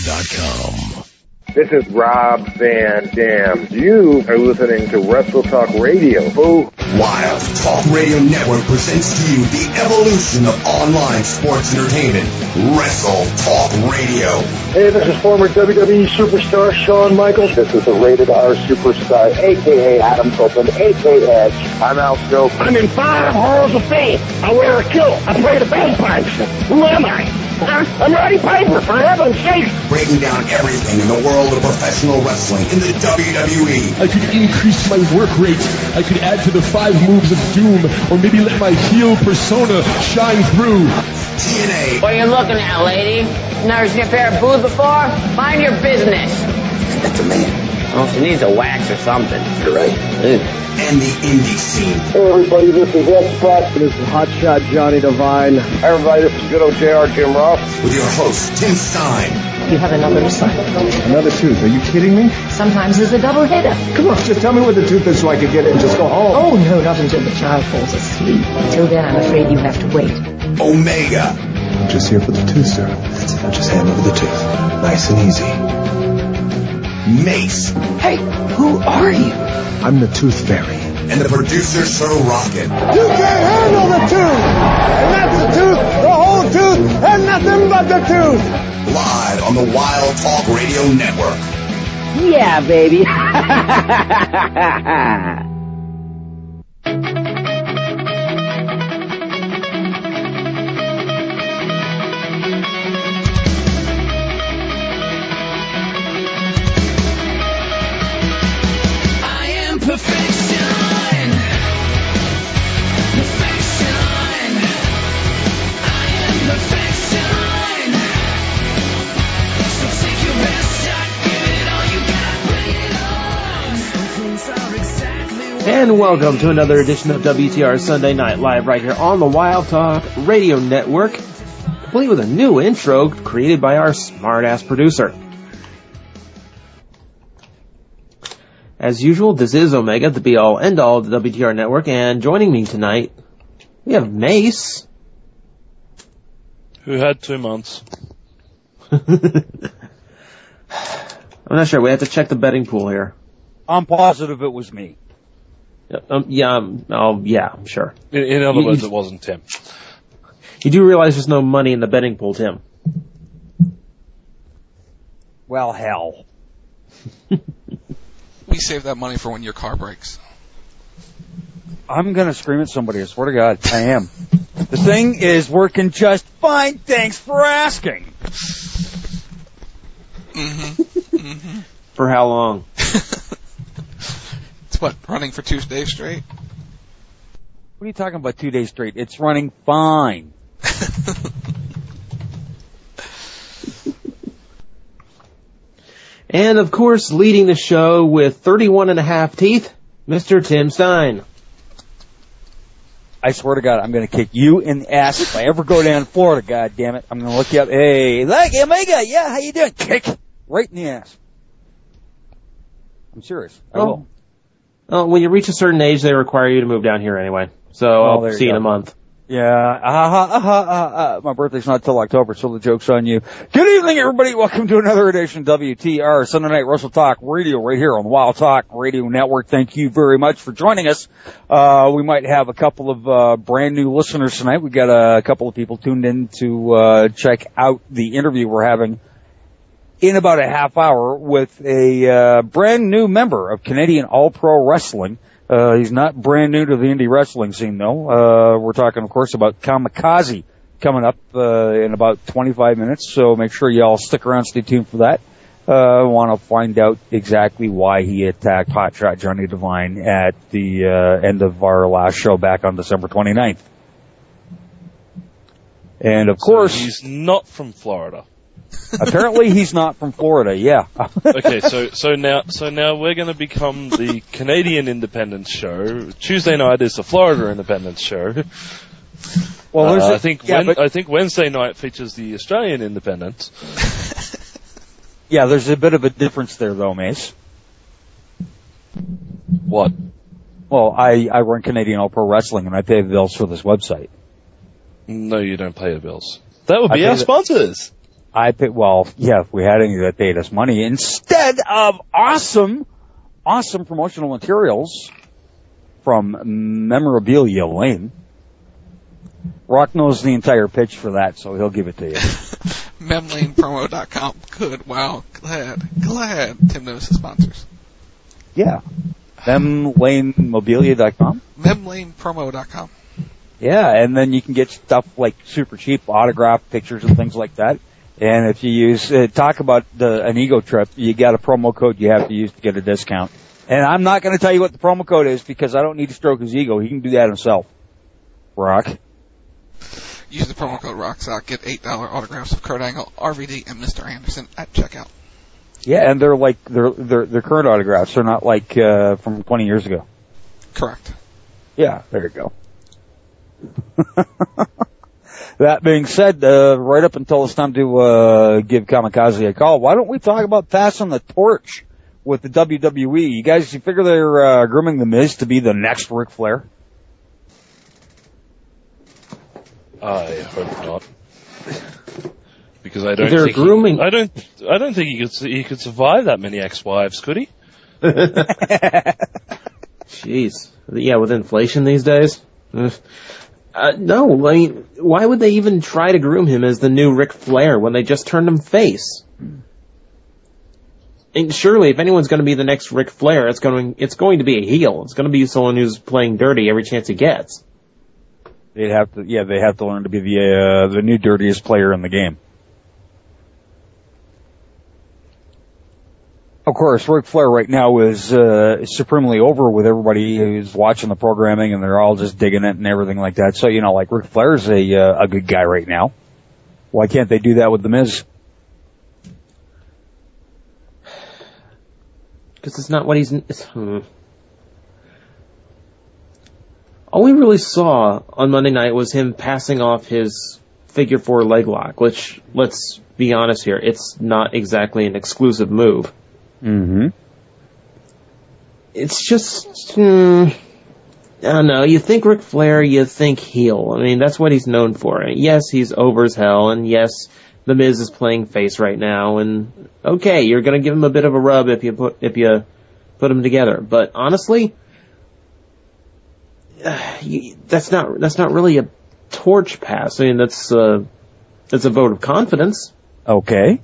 WrestleTalkRadio.com. This is Rob Van Dam. You are listening to Wrestle Talk Radio. Oh. Wild Talk Radio Network presents to you the evolution of online sports entertainment. Wrestle Talk Radio. Hey, this is former WWE superstar Shawn Michaels. This is the Rated R superstar, a.k.a. Adam Copeland, a.k.a. Edge. I'm Al Scope. I'm in 5 halls of fame. I wear a kilt. I play the bagpipes. Who am I? I'm Roddy Piper, for heaven's sake. Breaking down everything in the world of professional wrestling in the WWE. I could increase my work rate. I could add to the 5 moves of doom, or maybe let my heel persona shine through. TNA. What are you looking at, lady? Never seen a pair of boots before? Mind your business. That's a man. Oh, she needs a wax or something. You're right. And the indie scene. Hey, everybody, this is X-Pac. This is Hotshot Johnny Devine. Hey, everybody, this is good old JR Jim Ross. With your host, Tim Stein. You have another son. Another tooth. Are you kidding me? Sometimes there's a double header. Come on, just tell me what the tooth is so I can get it and just go home. Oh, no, not until the child falls asleep. Until then, I'm afraid you have to wait. Omega. I'm just here for the tooth, sir. That's it. I'll just hand over the tooth. Nice and easy. Mace. Hey, who are you? I'm the Tooth Fairy. And the producer, Sir Rocket. You can't handle the tooth! And that's the tooth, the whole tooth, and nothing but the tooth! Live on the Wild Talk Radio Network. Yeah, baby. And welcome to another edition of WTR Sunday Night Live right here on the Wild Talk Radio Network, complete with a new intro created by our smart-ass producer. As usual, this is Omega, the be-all, end-all of the WTR Network, and joining me tonight, we have Mace. Who had 2 months. I'm not sure, we have to check the betting pool here. I'm positive it was me. Yeah, I'm sure. In other words, it wasn't Tim. You do realize there's no money in the betting pool, Tim? Well, hell. We save that money for when your car breaks. I'm going to scream at somebody, I swear to God. I am. The thing is working just fine, thanks for asking. Mm-hmm. For how long? It's what, running for 2 days straight? What are you talking about 2 days straight? It's running fine. And, of course, leading the show with 31 and a half teeth, Mr. Tim Stein. I swear to God, I'm going to kick you in the ass if I ever go down to Florida, God damn it. I'm going to look you up. Hey, look, Omega, yeah, how you doing? Kick right in the ass. I'm serious. I will. Well, when you reach a certain age, they require you to move down here anyway. So I'll see you in a month. Yeah, my birthday's not till October, so the joke's on you. Good evening, everybody. Welcome to another edition of WTR Sunday Night Wrestle Talk Radio right here on the Wild Talk Radio Network. Thank you very much for joining us. We might have a couple of brand new listeners tonight. We got a couple of people tuned in to check out the interview we're having in about a half hour with a brand new member of Canadian All-Pro Wrestling. He's not brand new to the indie wrestling scene, though. We're talking, of course, about Kamikaze coming up in about 25 minutes, so make sure you all stick around, stay tuned for that. Want to find out exactly why he attacked Hotshot Johnny Devine at the end of our last show back on December 29th. And, of course... he's not from Florida. Apparently he's not from Florida, yeah. Okay, so now we're going to become the Canadian Independence Show. Tuesday night is the Florida Independence Show. Well, I think Wednesday night features the Australian Independence. Yeah, there's a bit of a difference there, though, Mace. What? Well, I run Canadian All Pro Wrestling, and I pay the bills for this website. No, you don't pay the bills. That would be our sponsors. if we had any that paid us money, instead of awesome promotional materials from Memorabilia Lane. Rock knows the entire pitch for that, so he'll give it to you. Memlanepromo.com. Good. Wow. Glad Tim knows his sponsors. Yeah. Memlanemobilia.com? Memlanepromo.com. Yeah, and then you can get stuff like super cheap autograph pictures and things like that. And if you use, talk about an ego trip, you got a promo code you have to use to get a discount. And I'm not going to tell you what the promo code is because I don't need to stroke his ego. He can do that himself. Rock. Use the promo code ROCKSOCK. Get $8 autographs of Kurt Angle, RVD, and Mr. Anderson at checkout. Yeah, and they're like, they're current autographs. They're not like, from 20 years ago. Correct. Yeah, there you go. That being said, right up until it's time to give Kamikaze a call, why don't we talk about passing the torch with the WWE? You guys, you figure they're grooming The Miz to be the next Ric Flair? I hope not, because I don't think grooming. I don't think he could survive that many ex-wives, could he? Jeez, yeah, with inflation these days. No, I mean, why would they even try to groom him as the new Ric Flair when they just turned him face? And surely, if anyone's going to be the next Ric Flair, it's going to be a heel. It's going to be someone who's playing dirty every chance he gets. They have to learn to be the new dirtiest player in the game. Of course, Ric Flair right now is supremely over with everybody who's watching the programming, and they're all just digging it and everything like that. So, like Ric Flair's a good guy right now. Why can't they do that with The Miz? Because it's not what he's... All we really saw on Monday night was him passing off his figure 4 leg lock, which, let's be honest here, it's not exactly an exclusive move. Mm-hmm. It's just, I don't know, you think Ric Flair, you think heel. I mean, that's what he's known for. Yes, he's over as hell, and yes, The Miz is playing face right now, and okay, you're gonna give him a bit of a rub if you put them together. But honestly, that's not really a torch pass. I mean, that's a vote of confidence. Okay.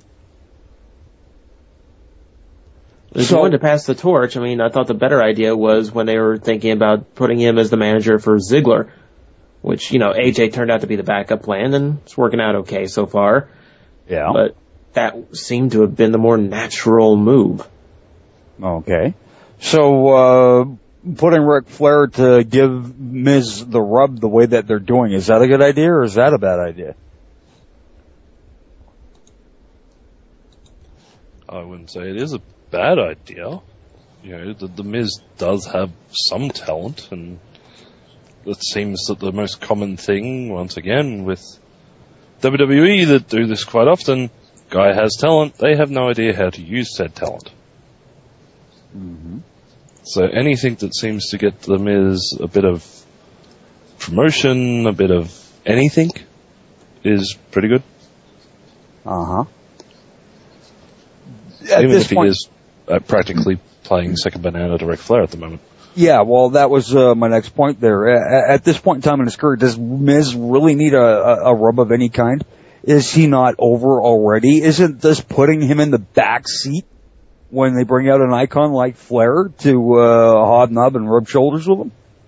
If you wanted to pass the torch, I mean, I thought the better idea was when they were thinking about putting him as the manager for Ziggler, which, AJ turned out to be the backup plan, and it's working out okay so far. Yeah. But that seemed to have been the more natural move. Okay. So, putting Ric Flair to give Miz the rub the way that they're doing, is that a good idea or is that a bad idea? I wouldn't say it is a bad idea. The Miz does have some talent, and it seems that the most common thing, once again, with WWE that do this quite often, guy has talent, they have no idea how to use said talent. Mm-hmm. So anything that seems to get The Miz a bit of promotion, a bit of anything, is pretty good. Uh-huh. Even if he is practically playing second banana to Ric Flair at the moment. Yeah, well, that was my next point there. At this point in time in his career, does Miz really need a rub of any kind? Is he not over already? Isn't this putting him in the back seat when they bring out an icon like Flair to hobnob and rub shoulders with him?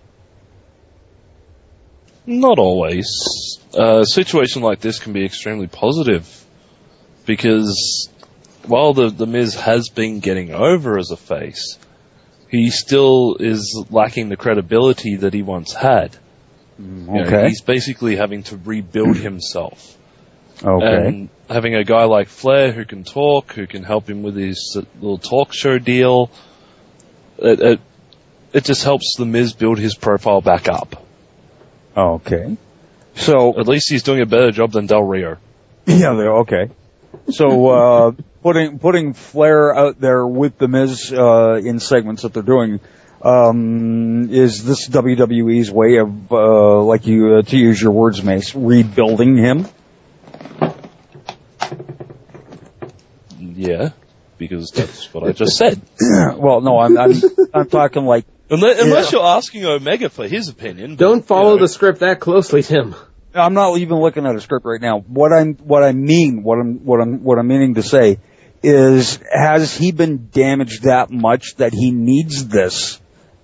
Not always. A situation like this can be extremely positive, because while the Miz has been getting over as a face, he still is lacking the credibility that he once had. Okay. He's basically having to rebuild himself. Okay. And having a guy like Flair who can talk, who can help him with his little talk show deal, it just helps the Miz build his profile back up. Okay. So at least he's doing a better job than Del Rio. Yeah, okay. So putting Flair out there with the Miz in segments that they're doing, is this WWE's way of to use your words, Mace, rebuilding him? Yeah, because that's what I just said. Well, no, I'm talking like... Unless you're asking Omega for his opinion. Don't follow the script that closely, Tim. I'm not even looking at a script right now. What I'm meaning to say is, has he been damaged that much that he needs this?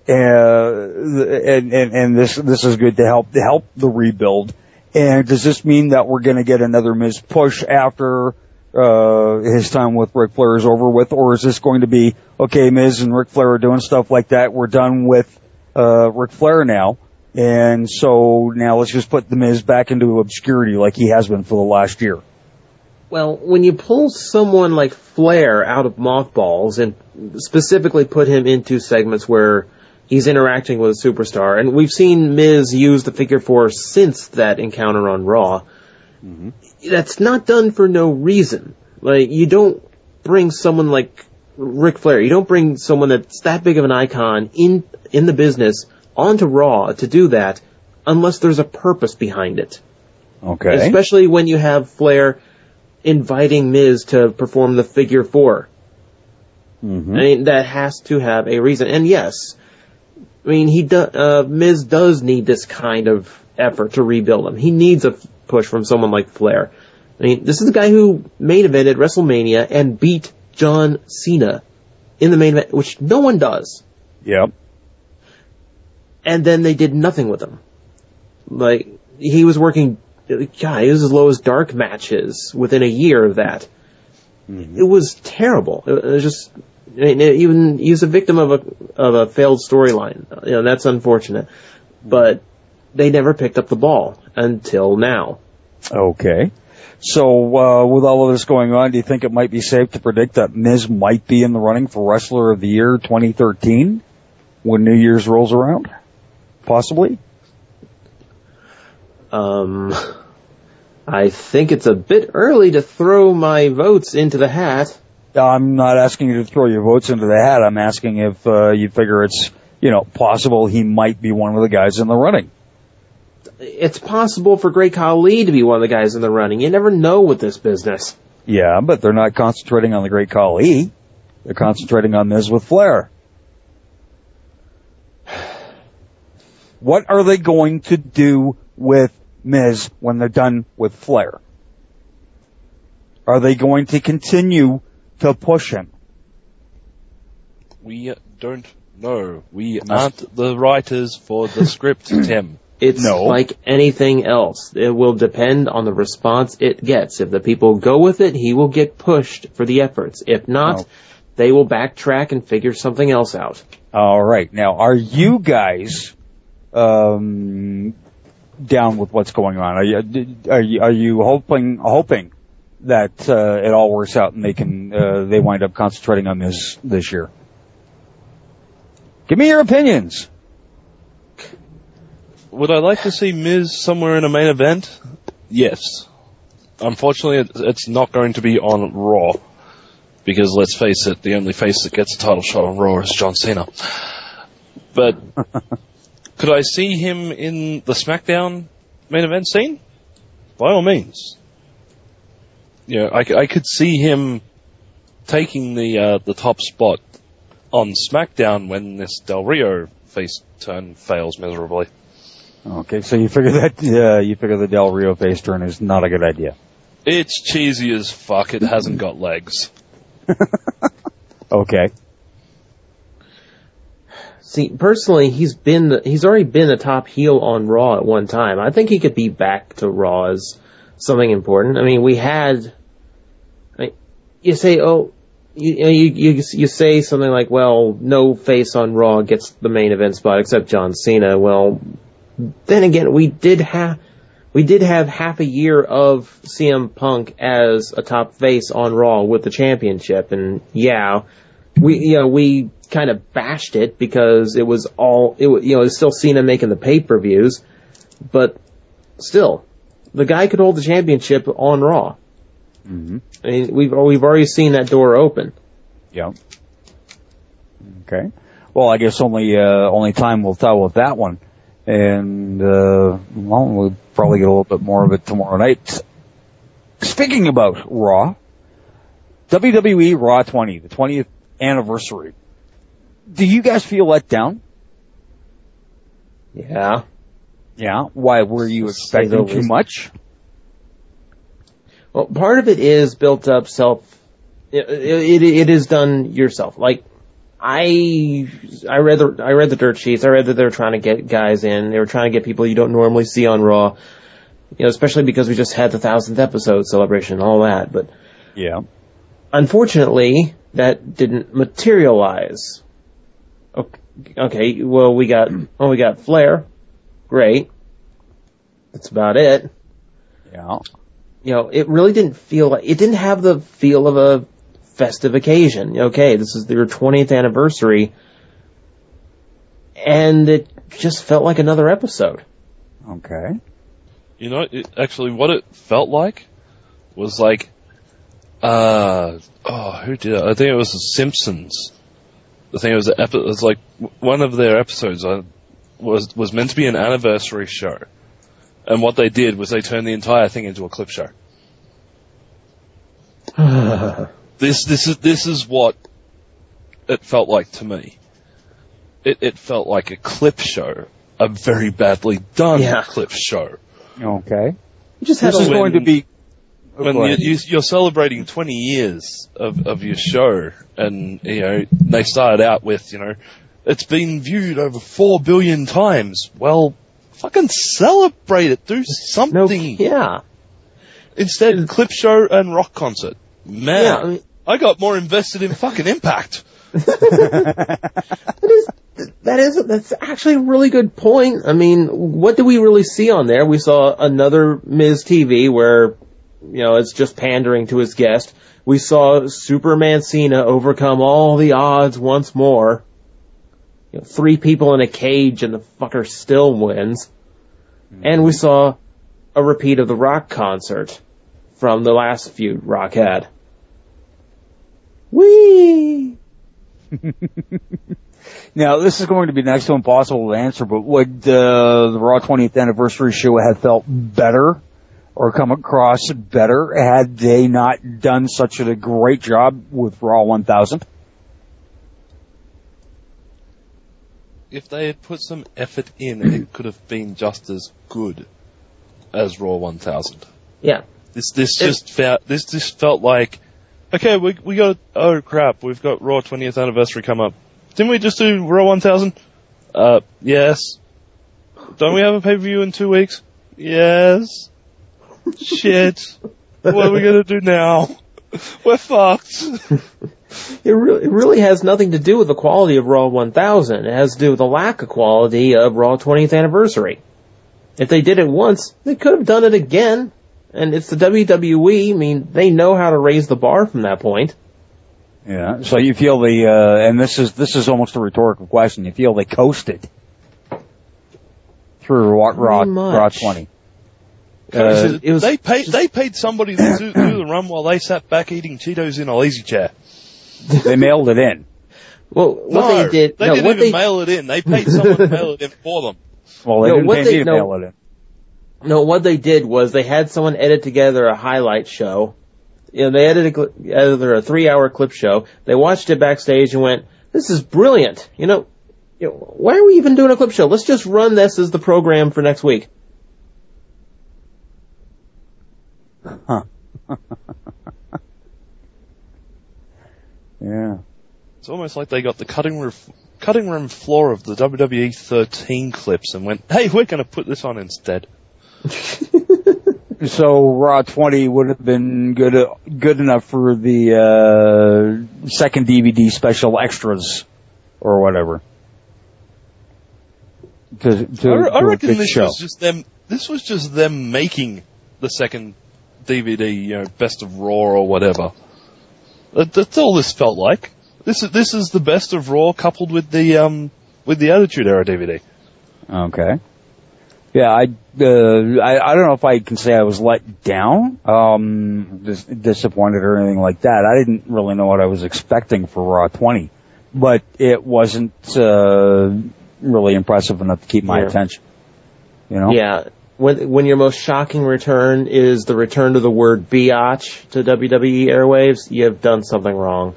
And this is good to help the rebuild. And does this mean that we're going to get another Miz push after his time with Ric Flair is over with, or is this going to be, okay, Miz and Ric Flair are doing stuff like that, we're done with Ric Flair now, and so now let's just put the Miz back into obscurity like he has been for the last year? Well, when you pull someone like Flair out of mothballs and specifically put him into segments where he's interacting with a superstar, and we've seen Miz use the figure four since that encounter on Raw, that's not done for no reason. Like, you don't bring someone like Ric Flair, you don't bring someone that's that big of an icon in the business onto Raw to do that unless there's a purpose behind it. Okay. Especially when you have Flair inviting Miz to perform the figure four. I mean, that has to have a reason. And yes, I mean, Miz does need this kind of effort to rebuild him. He needs a push from someone like Flair. I mean, this is the guy who main evented WrestleMania and beat John Cena in the main event, which no one does. Yep. And then they did nothing with him. Like, he was working, God, he was as low as dark matches within a year of that. It was terrible. It was just, I mean, even he was a victim of a failed storyline. You know, that's unfortunate. But they never picked up the ball until now. Okay. So, with all of this going on, do you think it might be safe to predict that Miz might be in the running for Wrestler of the Year 2013 when New Year's rolls around? Possibly? I think it's a bit early to throw my votes into the hat. I'm not asking you to throw your votes into the hat. I'm asking if you figure it's, possible he might be one of the guys in the running. It's possible for Great Khali to be one of the guys in the running. You never know with this business. Yeah, but they're not concentrating on the Great Khali. They're concentrating on Miz with Flair. What are they going to do with Miz when they're done with Flair? Are they going to continue to push him? We don't know. We aren't the writers for the script, Tim. It's like anything else. It will depend on the response it gets. If the people go with it, he will get pushed for the efforts. If not, they will backtrack and figure something else out. All right. Now, are you guys down with what's going on? Are you hoping that it all works out and they wind up concentrating on this year? Give me your opinions. Would I like to see Miz somewhere in a main event? Yes. Unfortunately, it's not going to be on Raw. Because, let's face it, the only face that gets a title shot on Raw is John Cena. But could I see him in the SmackDown main event scene? By all means. I could see him taking the top spot on SmackDown when this Del Rio face turn fails miserably. Okay, so you figure the Del Rio face turn is not a good idea. It's cheesy as fuck. It hasn't got legs. Okay. See, personally, he's already been a top heel on Raw at one time. I think he could be back to Raw as something important. I mean, you say, you say something like, well, no face on Raw gets the main event spot except John Cena. Well, then again, we did have half a year of CM Punk as a top face on Raw with the championship, and we kind of bashed it because it was still Cena making the pay-per-views, but still, the guy could hold the championship on Raw. Mm-hmm. I mean, we've already seen that door open. Yeah. Okay. Well, I guess only time will tell with that one. And, we'll probably get a little bit more of it tomorrow night. Speaking about Raw, WWE Raw 20, the 20th anniversary. Do you guys feel let down? Yeah. Yeah? Why? Were you expecting too much? Well, part of it is built up it is done yourself. Like, I read the dirt sheets. I read that they were trying to get guys in. They were trying to get people you don't normally see on Raw. Especially because we just had the 1000th episode celebration and all that. But yeah, unfortunately, that didn't materialize. Okay, well, we got Flair. Great. That's about it. Yeah. It really didn't it didn't have the feel of a festive occasion. Okay, this is their 20th anniversary, and it just felt like another episode. Okay. Actually, what it felt like was like, who did it? I think it was The Simpsons. I think it was like one of their episodes was meant to be an anniversary show. And what they did was they turned the entire thing into a clip show. This is what it felt like to me. It felt like a clip show, a very badly done clip show. Okay. This is going to be when you're celebrating 20 years of your show, and they started out with it's been viewed over 4 billion times. Well, fucking celebrate it. Do something. Instead, clip show and rock concert. Man, I got more invested in fucking Impact. That's actually a really good point. I mean, what do we really see on there? We saw another Miz TV where, it's just pandering to his guest. We saw Superman Cena overcome all the odds once more. 3 people in a cage and the fucker still wins. And we saw a repeat of the Rock concert from the last feud Rock had. Whee! Now, this is going to be next to impossible to answer, but would the Raw 20th anniversary show have felt better or come across better had they not done such a great job with Raw 1000? If they had put some effort in, it could have been just as good as Raw 1000. Yeah. This just felt like, okay, we got, oh crap, we've got Raw 20th anniversary come up. Didn't we just do Raw 1000? Yes. Don't we have a pay-per-view in 2 weeks? Yes. Shit. What are we gonna do now? We're fucked. It really has nothing to do with the quality of Raw 1000. It has to do with the lack of quality of Raw 20th anniversary. If they did it once, they could have done it again. And it's the WWE. I mean, they know how to raise the bar from that point. Yeah. So you feel and this is almost a rhetorical question. You feel they coasted through Raw 20. They paid somebody to do the run while they sat back eating Cheetos in a lazy chair. They mailed it in. Well, what they didn't even mail it in. They paid someone to mail it in for them. Well, they didn't pay me to mail it in. No, what they did was they had someone edit together a highlight show. They edited a 3-hour clip show. They watched it backstage and went, "This is brilliant. Why are we even doing a clip show? Let's just run this as the program for next week." Huh. Yeah. It's almost like they got the cutting room floor of the WWE 13 clips and went, "Hey, we're going to put this on instead." So Raw 20 would have been good enough for the second DVD special extras or whatever. I reckon this was just them. This was just them making the second DVD, Best of Raw or whatever. That's all this felt like. This is the Best of Raw coupled with the Attitude Era DVD. Okay. Yeah, I don't know if I can say I was let down, disappointed or anything like that. I didn't really know what I was expecting for Raw 20, but it wasn't really impressive enough to keep my attention. Yeah. when your most shocking return is the return to the word biatch to WWE airwaves, you have done something wrong.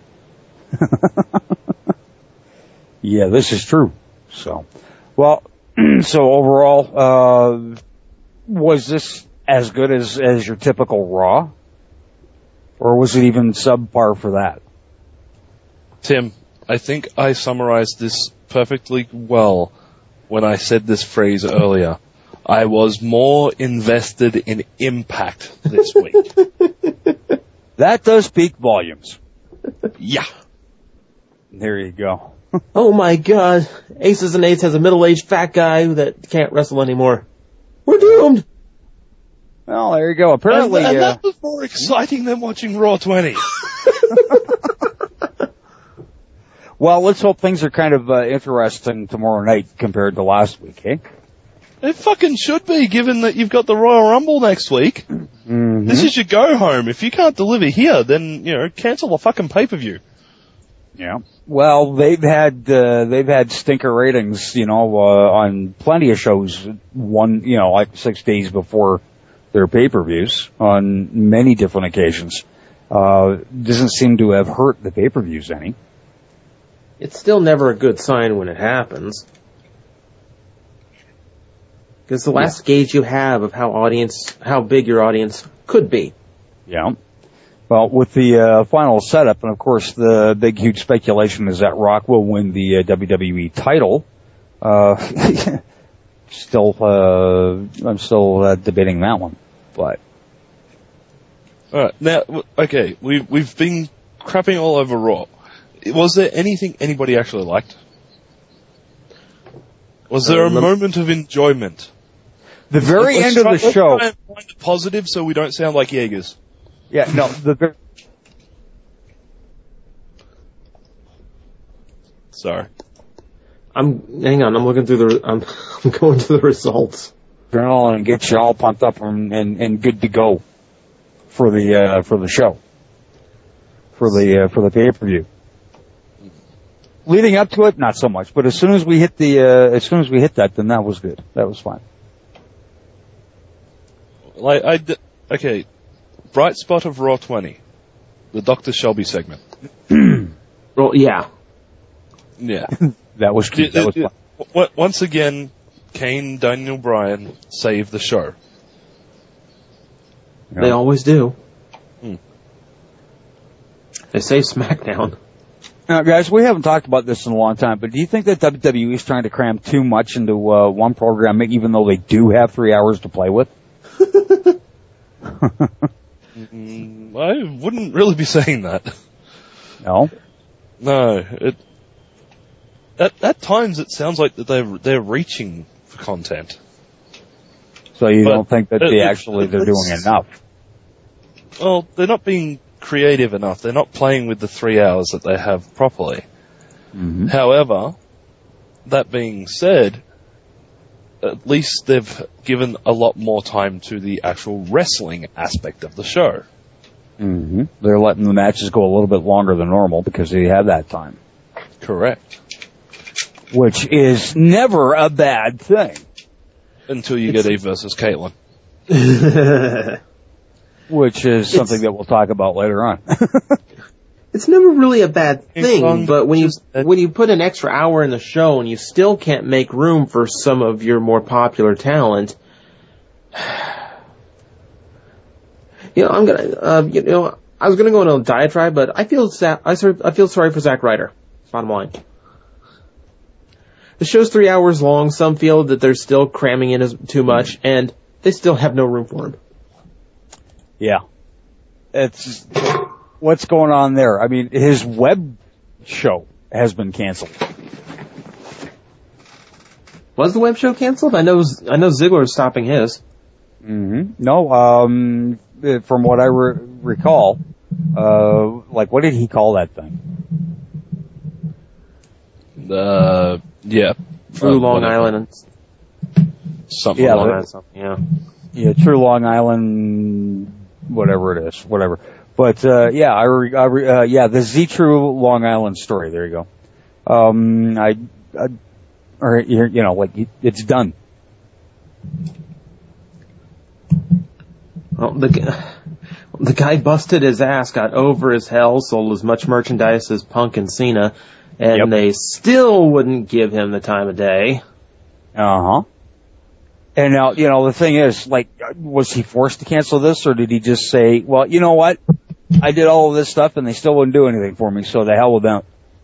Yeah, this is true. So, well, so overall, was this as good as your typical Raw? Or was it even subpar for that? Tim, I think I summarized this perfectly well when I said this phrase earlier. I was more invested in Impact this week. That does speak volumes. Yeah. There you go. Oh my god. Aces and Eights has a middle-aged fat guy that can't wrestle anymore. We're doomed! Well, there you go. Apparently, and that was more exciting than watching Raw 20. Well, let's hope things are kind of interesting tomorrow night compared to last week, eh? It fucking should be, given that you've got the Royal Rumble next week. Mm-hmm. This is your go-home. If you can't deliver here, then, cancel the fucking pay-per-view. Yeah. Well, they've had stinker ratings, on plenty of shows, like 6 days before their pay-per-views on many different occasions. Doesn't seem to have hurt the pay-per-views any. It's still never a good sign when it happens. Because the last gauge you have of how big your audience could be. Yeah. Well, with the final setup, and of course the big huge speculation is that Rock will win the WWE title. I'm still debating that one, but. Alright, now, okay, we've been crapping all over Raw. Was there anything anybody actually liked? Was there a moment of enjoyment? The very end of the show. Let's try and find a positive so we don't sound like Jaegers. Yeah, no, Sorry. Hang on, I'm looking through I'm going to the results. And get you all pumped up and good to go for the show. For the pay-per-view. Leading up to it, not so much, but as soon as we hit that, then that was good. That was fine. Okay. Bright spot of Raw 20. The Dr. Shelby segment. Well, yeah. Yeah. That was good. That was fun. Once again, Kane, Daniel Bryan saved the show. Yeah. They always do. Hmm. They save SmackDown. Now, guys, we haven't talked about this in a long time, but do you think that WWE is trying to cram too much into one program, even though they do have 3 hours to play with? I wouldn't really be saying that. No? No. At times it sounds like that they're reaching for content. So you don't think that they're doing enough? Well, they're not being creative enough. They're not playing with the 3 hours that they have properly. Mm-hmm. However, that being said, at least they've given a lot more time to the actual wrestling aspect of the show. Mm-hmm. They're letting the matches go a little bit longer than normal because they have that time. Correct. Which is never a bad thing. Until you get Eve versus Caitlyn. Which is something that we'll talk about later on. It's never really a bad thing, but when you put an extra hour in the show and you still can't make room for some of your more popular talent, I was gonna go on a diatribe, but I feel sorry for Zack Ryder. Bottom line. The show's 3 hours long. Some feel that they're still cramming in too much, and they still have no room for him. Yeah. It's what's going on there. I mean, his web show has been canceled. Was the web show canceled? I know Ziggler's stopping his. Mm-hmm. No, from what I recall, what did he call that thing? Yeah. True Long Island. Something. Yeah, Long Island, something, yeah. Yeah, True Long Island, whatever it is, whatever. But, the Z True Long Island story, there you go. It's done. Well, the guy busted his ass, got over as hell, sold as much merchandise as Punk and Cena, and they still wouldn't give him the time of day. Uh-huh. And now, the thing is, like, was he forced to cancel this, or did he just say, well, you know what? I did all of this stuff, and they still wouldn't do anything for me, so the hell with them.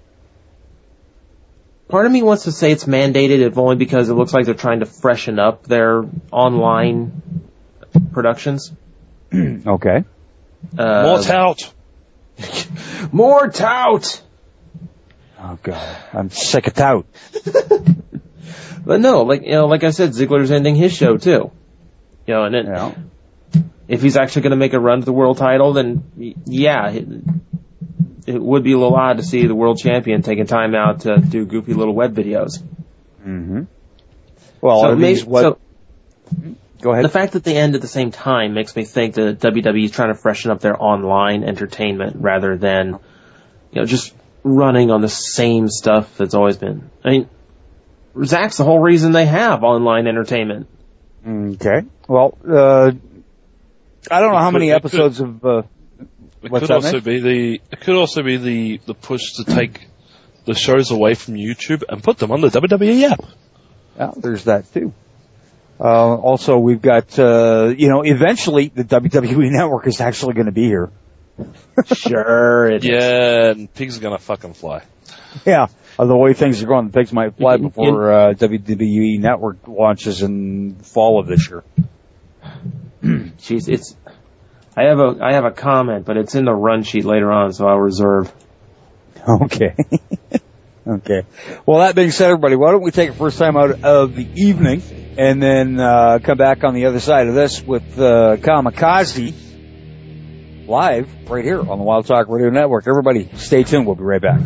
Part of me wants to say it's mandated, if only because it looks like they're trying to freshen up their online productions. Okay. More tout. More tout! Oh, God. I'm sick of tout. But no, like I said, Ziggler's ending his show, too. And if he's actually going to make a run to the world title, then, yeah, it would be a little odd to see the world champion taking time out to do goofy little web videos. Mm-hmm. Well, go ahead. The fact that they end at the same time makes me think that WWE is trying to freshen up their online entertainment rather than, just running on the same stuff that's always been. I mean, Zach's the whole reason they have online entertainment. Okay. Well, I don't know how many episodes of. It could also be the push to take the shows away from YouTube and put them on the WWE app. Yeah, there's that too. Also, we've got eventually the WWE Network is actually going to be here. Sure it is. Yeah, and pigs are going to fucking fly. Yeah. The way things are going, the pigs might fly before WWE Network launches in fall of this year. Jeez, I have a comment, but it's in the run sheet later on, so I'll reserve. Okay. Okay. Well, that being said, everybody, why don't we take a first time out of the evening and then come back on the other side of this with Kamikaze live right here on the Wild Talk Radio Network. Everybody, stay tuned. We'll be right back.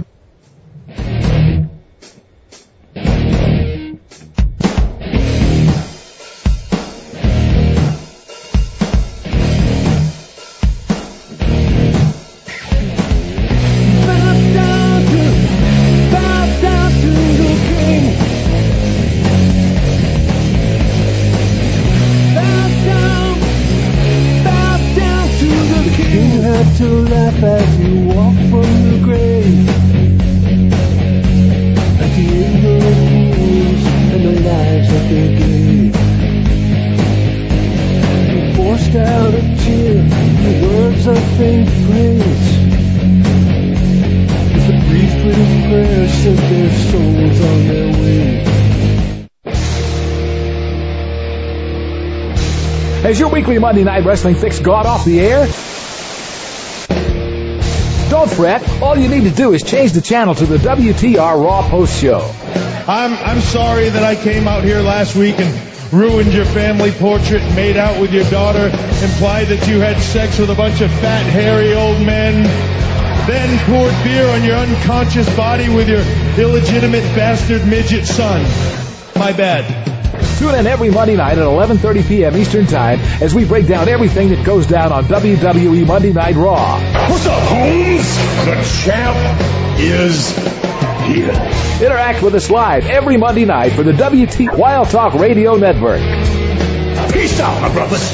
Has your weekly Monday Night Wrestling fix gone off the air? Don't fret. All you need to do is change the channel to the WTR Raw Post Show. I'm sorry that I came out here last week and ruined your family portrait, made out with your daughter, implied that you had sex with a bunch of fat, hairy old men, then poured beer on your unconscious body with your illegitimate bastard midget son. My bad. Tune in every Monday night at 11:30 p.m. Eastern Time as we break down everything that goes down on WWE Monday Night Raw. What's up, Holmes? The champ is here. Interact with us live every Monday night for the WT Wild Talk Radio Network. Peace out, my brothers.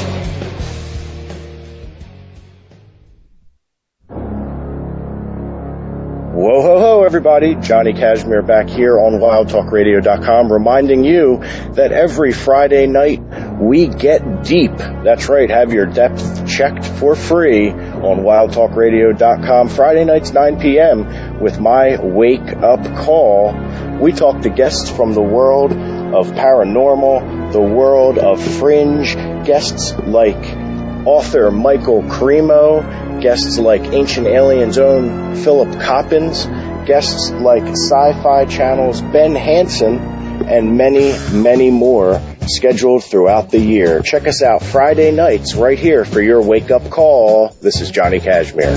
Whoa, ho, ho, everybody. Johnny Cashmere back here on WildTalkRadio.com reminding you that every Friday night we get deep. That's right. Have your depth checked for free on WildTalkRadio.com. Friday nights, 9 p.m. with my Wake Up Call. We talk to guests from the world of paranormal, the world of fringe, guests like author Michael Cremo, guests like Ancient Alien's own Philip Coppins, guests like Sci-Fi Channel's Ben Hansen, and many, many more scheduled throughout the year. Check us out Friday nights right here for your wake-up call. This is Johnny Cashmere.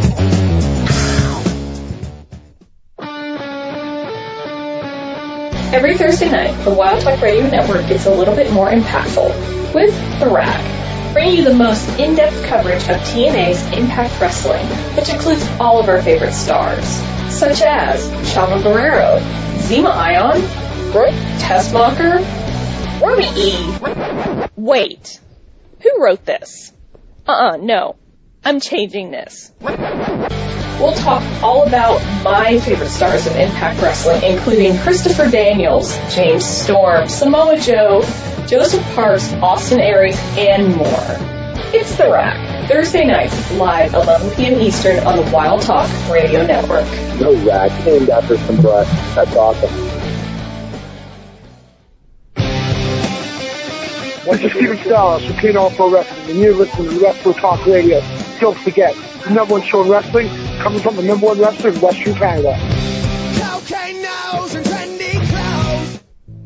Every Thursday night, the Wild Talk Radio Network gets a little bit more impactful with The Rag, bringing you the most in-depth coverage of TNA's Impact Wrestling, which includes all of our favorite stars, such as Chavo Guerrero, Zema Ion, Brooke Tessmacher, Robbie E. Wait, who wrote this? No. I'm changing this. We'll talk all about my favorite stars of Impact Wrestling, including Christopher Daniels, James Storm, Samoa Joe, Joseph Parks, Austin Aries, and more. It's The Rack, Thursday nights, live 11 p.m. Eastern on the Wild Talk Radio Network. No Rack, named after some breath. That's awesome. This is Steven Styles from Kino Pro Wrestling, and you're listening to Wrestler Talk Radio. Don't forget, the number one show in wrestling, coming from the number one wrestler in Western Canada. Cocaine nose and trendy clothes.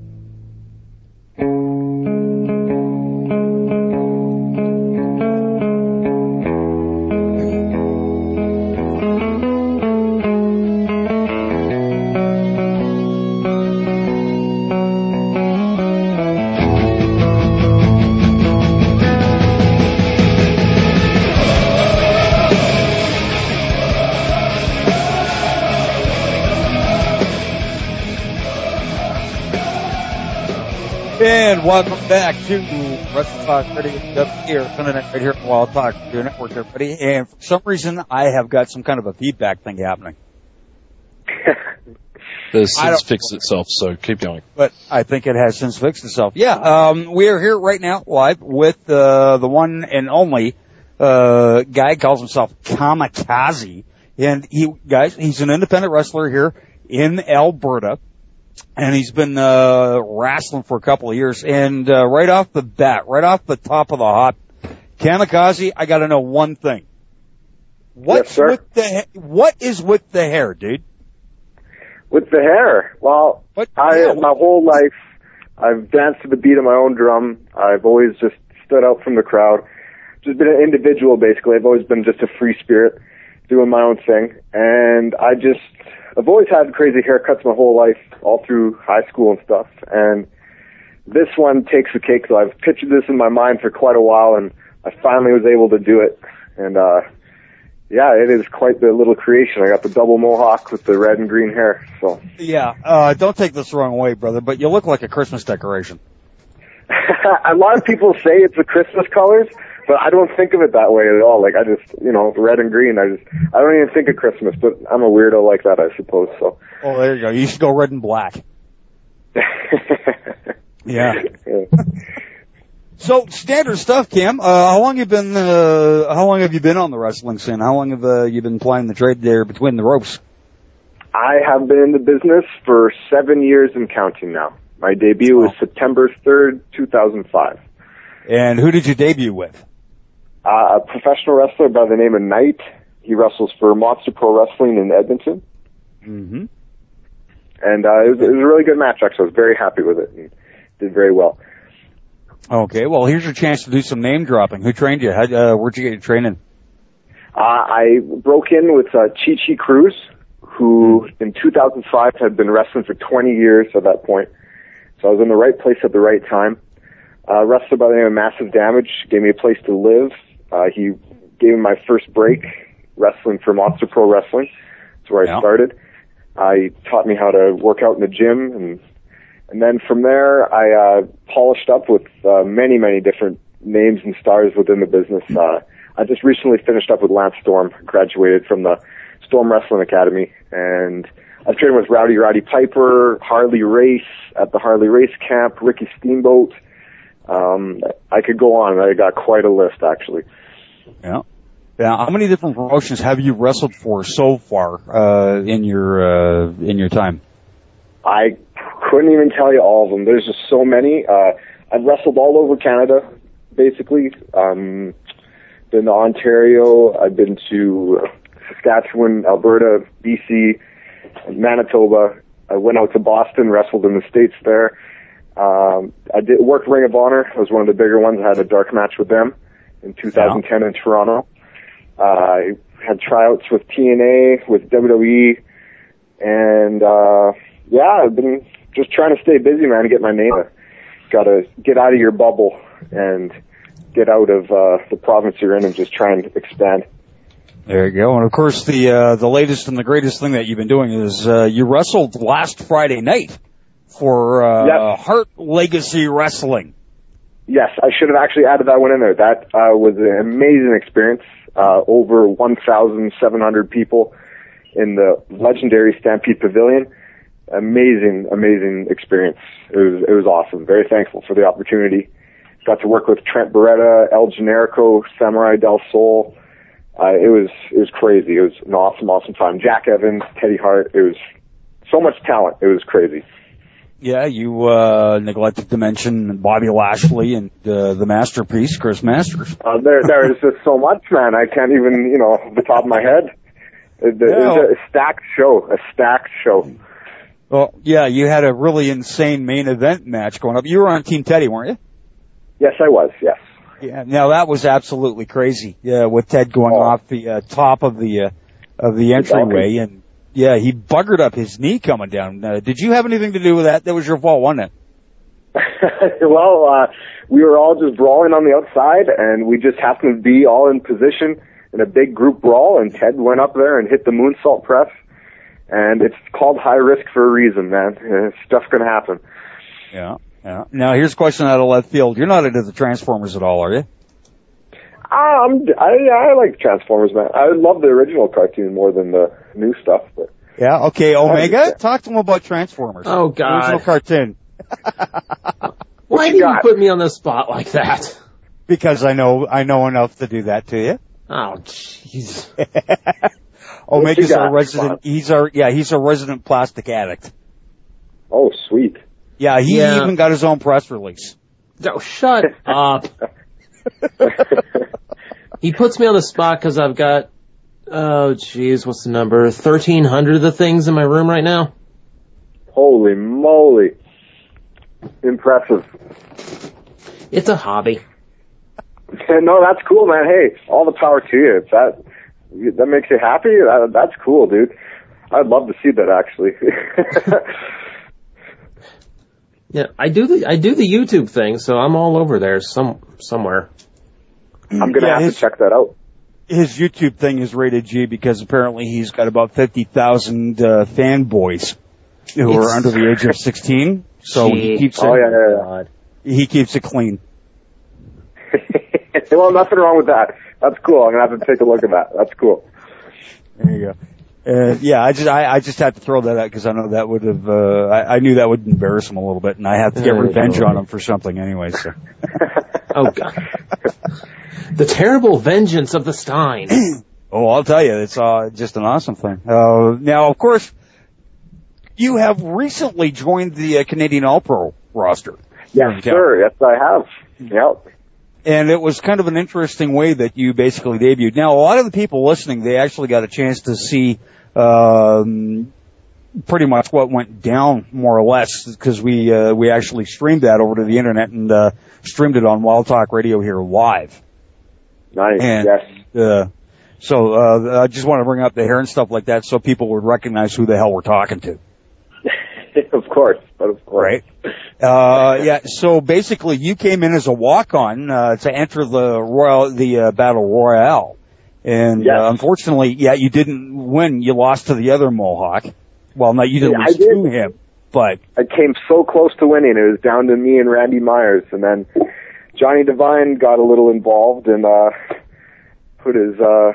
And welcome back to Wrestle Talk Radio here, Sunday night right here on Wild Talk Radio Network, everybody. And for some reason, I have got some kind of a feedback thing happening. This has fixed itself, so keep going. But I think it has since fixed itself. Yeah, we are here right now live with the one and only guy calls himself Kamikaze. And he's an independent wrestler here in Alberta. And he's been wrestling for a couple of years. And right off the bat, right off the top of the hop, Kamikaze, I got to know one thing. What is with the hair, dude? With the hair? Well, my whole life, I've danced to the beat of my own drum. I've always just stood out from the crowd. Just been an individual, basically. I've always been just a free spirit, doing my own thing. And I've always had crazy haircuts my whole life, all through high school and stuff. And this one takes the cake, so I've pictured this in my mind for quite a while, and I finally was able to do it. And, yeah, it is quite the little creation. I got the double mohawk with the red and green hair, so. Yeah, don't take this the wrong way, brother, but you look like a Christmas decoration. A lot of people say it's the Christmas colors, but I don't think of it that way at all. Like, I just, red and green, I don't even think of Christmas, but I'm a weirdo like that, I suppose, so. Oh, there you go. You should go red and black. Yeah. So, standard stuff, Cam. How long have you been on the wrestling scene? How long have you been playing the trade there between the ropes? I have been in the business for 7 years and counting now. My debut was September 3rd, 2005. And who did you debut with? A professional wrestler by the name of Knight. He wrestles for Monster Pro Wrestling in Edmonton. Mm-hmm. And it was a really good match, actually. I was very happy with it and did very well. Okay, well, here's your chance to do some name dropping. Who trained you? Where'd you get your training? I broke in with Chi Chi Cruz, who in 2005 had been wrestling for 20 years at that point. So I was in the right place at the right time. Wrestler by the name of Massive Damage gave me a place to live. He gave me my first break wrestling for Monster Pro Wrestling. That's where I started. He taught me how to work out in the gym, and then from there I polished up with many, many different names and stars within the business. I just recently finished up with Lance Storm, graduated from the Storm Wrestling Academy, and I've trained with Rowdy Roddy Piper, Harley Race at the Harley Race Camp, Ricky Steamboat. I could go on. I got quite a list, actually. Yeah. Now, how many different promotions have you wrestled for so far in your time? I couldn't even tell you all of them. There's just so many. I've wrestled all over Canada, basically. Been to Ontario. I've been to Saskatchewan, Alberta, BC, Manitoba. I went out to Boston, wrestled in the States there. I did work Ring of Honor. It was one of the bigger ones. I had a dark match with them in 2010 in Toronto. I had tryouts with TNA, with WWE, and I've been just trying to stay busy, man, to get my name. Got to get out of your bubble and get out of the province you're in and just try and expand. There you go. And of course, the latest and the greatest thing that you've been doing is you wrestled last Friday night for Heart Legacy Wrestling. Yes, I should have actually added that one in there. That was an amazing experience. Over 1,700 people in the legendary Stampede Pavilion. Amazing experience. It was awesome. Very thankful for the opportunity. Got to work with Trent Beretta, El Generico, Samurai Del Sol. It was crazy. It was an awesome time. Jack Evans, Teddy Hart. It was so much talent. It was crazy. Yeah, you neglected to mention Bobby Lashley and the masterpiece, Chris Masters. There is just so much, man. I can't even, off the top of my head. It was a stacked show. Well, yeah, you had a really insane main event match going up. You were on Team Teddy, weren't you? Yes, I was. Yes. Yeah. Now that was absolutely crazy. Yeah, with Ted going off the top of the entryway, and yeah, he buggered up his knee coming down. Did you have anything to do with that? That was your fault, wasn't it? Well, we were all just brawling on the outside, and we just happened to be all in position in a big group brawl, and Ted went up there and hit the moonsault press. And it's called high risk for a reason, man. Stuff's gonna happen. Yeah. Now here's a question out of left field. You're not into the Transformers at all, are you? I like Transformers, man. I love the original cartoon more than the new stuff. But yeah, okay, Omega, talk to him about Transformers. Oh, God. Original cartoon. Why do you put me on the spot like that? Because I know enough to do that to you. Oh, jeez. Omega's our resident, he's a resident plastic addict. Oh, sweet. Yeah, he even got his own press release. Oh, shut up. He puts me on the spot because I've got, what's the number? 1,300 of the things in my room right now. Holy moly. Impressive. It's a hobby. No, that's cool, man. Hey, all the power to you. If that makes you happy, that's cool, dude. I'd love to see that, actually. Yeah, I do the YouTube thing, so I'm all over there somewhere. I'm gonna have to check that out. His YouTube thing is rated G because apparently he's got about 50,000 fanboys who are under the age of 16. So he keeps he keeps it clean. Well, nothing wrong with that. That's cool. I'm gonna have to take a look at that. That's cool. There you go. Yeah, I just had to throw that out because I know that would have, I knew that would embarrass him a little bit, and I have to get revenge on him for something anyway, so. Oh, God. The terrible vengeance of the Stein. Oh, I'll tell you, it's just an awesome thing. Now, of course, you have recently joined the Canadian All-Pro roster. Yes, sir. Yes, I have. Yep. And it was kind of an interesting way that you basically debuted. Now, a lot of the people listening, they actually got a chance to see pretty much what went down, more or less, because we actually streamed that over to the internet and streamed it on Wild Talk Radio here live. Nice. And, yes. So I just want to bring up the hair and stuff like that so people would recognize who the hell we're talking to. Of course. Right. Yeah, so basically you came in as a walk-on, to enter the Battle Royale. And, unfortunately, you didn't win. You lost to the other Mohawk. Well, no, you didn't lose to him, but. I came so close to winning. It was down to me and Randy Myers. And then Johnny Devine got a little involved and, put his,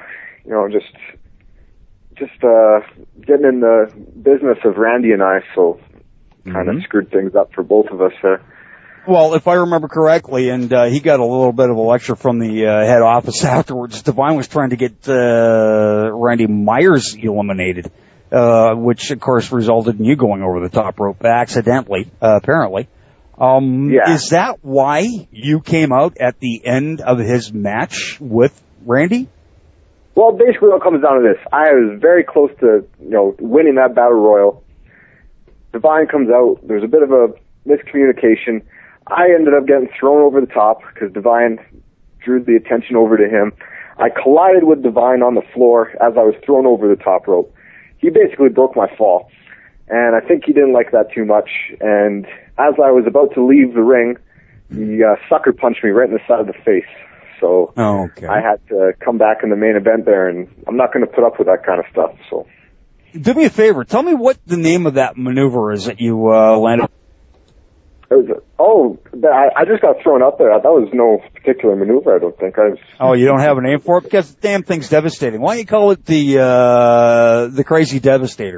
just getting in the business of Randy and I, so kind of screwed things up for both of us there. Well, if I remember correctly, and he got a little bit of a lecture from the head office afterwards, Devine was trying to get Randy Myers eliminated, which of course resulted in you going over the top rope accidentally, apparently. Is that why you came out at the end of his match with Randy? Well, basically what comes down to this. I was very close to, winning that battle royal. Devine comes out. There's a bit of a miscommunication. I ended up getting thrown over the top because Devine drew the attention over to him. I collided with Devine on the floor as I was thrown over the top rope. He basically broke my fall. And I think he didn't like that too much. And as I was about to leave the ring, he sucker punched me right in the side of the face. So I had to come back in the main event there, and I'm not going to put up with that kind of stuff. So, do me a favor. Tell me what the name of that maneuver is that you landed. I just got thrown up there. That was no particular maneuver, I don't think. Oh, you don't have a name for it? Because the damn thing's devastating. Why don't you call it the Crazy Devastator?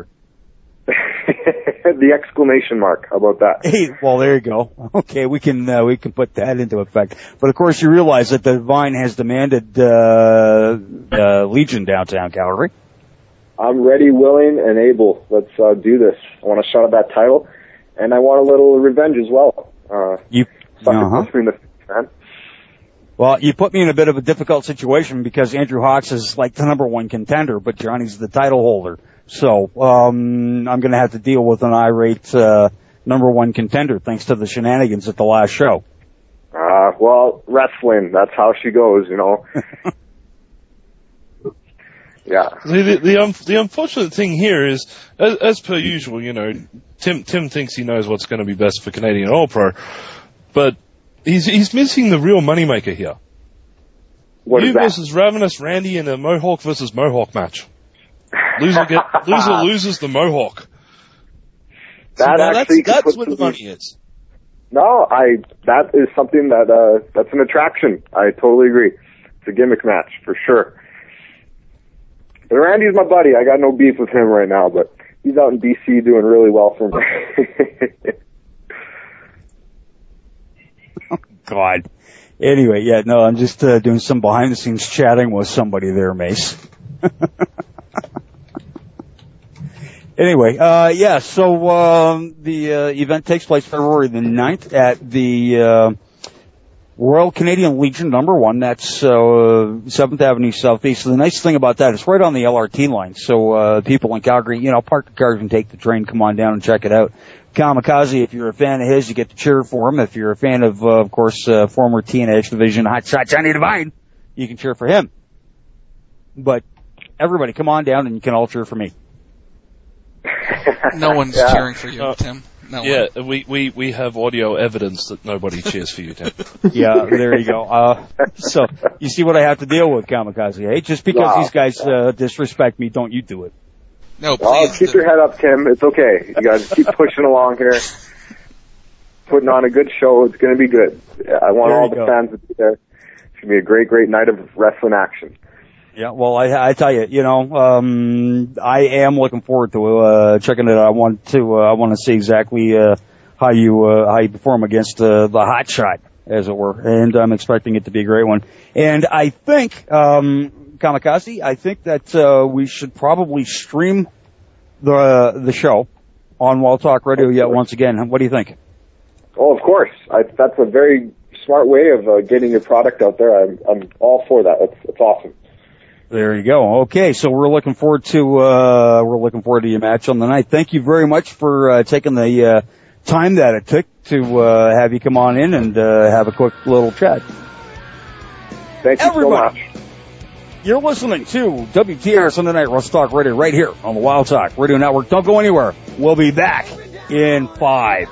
The exclamation mark. How about that? Hey, well, there you go. Okay, we can put that into effect. But of course, you realize that the Divine has demanded Legion downtown Calgary. I'm ready, willing, and able. Let's do this. I want a shot at that title, and I want a little revenge as well. Well, you put me in a bit of a difficult situation because Andrew Hawks is like the number one contender, but Johnny's the title holder. So, I'm going to have to deal with an irate number one contender thanks to the shenanigans at the last show. Well, wrestling, that's how she goes, you know. Yeah. The unfortunate thing here is, as per usual, you know, Tim thinks he knows what's going to be best for Canadian All Pro, but he's missing the real moneymaker here. What is that? Versus Ravenous Randy in a Mohawk versus Mohawk match. Loser loses the Mohawk. That's where the money is. No, that is something that's an attraction. I totally agree. It's a gimmick match for sure. But Randy's my buddy. I got no beef with him right now, but he's out in BC doing really well for me. Oh, God. Anyway, yeah, no, I'm just doing some behind the scenes chatting with somebody there, Mace. Anyway, so the event takes place February the 9th at the Royal Canadian Legion number 1. That's 7th Avenue Southeast. So the nice thing about that, it's right on the LRT line. So people in Calgary, you know, park the cars and take the train, come on down and check it out. Kamikaze, if you're a fan of his, you get to cheer for him. If you're a fan of course, former TNA Division hotshot Johnny Divine, you can cheer for him. But everybody, come on down and you can all cheer for me. No one's cheering for you, Tim. No one. We have audio evidence that nobody cheers for you, Tim. Yeah, there you go. So you see what I have to deal with, Kamikaze, eh? Just because these guys disrespect me, don't you do it. No, please. Keep your head up, Tim. It's okay. You guys keep pushing along here. Putting on a good show. It's going to be good. I want all the fans to be there. It's going to be a great, great night of wrestling action. Yeah, well, I tell you, you know, I am looking forward to checking it out. I want to see exactly how you perform against the hot shot, as it were, and I'm expecting it to be a great one. And I think, Kamikaze, I think that we should probably stream the show on Wild Talk Radio yet once again. What do you think? Oh, of course. That's a very smart way of getting your product out there. I'm all for that. It's awesome. There you go. Okay, so we're looking forward to your match on the night. Thank you very much for taking the time that it took to have you come on in and have a quick little chat. Thank you so much. You're listening to WTR Sunday Night Wrestle Talk Radio right here on the Wild Talk Radio Network. Don't go anywhere. We'll be back in 5.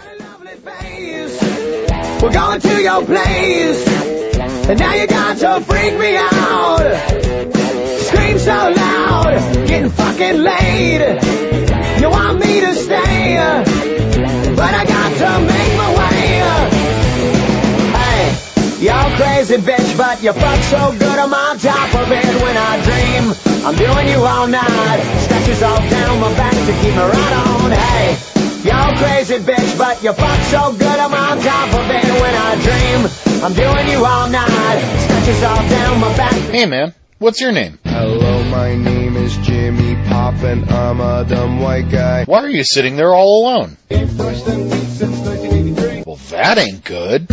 We're going to your place, and now you got to freak me out. Scream so loud, getting fucking laid. You want me to stay, but I got to make my way. Hey, you're crazy bitch, but you fuck so good I'm on top of it when I dream. I'm doing you all night, scratches all down my back to keep me right on. Hey, you're crazy bitch, but you fuck so good I'm on top of it when I dream. I'm doing you all night, scratches all down my back. Hey man, what's your name? Hello, my name is Jimmy Pop and I'm a dumb white guy. Why are you sitting there all alone? Well, that ain't good.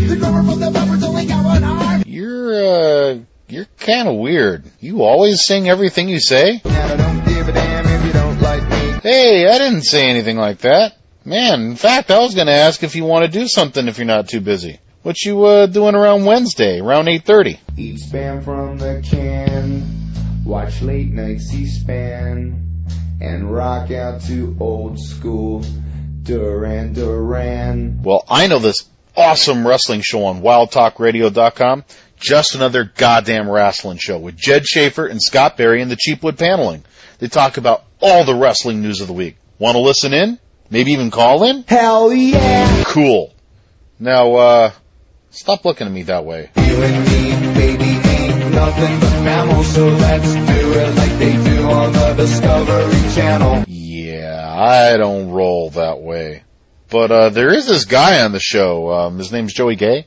You're kind of weird. You always sing everything you say? I don't give a damn if you don't like me. Hey, I didn't say anything like that. Man, in fact, I was going to ask if you want to do something if you're not too busy. What you doing around Wednesday, around 8:30? Eat Spam from the can, watch late night C-SPAN, and rock out to old school Duran Duran. Well, I know this awesome wrestling show on WildTalkRadio.com. Just another goddamn wrestling show with Jed Schaefer and Scott Berry and the Cheapwood Paneling. They talk about all the wrestling news of the week. Want to listen in? Maybe even call in? Hell yeah! Cool. Now, stop looking at me that way. You and me, baby, ain't nothing but mammals, so let's do it like they do on the Discovery Channel. Yeah, I don't roll that way. But there is this guy on the show. His name's Joey Gay.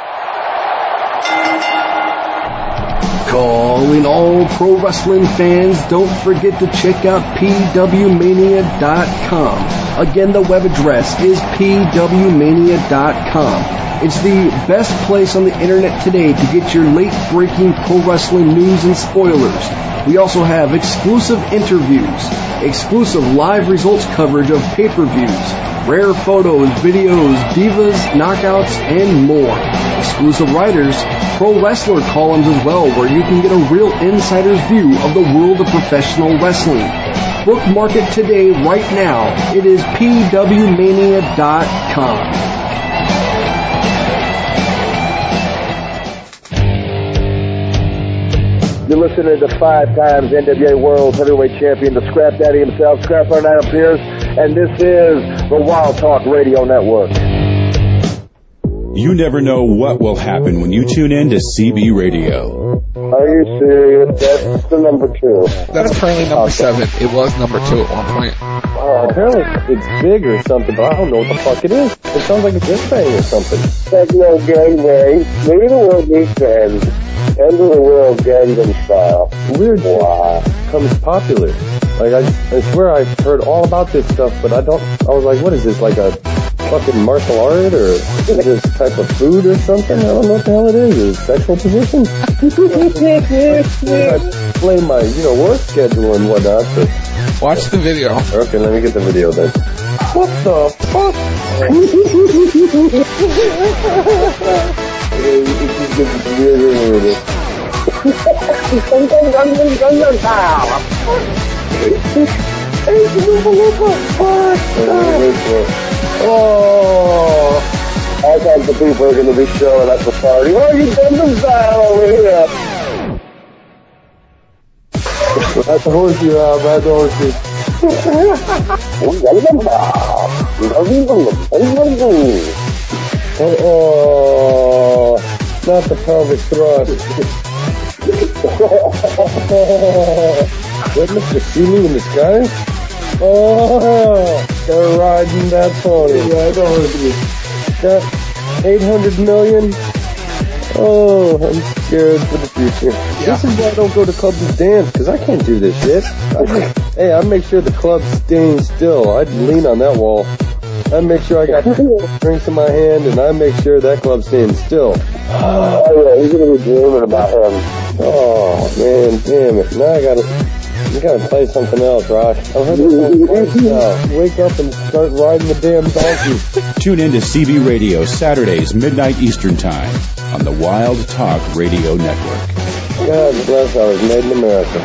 Calling all pro wrestling fans, don't forget to check out pwmania.com. Again, the web address is pwmania.com. It's the best place on the internet today to get your late-breaking pro wrestling news and spoilers. We also have exclusive interviews, exclusive live results coverage of pay-per-views, rare photos, videos, divas, knockouts, and more. Exclusive writers, pro wrestler columns as well, where you can get a real insider's view of the world of professional wrestling. Bookmark it today, right now. It is pwmania.com. You're listening to 5 times NWA World Heavyweight Champion, the Scrap Daddy himself, Scrap 49 Pierce, and this is the Wild Talk Radio Network. You never know what will happen when you tune in to CB Radio. Are you serious? That's the number 2. That's currently number 7. It was number 2 at one point. Apparently it's big or something, but I don't know what the fuck it is. It sounds like a big bang or something. Techno gangbang. Maybe the world needs to end. End of the world Gangnam Style. Weird shit becomes popular. Like, I swear I've heard all about this stuff, but I was like, what is this, like a fucking martial art, or is this type of food or something? I don't know what the hell it is. Is it sexual position? I play my, work schedule and whatnot, but... Watch the video. Okay, let me get the video then. What the fuck? It just gets weirder and weirder. Oh, all kinds of people are going to be showing up the party. Oh, you done the style over here. That's a horsey, Rob. That's a horsey. Oh, not the pelvic thrust. Witness the ceiling in the sky? Oh, they're riding that pony. Yeah, I know it. Got 800 million. Oh, I'm scared for the future. Yeah. This is why I don't go to clubs and dance, because I can't do this shit. I make sure the club's staying still. I'd lean on that wall. I make sure I got drinks in my hand, and I make sure that club's staying still. Oh, yeah, you're going to be dreaming about him. Oh, man, damn it. Now you gotta play something else, Rosh. I've heard this one twice now. Wake up and start riding the damn donkey. Tune in to CB Radio Saturdays, midnight Eastern Time, on the Wild Talk Radio Network. God bless, I was made in America.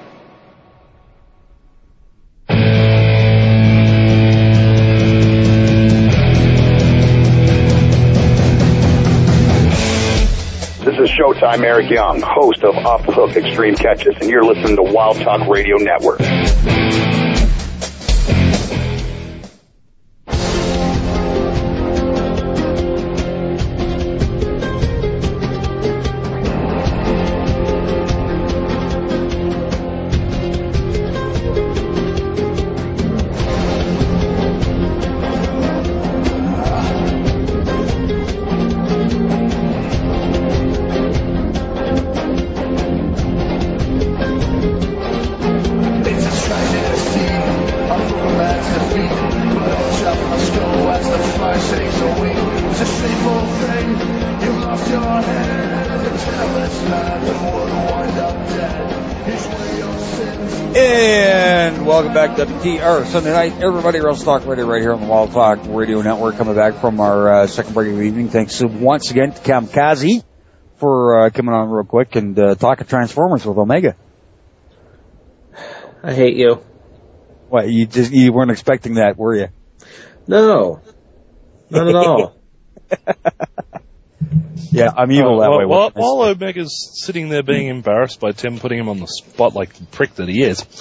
This is Showtime Eric Young, host of Off the Hook Extreme Catches, and you're listening to Wild Talk Radio Network. WTR Sunday night, everybody, Wrestle Talk Radio right here on the Wild Talk Radio Network, coming back from our second break of the evening. Thanks once again to Kamikaze for coming on real quick and talking Transformers with Omega. I hate you. What, you weren't expecting that, were you? No. Not at all. Yeah, I'm evil that way. While Omega's sitting there being embarrassed by Tim putting him on the spot like the prick that he is.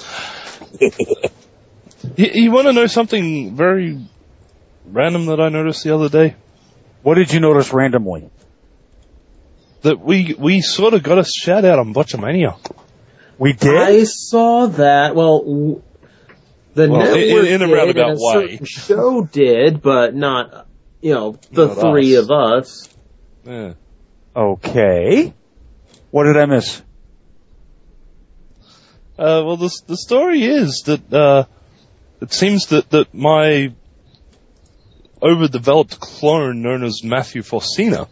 You want to know something very random that I noticed the other day? What did you notice randomly? That we sort of got a shout out on Botchamania. We did? I saw that. Well, the network in a roundabout way. The show did, but not, the Not three us. of us. Yeah. Okay. What did I miss? Well, the story is that it seems that my overdeveloped clone known as Matthew Forcina,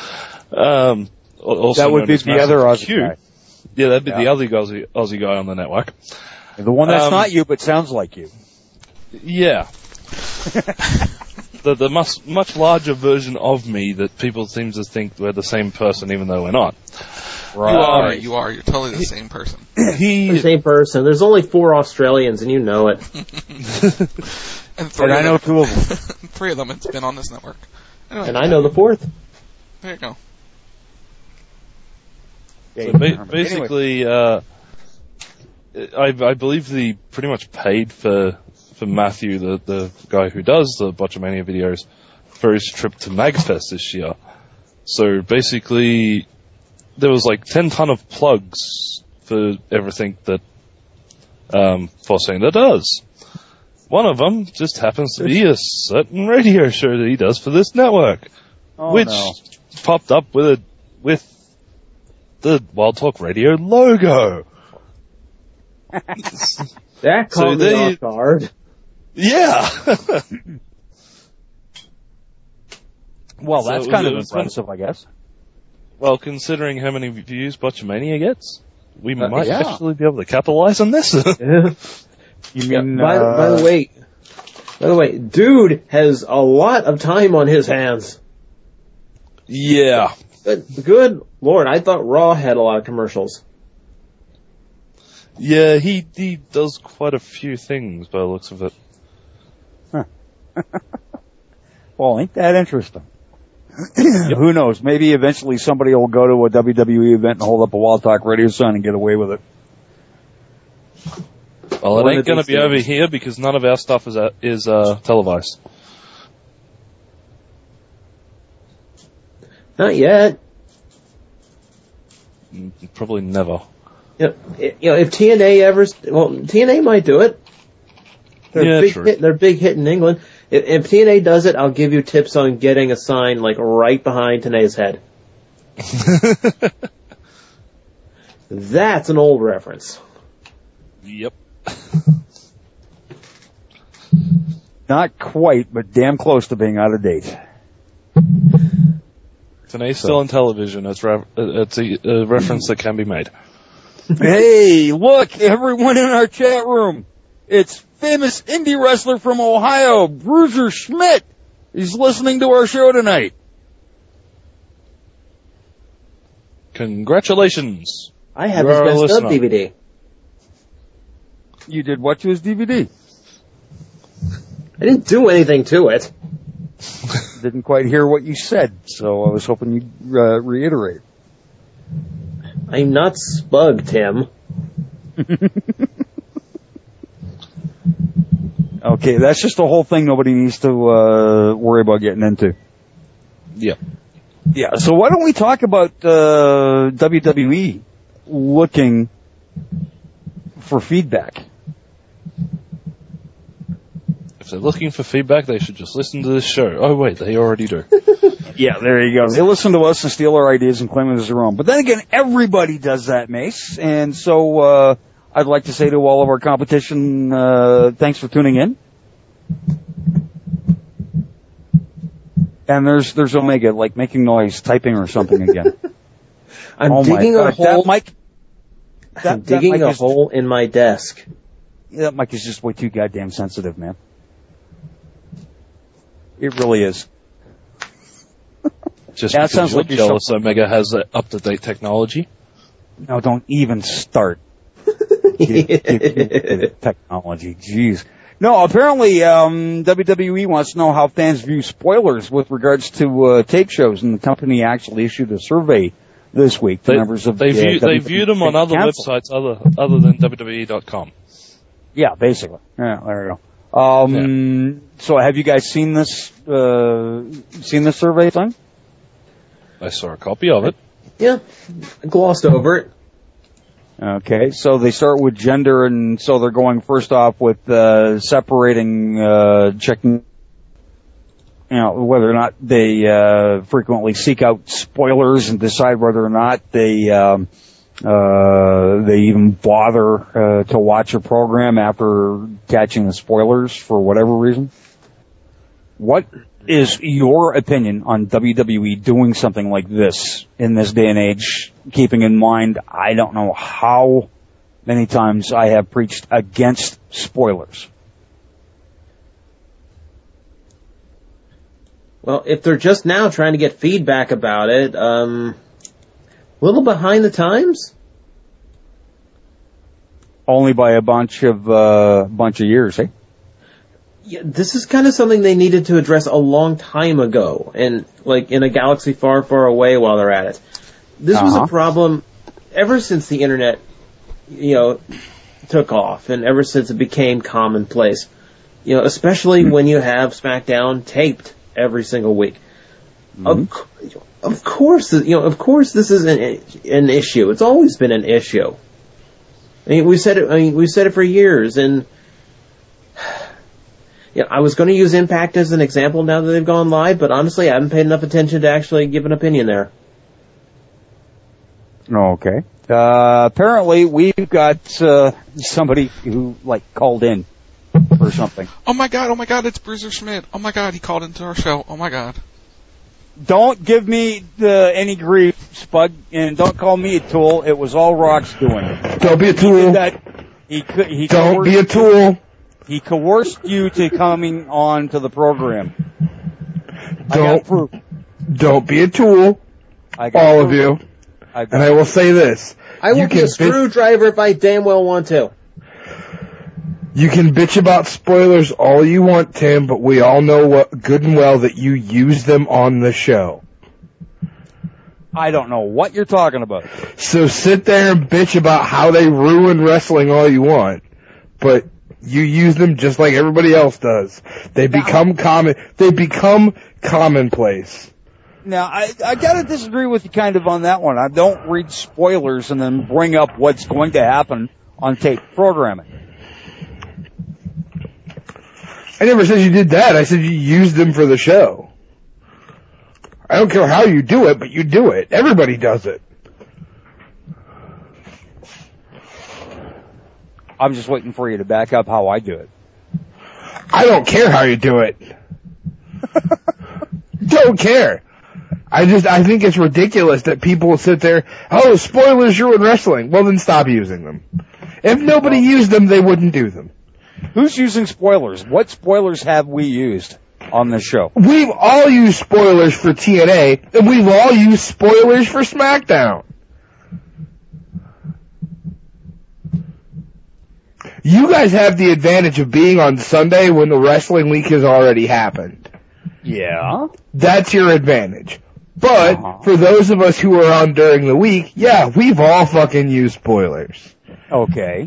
also that would known be as the other Massive Aussie Q. guy. Yeah, that'd be the other Aussie guy on the network. The one that's not you, but sounds like you. Yeah. the much larger version of me that people seem to think we're the same person, even though we're not. Right. You are. You're totally the same person. The same person. There's only 4 Australians, and you know it. And I know 2 of them. 3 of them have been on this network. Anyway, And I know the 4th. There you go. So basically, I believe they pretty much paid for Matthew, the guy who does the Botchamania videos, for his trip to MagFest this year. So basically, there was like 10 ton of plugs for everything that Forcina does. One of them just happens to be a certain radio show that he does for this network, which popped up with the Wild Talk Radio logo. That caught me off guard. Yeah. Well, So that's it kind of was impressive, I guess. Well, considering how many views Botchamania gets, we might yeah. actually be able to capitalize on this. You mean? By the way, dude has a lot of time on his hands. Yeah. Good Lord, I thought Raw had a lot of commercials. Yeah, he does quite a few things by the looks of it. Well, ain't that interesting? Who knows? Maybe eventually somebody will go to a WWE event and hold up a Wild Talk Radio sign and get away with it. Well, it ain't going to be over here because none of our stuff is televised. Not yet. Probably never. If TNA TNA might do it. They're they're big hit in England. If TNA does it, I'll give you tips on getting a sign like right behind Tanae's head. That's an old reference. Yep. Not quite, but damn close to being out of date. Tanae's still on television. It's a reference that can be made. Hey, look, everyone in our chat room. It's famous indie wrestler from Ohio, Bruiser Schmidt. He's listening to our show tonight. Congratulations. I have his best of DVD. You did what to his DVD? I didn't do anything to it. Didn't quite hear what you said, so I was hoping you'd reiterate. I'm not Spug, Tim. Okay, that's just the whole thing nobody needs to worry about getting into. Yeah. Yeah, so why don't we talk about WWE looking for feedback? If they're looking for feedback, they should just listen to this show. Oh, wait, they already do. Yeah, there you go. They listen to us and steal our ideas and claim it as their own. But then again, everybody does that, Mace. And so I'd like to say to all of our competition, thanks for tuning in. And there's Omega, like making noise, typing or something again. I'm digging a hole. I'm digging a hole in my desk. Yeah, that mic is just way too goddamn sensitive, man. It really is. Just yeah, because sounds you're like jealous Omega has up-to-date technology. No, don't even start. Technology, jeez. No, apparently WWE wants to know how fans view spoilers with regards to tape shows, and the company actually issued a survey this week to members of they view them on other websites other than WWE.com. Yeah, basically. Yeah, there you go. So have you guys seen this survey thing? I saw a copy of it. Yeah, I glossed over it. Okay, so they start with gender, and so they're going first off with separating, checking, whether or not they frequently seek out spoilers and decide whether or not they even bother to watch a program after catching the spoilers for whatever reason. What is your opinion on WWE doing something like this in this day and age, keeping in mind I don't know how many times I have preached against spoilers? Well, if they're just now trying to get feedback about it, a little behind the times? Only by a bunch of years, eh? Yeah, this is kind of something they needed to address a long time ago, and like in a galaxy far, far away while they're at it. This was a problem ever since the internet, took off, and ever since it became commonplace. Especially when you have SmackDown taped every single week. Of course, this is an issue. It's always been an issue. We've said it for years, and I was going to use Impact as an example now that they've gone live, but honestly, I haven't paid enough attention to actually give an opinion there. Okay. Apparently, we've got somebody who called in or something. Oh my God! It's Bruiser Schmidt. Oh my God! He called into our show. Oh my God! Don't give me any grief, Spud, and don't call me a tool. It was all Rock's doing. Don't be a tool. He don't be a tool. He coerced you to coming on to the program. Don't be a tool. All of you. And I will say this. I will be a screwdriver if I damn well want to. You can bitch about spoilers all you want, Tim, but we all know good and well that you use them on the show. I don't know what you're talking about. So sit there and bitch about how they ruin wrestling all you want, but you use them just like everybody else does. They become commonplace. Now, I gotta disagree with you kind of on that one. I don't read spoilers and then bring up what's going to happen on tape programming. I never said you did that. I said you used them for the show. I don't care how you do it, but you do it. Everybody does it. I'm just waiting for you to back up how I do it. I don't care how you do it. Don't care. I think it's ridiculous that people will sit there, spoilers ruin wrestling. Well, then stop using them. If nobody used them, they wouldn't do them. Who's using spoilers? What spoilers have we used on this show? We've all used spoilers for TNA, and we've all used spoilers for SmackDown. You guys have the advantage of being on Sunday when the wrestling week has already happened. Yeah. That's your advantage. But for those of us who are on during the week, we've all fucking used spoilers. Okay.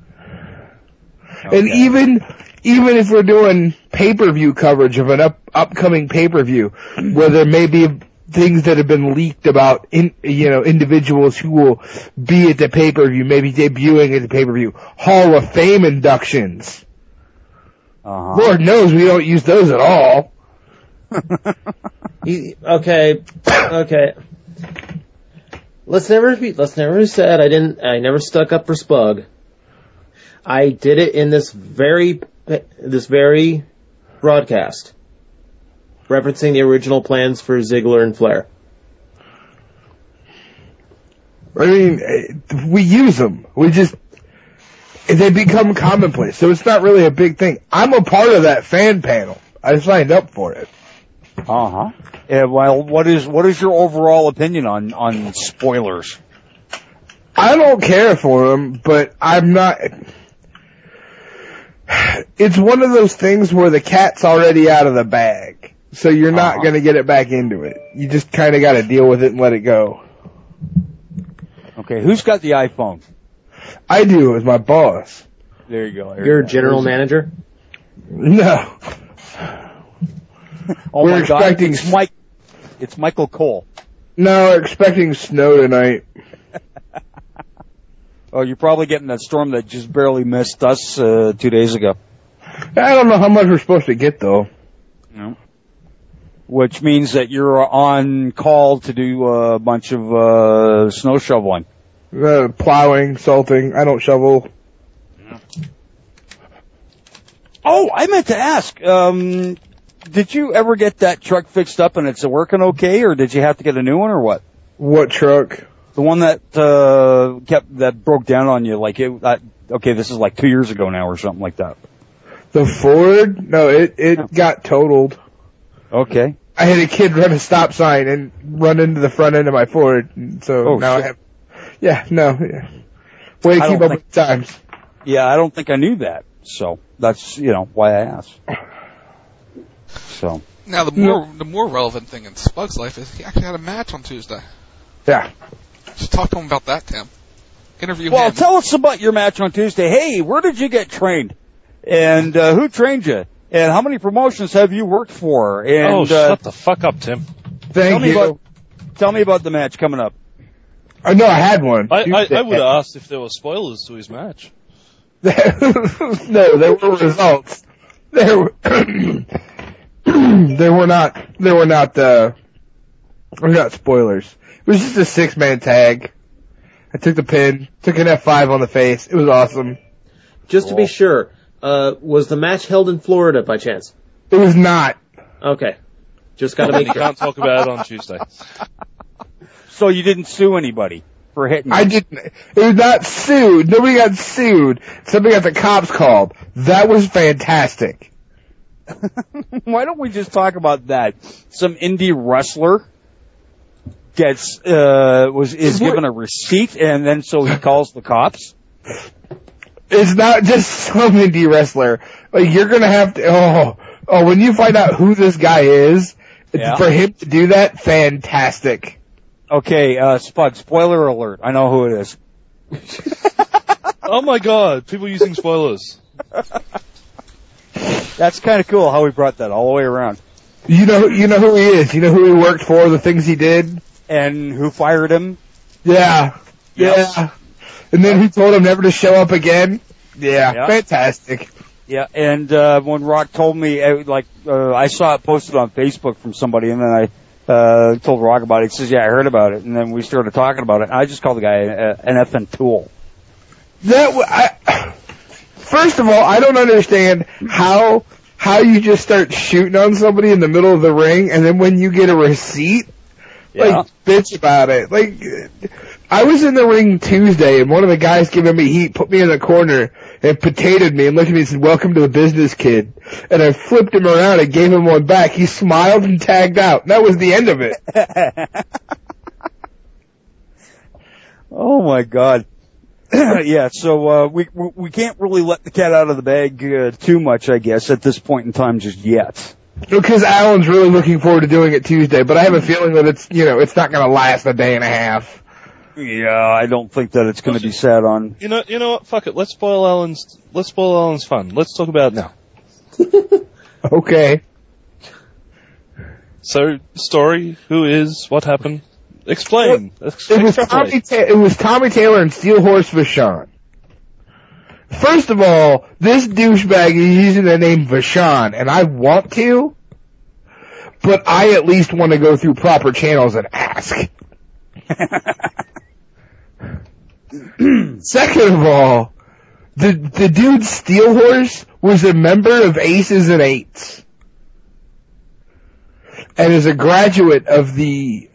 And even if we're doing pay-per-view coverage of an upcoming pay-per-view, where there may be things that have been leaked about individuals who will be at the pay-per-view, maybe debuting at the pay-per-view, Hall of Fame inductions. Lord knows we don't use those at all. Okay. Let's never be said I never stuck up for Spug. I did it in this very broadcast, referencing the original plans for Ziggler and Flair. I mean, we use them. They become commonplace, so it's not really a big thing. I'm a part of that fan panel. I signed up for it. Yeah, well, what is your overall opinion on spoilers? I don't care for them, but I'm not. It's one of those things where the cat's already out of the bag, so you're not going to get it back into it. You just kind of got to deal with it and let it go. Okay, who's got the iPhone? I do, as my boss. There you go. Your general manager? No. Oh We're my God. expecting It's Michael Cole. No, we're expecting snow tonight. Oh, you're probably getting that storm that just barely missed us 2 days ago. I don't know how much we're supposed to get though. No. Which means that you're on call to do a bunch of snow shoveling. Plowing, salting. I don't shovel. Oh, I meant to ask. Did you ever get that truck fixed up and it's working okay, or did you have to get a new one, or what? What truck? The one that that broke down on you, like okay, this is like 2 years ago now or something like that. The Ford? No, it got totaled. Okay. I had a kid run a stop sign and run into the front end of my Ford, so now shit. I have. Yeah, no. Yeah. Way to keep up with the times. Yeah, I don't think I knew that, so that's why I asked. So now the more relevant thing in Spug's life is he actually had a match on Tuesday. Yeah. Just talk to him about that, Tim. Interview him. Well, tell us about your match on Tuesday. Hey, where did you get trained? And who trained you? And how many promotions have you worked for? And shut the fuck up, Tim. Thank you. Tell me about the match coming up. No, I had one. I would have asked if there were spoilers to his match. No, there were results. There were not spoilers. It was just a 6-man tag. I took the pin, took an F5 on the face. It was awesome. Just to be sure, was the match held in Florida by chance? It was not. Okay. Just gotta make sure. You can't talk about it on Tuesday. So you didn't sue anybody for hitting you? I didn't. It was not sued. Nobody got sued. Somebody got the cops called. That was fantastic. Why don't we just talk about that? Some indie wrestler gets is given a receipt, and then so he calls the cops. It's not just some indie wrestler. Like, you're gonna have to. When you find out who this guy is, for him to do that, fantastic. Okay, Spud, spoiler alert. I know who it is. Oh my God, people using spoilers. That's kind of cool how we brought that all the way around. You know who he is. You know who he worked for, the things he did. And who fired him? Yeah. Yes. Yeah. And then who told him never to show up again? Yeah. Fantastic. Yeah, and when Rock told me, I saw it posted on Facebook from somebody, and then I told Rock about it. He says, yeah, I heard about it. And then we started talking about it. And I just called the guy an effing tool. First of all, I don't understand how you just start shooting on somebody in the middle of the ring, and then when you get a receipt, bitch about it. Like, I was in the ring Tuesday, and one of the guys giving me heat put me in the corner and potatoed me and looked at me and said, "Welcome to the business, kid." And I flipped him around and gave him one back. He smiled and tagged out. And that was the end of it. Oh my God. Yeah, so we can't really let the cat out of the bag too much, I guess, at this point in time just yet. Because Alan's really looking forward to doing it Tuesday, but I have a feeling that it's not going to last a day and a half. Yeah, I don't think that it's going to be sat on. You know what? Fuck it. Let's spoil Alan's fun. Let's talk about it now. Okay. So, story, who is, what happened? Explain. It was Tommy Taylor and Steel Horse Vachon. First of all, this douchebag is using the name Vachon, and I want to, but I at least want to go through proper channels and ask. Second of all, the dude Steel Horse was a member of Aces and Eights, and is a graduate of the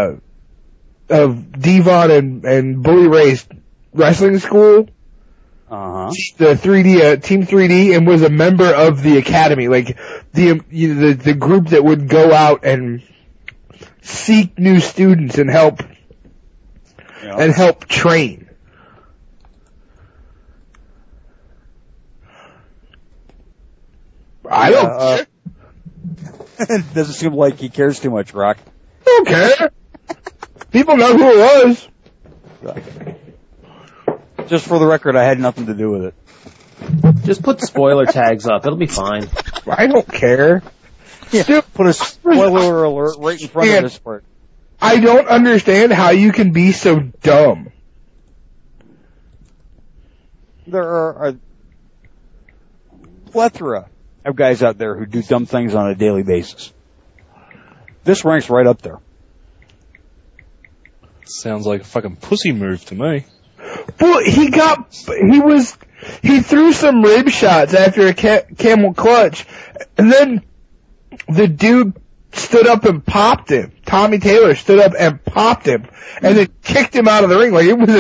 of Devon and Bully Ray's wrestling school. The 3D Team 3D, and was a member of the academy, like the group that would go out and seek new students and help train. I don't care. It doesn't seem like he cares too much, Rock. I don't care. People know who it was. Just for the record, I had nothing to do with it. Just put spoiler tags up. It'll be fine. I don't care. Yeah, put a spoiler alert right in front of this part. I don't understand how you can be so dumb. There are a plethora of guys out there who do dumb things on a daily basis. This ranks right up there. Sounds like a fucking pussy move to me. Well, he threw some rib shots after a camel clutch, and then the dude stood up and popped him. Tommy Taylor stood up and popped him, and then kicked him out of the ring. Like, it was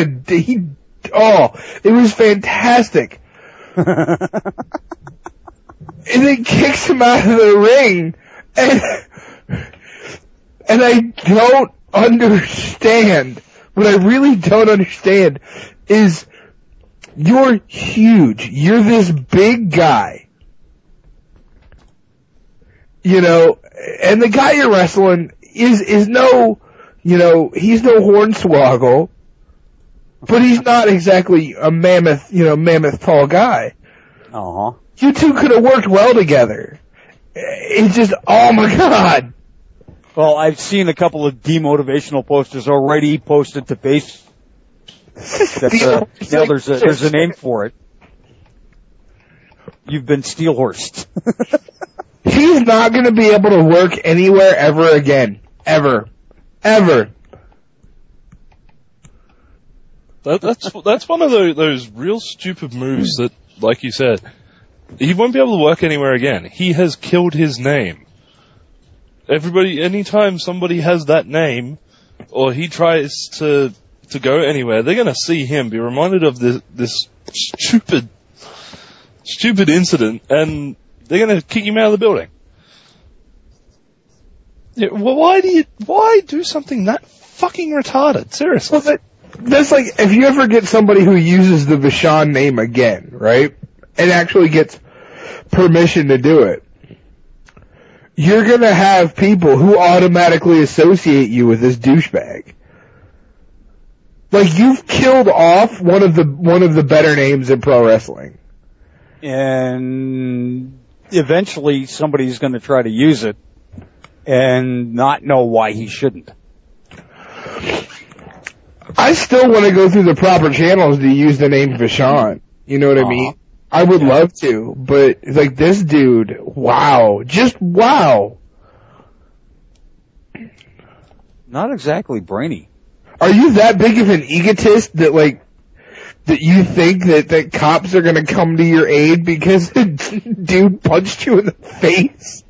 it was fantastic. And then kicks him out of the ring, and I don't understand. What I really don't understand is you're huge. You're this big guy. You know, and the guy you're wrestling is no, you know, he's no hornswoggle, but he's not exactly a mammoth tall guy. Uh-huh. You two could have worked well together. It's just, oh my God. Well, I've seen a couple of demotivational posters already posted to Facebook. There's a name for it. You've been Steelhorsed. He's not going to be able to work anywhere ever again. Ever. That's one of those real stupid moves that, like you said, he won't be able to work anywhere again. He has killed his name. Anytime somebody has that name, or he tries to go anywhere, they're gonna see him, be reminded of this stupid incident, and they're gonna kick him out of the building. Yeah, well, why do something that fucking retarded? Seriously. Well, that's like, if you ever get somebody who uses the Vachon name again, right, and actually gets permission to do it, you're gonna have people who automatically associate you with this douchebag. Like, you've killed off one of the better names in pro wrestling. And eventually somebody's gonna try to use it and not know why he shouldn't. I still want to go through the proper channels to use the name Vachon. You know what I mean? I would love to, but like, this dude, wow. Just wow. Not exactly brainy. Are you that big of an egotist that you think that cops are gonna come to your aid because a dude punched you in the face?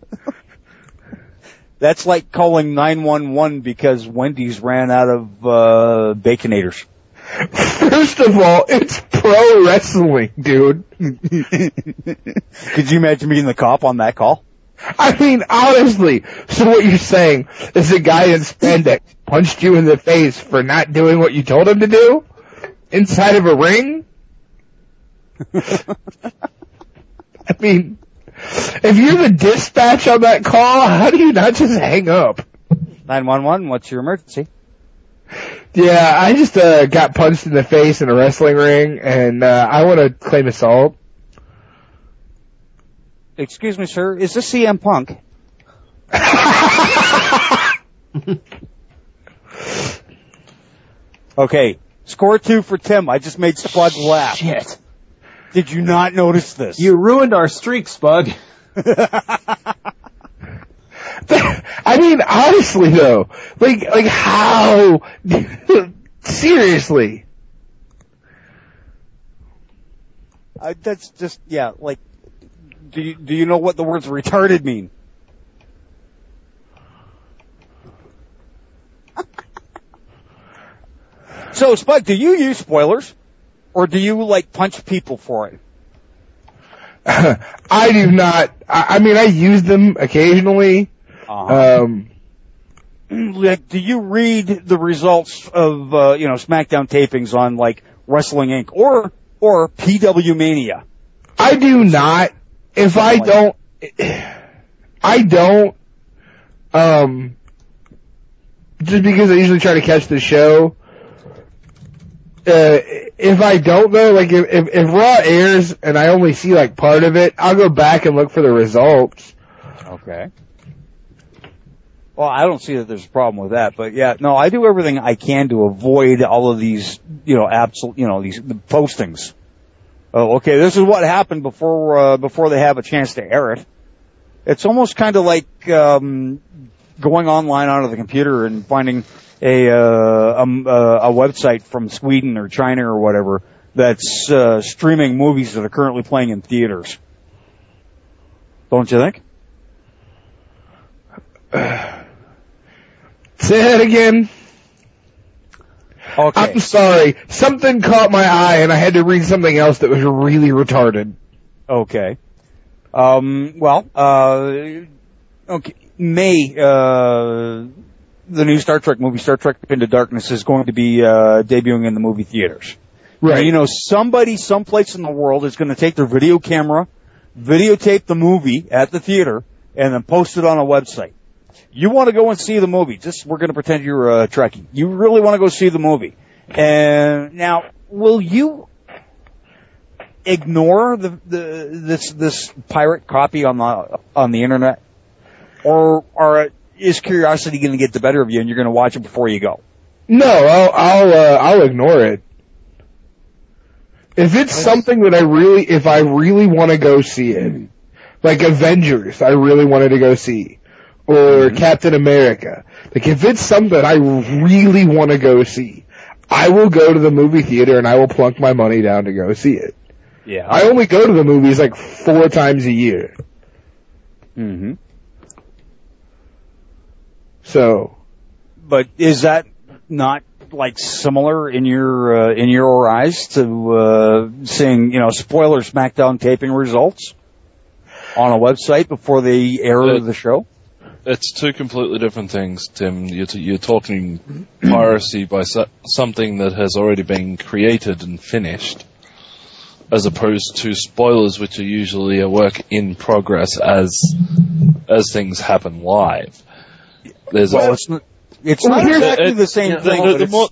That's like calling 911 because Wendy's ran out of Baconators. First of all, it's pro wrestling, dude. Could you imagine being the cop on that call? I mean, honestly, so what you're saying is the guy in spandex punched you in the face for not doing what you told him to do? Inside of a ring? I mean, if you're the dispatch on that call, how do you not just hang up? 911, what's your emergency? Yeah, I just got punched in the face in a wrestling ring, and I want to claim assault. Excuse me, sir, is this CM Punk? Okay, score 2 for Tim. I just made Spud laugh. Shit. Did you not notice this? You ruined our streak, Spug. I mean, honestly though, like how? Seriously. That's just, yeah, like, do you know what the words retarded mean? So, Spud, do you use spoilers? Or do you, like, punch people for it? I do not. I mean, I use them occasionally. Like, do you read the results of, SmackDown tapings on, like, Wrestling Inc. or PW Mania? I do not. If I don't, just because I usually try to catch the show. if I don't though, like if Raw airs and I only see like part of it, I'll go back and look for the results. Okay. Well, I don't see that there's a problem with that, but yeah, no, I do everything I can to avoid all of these, these postings. Oh, okay, this is what happened before they have a chance to air it. It's almost kind of like, going online onto the computer and finding a website from Sweden or China or whatever that's, streaming movies that are currently playing in theaters. Don't you think? Say that again. Okay. I'm sorry. Something caught my eye and I had to read something else that was really retarded. Okay. Okay. The new Star Trek movie, Star Trek Into Darkness, is going to be, debuting in the movie theaters. Right. Now, somebody someplace in the world is going to take their video camera, videotape the movie at the theater, and then post it on a website. You want to go and see the movie. We're going to pretend you're Trekkie. You really want to go see the movie. And now, will you ignore this pirate copy on the internet, or is curiosity going to get the better of you and you're going to watch it before you go? No, I'll ignore it. If it's something that if I really want to go see it, like Avengers, I really wanted to go see. Or Captain America. Like, if it's something I really want to go see, I will go to the movie theater and I will plunk my money down to go see it. Yeah. I only go to the movies like 4 times a year. Mm-hmm. So. But is that not, like, similar in your eyes to, seeing, spoiler SmackDown taping results on a website before they air the show? It's two completely different things, Tim. You're talking piracy by something that has already been created and finished, as opposed to spoilers, which are usually a work in progress as things happen live. It's not exactly the same thing.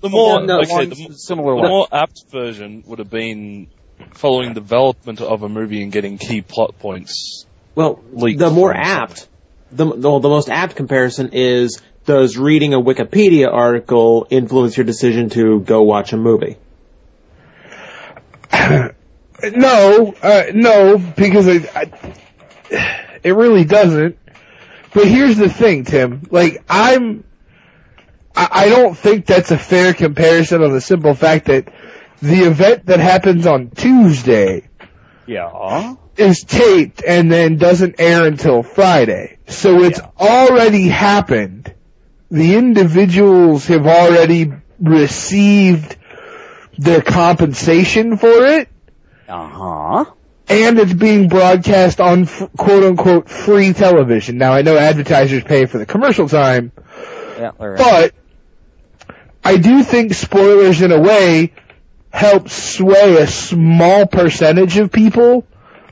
The more apt version would have been following development of a movie and getting key plot points. Well, the most apt comparison is, does reading a Wikipedia article influence your decision to go watch a movie? No, because it really doesn't. But here's the thing, Tim. Like, I don't think that's a fair comparison on the simple fact that the event that happens on Tuesday is taped and then doesn't air until Friday. So it's already happened. The individuals have already received their compensation for it. Uh-huh. And it's being broadcast on quote-unquote free television. Now, I know advertisers pay for the commercial time, but I do think spoilers, in a way, help sway a small percentage of people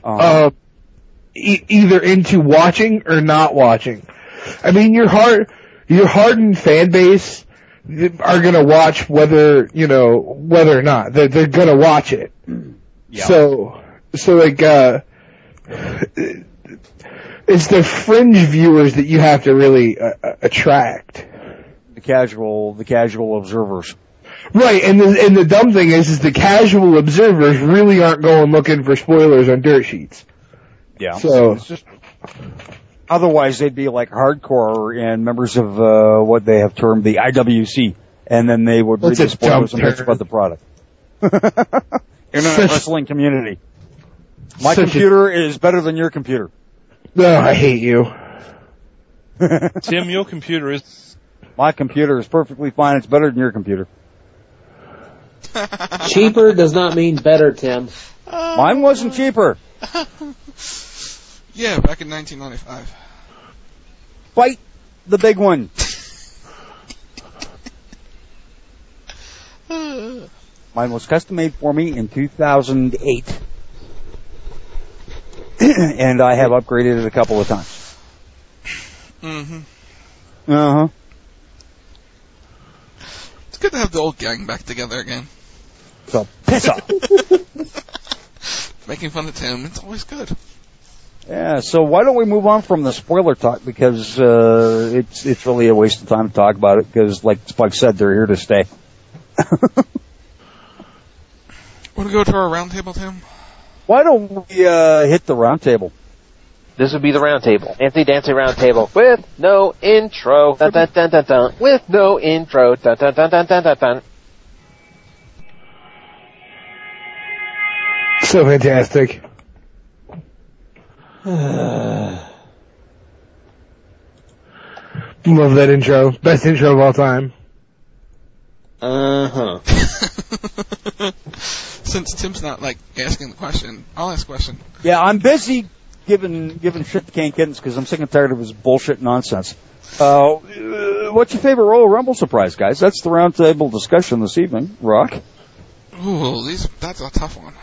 either into watching or not watching. I mean, your hardened fan base are going to watch whether or not. They're going to watch it. Yeah. So like, it's the fringe viewers that you have to really attract. The casual observers. Right, and the dumb thing is the casual observers really aren't going looking for spoilers on dirt sheets. Yeah. So it's just, otherwise they'd be like hardcore and members of what they have termed the IWC, and then they would read the spoilers and bitch about the product. Internet wrestling community. My computer is better than your computer. No, I hate you. Tim, your computer is... My computer is perfectly fine. It's better than your computer. Cheaper does not mean better, Tim. Mine wasn't cheaper. Yeah, back in 1995. Fight the big one. Mine was custom made for me in 2008. And I have upgraded it a couple of times. Mm-hmm. Uh-huh. It's good to have the old gang back together again. Piss off. Making fun of Tim, it's always good. Yeah, so why don't we move on from the spoiler talk, because it's really a waste of time to talk about it, because like Spike said, they're here to stay. Want to go to our roundtable, Tim? Why don't we hit the roundtable? This would be the roundtable. Anthony Dancy roundtable with no intro. Dun, dun, dun, dun, dun. With no intro. Dun, dun, dun, dun, dun, dun, dun. So fantastic. Love that intro. Best intro of all time. Since Tim's not like asking the question, I'll ask a question. Yeah, I'm busy giving shit to Kane Kittens because I'm sick and tired of his bullshit nonsense. What's your favorite Royal Rumble surprise, guys? That's the roundtable discussion this evening. Rock? Ooh, that's a tough one.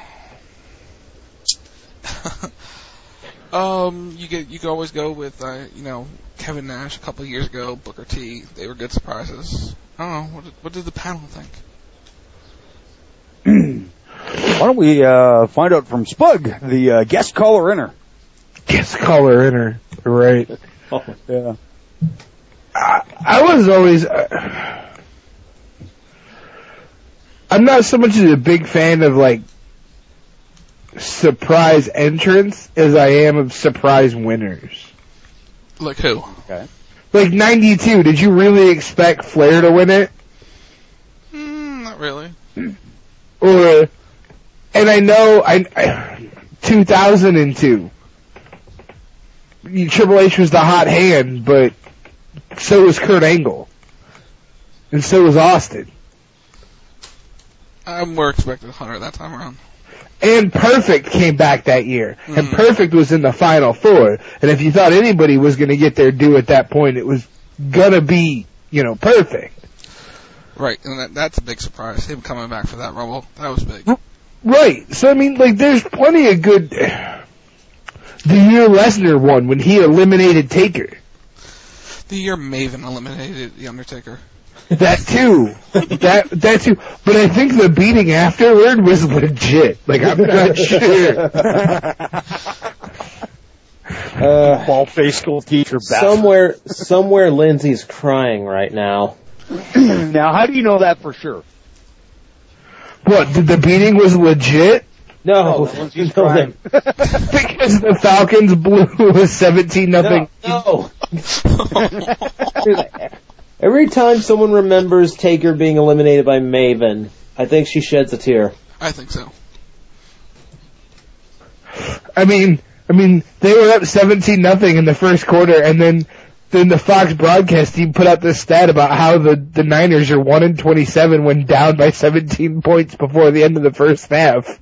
You could always go with Kevin Nash a couple of years ago, Booker T. They were good surprises. I don't know, what did the panel think? Why don't we find out from Spug, the guest caller inner? Guest caller inner, right? Oh, yeah. I was always. I'm not so much a big fan of like surprise entrants as I am of surprise winners. Like who? Okay. Like 92. Did you really expect Flair to win it? Not really. And I know 2002. Triple H was the hot hand, but so was Kurt Angle. And so was Austin. I more expected Hunter that time around. And Perfect came back that year. And Perfect was in the Final Four. And if you thought anybody was going to get their due at that point, it was going to be, Perfect. Right, and that's a big surprise. Him coming back for that Rumble, that was big. Right. So, there's plenty of good... The year Lesnar won when he eliminated Taker. The year Maven eliminated The Undertaker. That too. That too. But I think the beating afterward was legit. I'm not sure. Bald-faced school teacher bastard. Somewhere Lindsay's crying right now. Now, how do you know that for sure? What, the beating was legit? No, Lindsay's crying. Because the Falcons blew a 17-0. No. Every time someone remembers Taker being eliminated by Maven, I think she sheds a tear. I think so. I mean, they were up 17-0 in the first quarter, and then the Fox broadcast team put out this stat about how the Niners are 1-27 when down by 17 points before the end of the first half.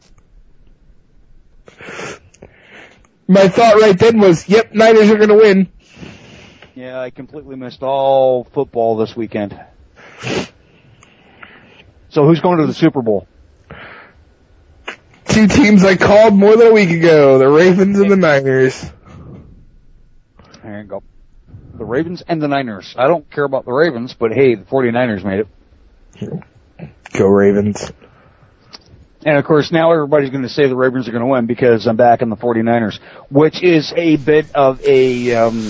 My thought right then was, yep, Niners are going to win. Yeah, I completely missed all football this weekend. So who's going to the Super Bowl? Two teams I called more than a week ago, the Ravens and the Niners. There you go. The Ravens and the Niners. I don't care about the Ravens, but hey, the 49ers made it. Go Ravens. And of course, now everybody's going to say the Ravens are going to win because I'm back in the 49ers, which is a bit of a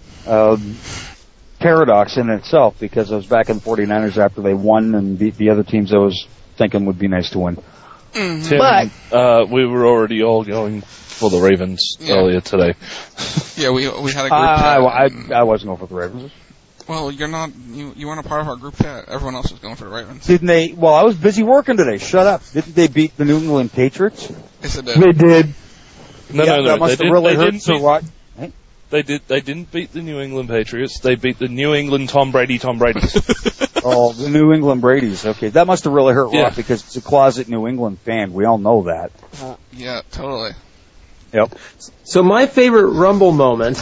paradox in itself because I was back in the 49ers after they won and beat the other teams I was thinking would be nice to win. Mm-hmm. Tim, but we were already all going for the Ravens earlier today. Yeah, we had a group chat. I wasn't going for the Ravens. Well, you're not. You weren't a part of our group chat. Everyone else was going for the Ravens. Didn't they? Well, I was busy working today. Shut up. Didn't they beat the New England Patriots? Yes, they They did. No. That must have really hurt. So what? They didn't beat the New England Patriots. They beat the New England Tom Brady's. Oh, the New England Brady's. Okay, that must have really hurt Rock because he's a closet New England fan. We all know that. Yeah, totally. Yep. So my favorite Rumble moment.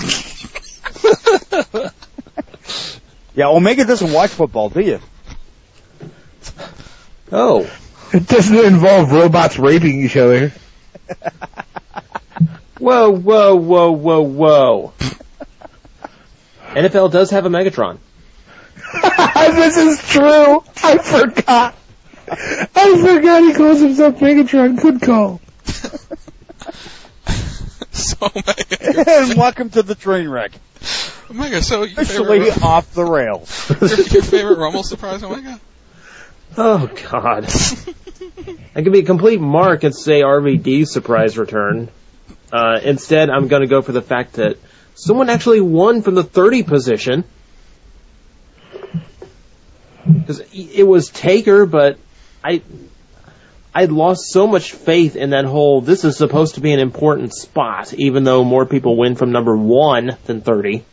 Yeah, Omega doesn't watch football, do you? Oh. It doesn't involve robots raping each other. Whoa. NFL does have a Megatron. This is true. I forgot. I forgot he calls himself Megatron. Good call. So, Omega. And welcome to the train wreck. Omega, so your Officially favorite, off the rails. your favorite Rumble surprise, Omega? Oh, God. I could be a complete mark and say RVD's surprise return. Instead, I'm going to go for the fact that someone actually won from the 30 position. Because it was Taker, but I'd lost so much faith in that whole, this is supposed to be an important spot, even though more people win from number 1 than 30.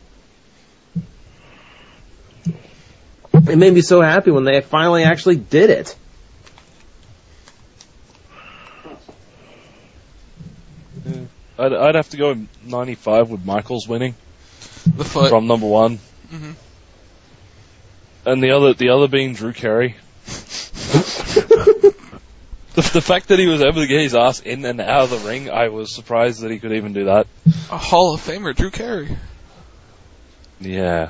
It made me so happy when they finally actually did it. I'd have to go in 95 with Michaels winning The foot. from number 1. Mm-hmm. And the other being Drew Carey. The fact that he was able to get his ass in and out of the ring, I was surprised that he could even do that. A Hall of Famer, Drew Carey. Yeah.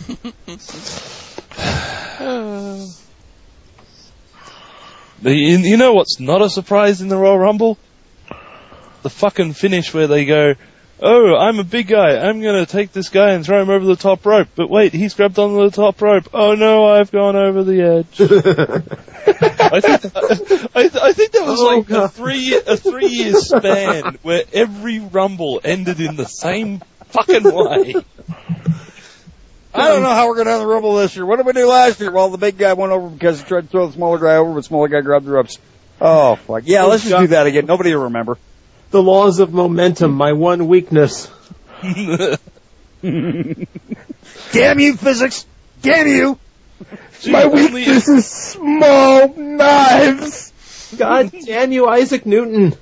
You know what's not a surprise in the Royal Rumble? The fucking finish where they go, oh, I'm a big guy, I'm gonna take this guy and throw him over the top rope, but wait, he's grabbed onto the top rope, oh no, I've gone over the edge. I think that was a 3-year span where every Rumble ended in the same fucking way. I don't know how we're going to have the Rumble this year. What did we do last year? Well, the big guy went over because he tried to throw the smaller guy over, but the smaller guy grabbed the ropes. Oh, fuck. Yeah, let's just do that again. Nobody will remember. The laws of momentum, my one weakness. Damn you, physics! Damn you! My weakness is small knives. God damn you, Isaac Newton.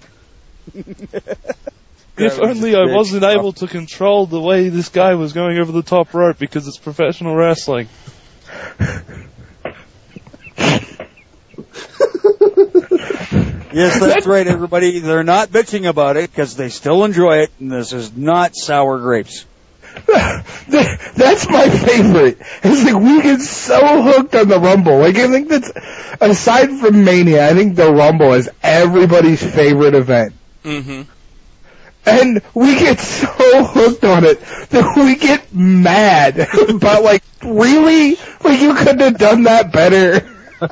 If only I wasn't able to control the way this guy was going over the top rope because it's professional wrestling. Yes, that's right, everybody. They're not bitching about it because they still enjoy it, and this is not sour grapes. That's my favorite. It's like we get so hooked on the Rumble. Like I think that's, aside from Mania, I think the Rumble is everybody's favorite event. Mm-hmm. And we get so hooked on it that we get mad about, like, really? Like, you couldn't have done that better.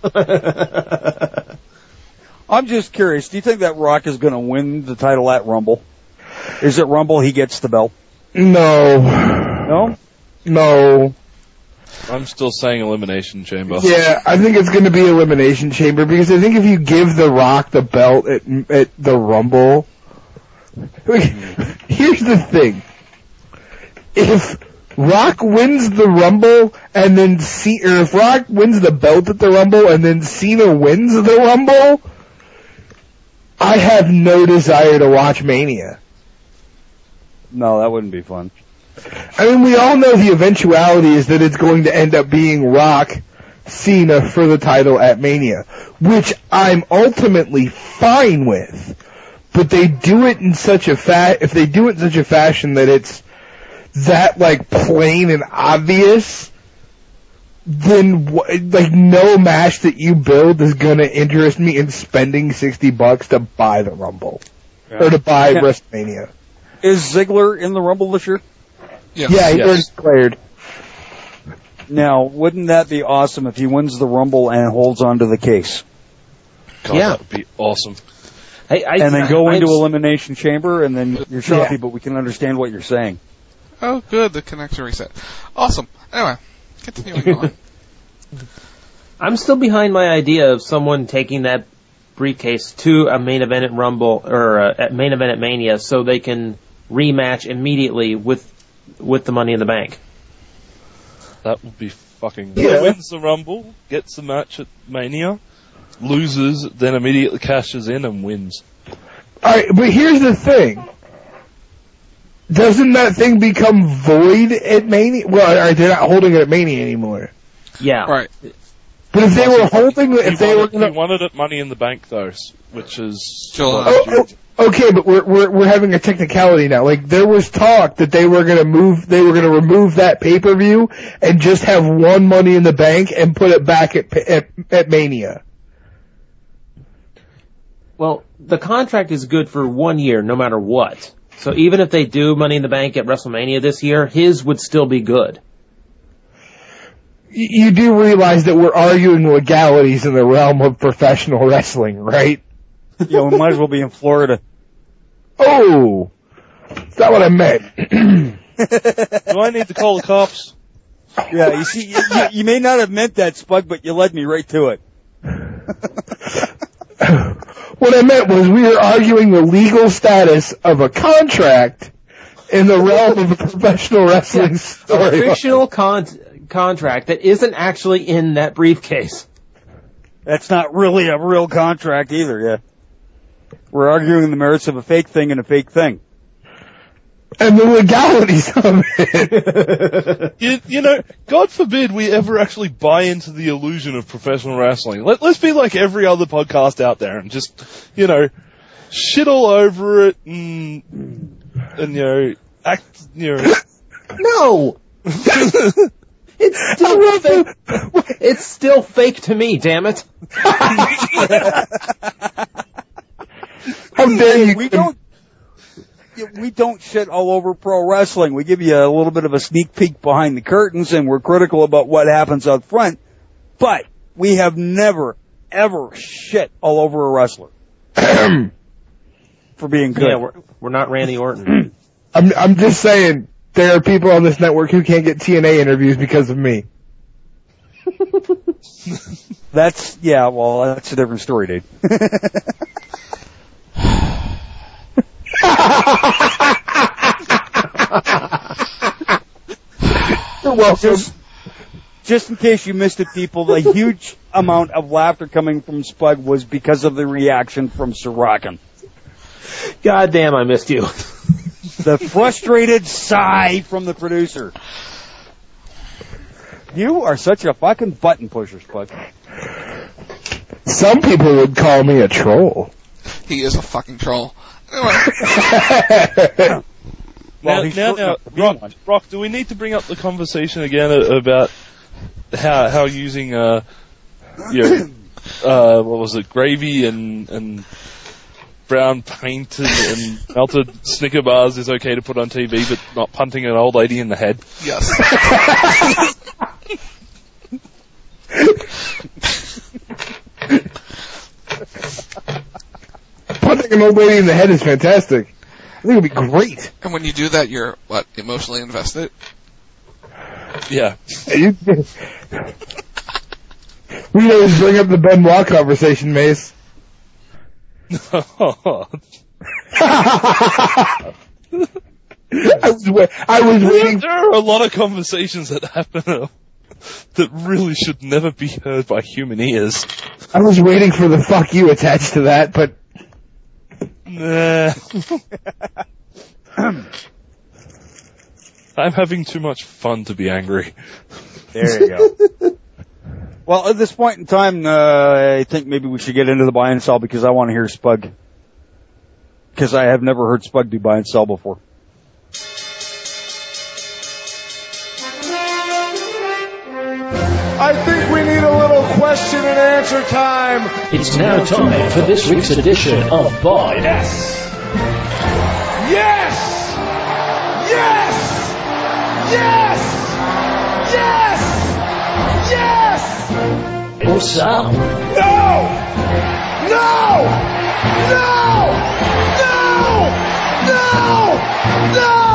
I'm just curious, do you think that Rock is going to win the title at Rumble? Is it Rumble he gets the belt? No. No? No. I'm still saying Elimination Chamber. Yeah, I think it's going to be Elimination Chamber, because I think if you give The Rock the belt at the Rumble... Here's the thing. If Rock wins the Rumble and then if Rock wins the belt at the Rumble and then Cena wins the Rumble, I have no desire to watch Mania. No, that wouldn't be fun. I mean, we all know the eventuality is that it's going to end up being Rock, Cena for the title at Mania, which I'm ultimately fine with. But they do it in such a if they do it in such a fashion that it's that, like, plain and obvious, then, like, no match that you build is gonna interest me in spending $60 to buy the Rumble. Yeah. Or to buy WrestleMania. Is Ziggler in the Rumble this year? Yes. Yeah, he already declared. Now, wouldn't that be awesome if he wins the Rumble and holds on to the case? God, yeah. That would be awesome. And then go into Elimination Chamber, and then you're choppy, but we can understand what you're saying. Oh, good, the connection reset. Awesome. Anyway, continuing on. I'm still behind my idea of someone taking that briefcase to a main event at Rumble, or at main event at Mania, so they can rematch immediately with the Money in the Bank. That would be fucking... Yeah. Wins the Rumble, gets the match at Mania, loses, then immediately cashes in and wins. Alright, but here's the thing. Doesn't that thing become void at Mania? Well, they're not holding it at Mania anymore. Yeah. Right. But if they were holding... He wanted it Money in the Bank, though, which is... Okay, but we're having a technicality now. Like, there was talk that they were gonna remove that pay-per-view and just have one Money in the Bank and put it back at Mania. Well, the contract is good for 1 year, no matter what. So even if they do Money in the Bank at WrestleMania this year, his would still be good. You do realize that we're arguing legalities in the realm of professional wrestling, right? Yeah, we might as well be in Florida. Oh! That's not what I meant. Do I need to call the cops? Yeah, you see, you may not have meant that, Spug, but you led me right to it. What I meant was we were arguing the legal status of a contract in the realm of a professional wrestling story. A fictional contract that isn't actually in that briefcase. That's not really a real contract either, yeah. We're arguing the merits of a fake thing and a fake thing. And the legalities of it. You know, God forbid we ever actually buy into the illusion of professional wrestling. Let's be like every other podcast out there and just, you know, shit all over it and you know, act, you know. No! It's still fake. It's still fake to me, damn it. How dare you? We don't shit all over pro wrestling. We give you a little bit of a sneak peek behind the curtains, and we're critical about what happens up front. But we have never, ever shit all over a wrestler for being good. Yeah, we're not Randy Orton. I'm just saying, there are people on this network who can't get TNA interviews because of me. That's a different story, dude. You're welcome. Just in case you missed it, people, the huge amount of laughter coming from Spug was because of the reaction from Sir Rockin'. God damn, I missed you. The frustrated sigh from the producer. You are such a fucking button pusher, Spug. Some people would call me a troll. He is a fucking troll. Now, Rock, do we need to bring up the conversation again about how using, what was it, gravy and brown paint and melted Snicker bars is okay to put on TV, but not punting an old lady in the head? Yes. Punting an old lady in the head is fantastic. I think it'd be great. And when you do that, you're, emotionally invested? Yeah. We always bring up the Benoit conversation, Mace. I was waiting. There are a lot of conversations that happen that really should never be heard by human ears. I was waiting for the fuck you attached to that, but... Nah. I'm having too much fun to be angry. There you go. Well, at this point in time, I think maybe we should get into the buy and sell because I want to hear Spug. Because I have never heard Spug do buy and sell before. I think we need a little question and answer time. It's now time for this week's edition of Buy Yes. Yes! Yes! Yes! Yes! Yes! Or sell. No! No! No! No!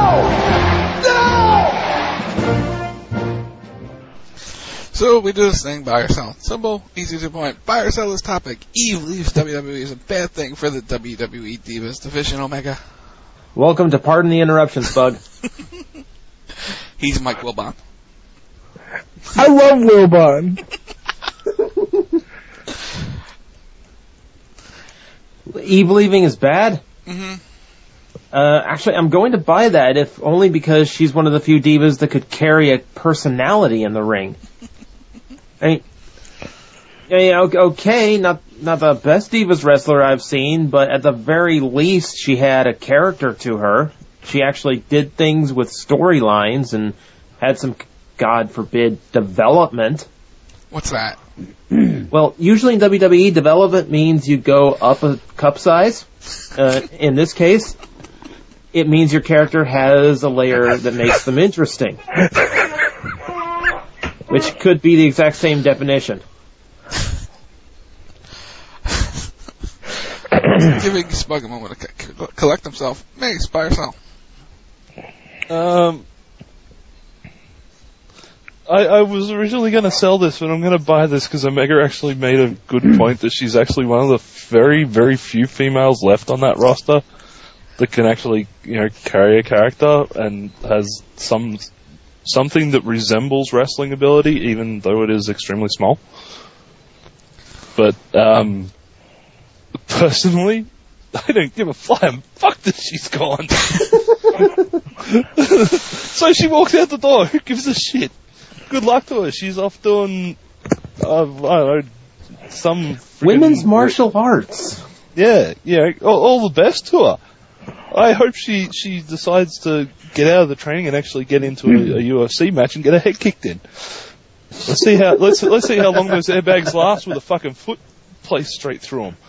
No! No! So we do this thing, buy or sell. Simple, easy to point. Buy or sell this topic. Eve leaves WWE is a bad thing for the WWE Divas division, Omega. Welcome to Pardon the Interruption, Spug. He's Mike Wilbon. I love Wilbon. Eve leaving is bad? Mm-hmm. Actually, I'm going to buy that, if only because she's one of the few divas that could carry a personality in the ring. I mean, okay, not the best Divas wrestler I've seen, but at the very least, she had a character to her. She actually did things with storylines and had some, God forbid, development. What's that? Well, usually in WWE, development means you go up a cup size. In this case, it means your character has a layer that makes them interesting. Which could be the exact same definition. Giving Spug a moment to collect himself. Mace, buy or sell? I was originally going to sell this, but I'm going to buy this because Omega actually made a good point that she's actually one of the very, very few females left on that roster that can actually, carry a character and has something that resembles wrestling ability, even though it is extremely small. But personally, I don't give a flying fuck that she's gone. So she walks out the door. Who gives a shit? Good luck to her. She's off doing, I don't know, some women's martial arts. Yeah. All the best to her. I hope she decides to get out of the training and actually get into a UFC match and get her head kicked in. Let's see how long those airbags last with a fucking foot placed straight through them.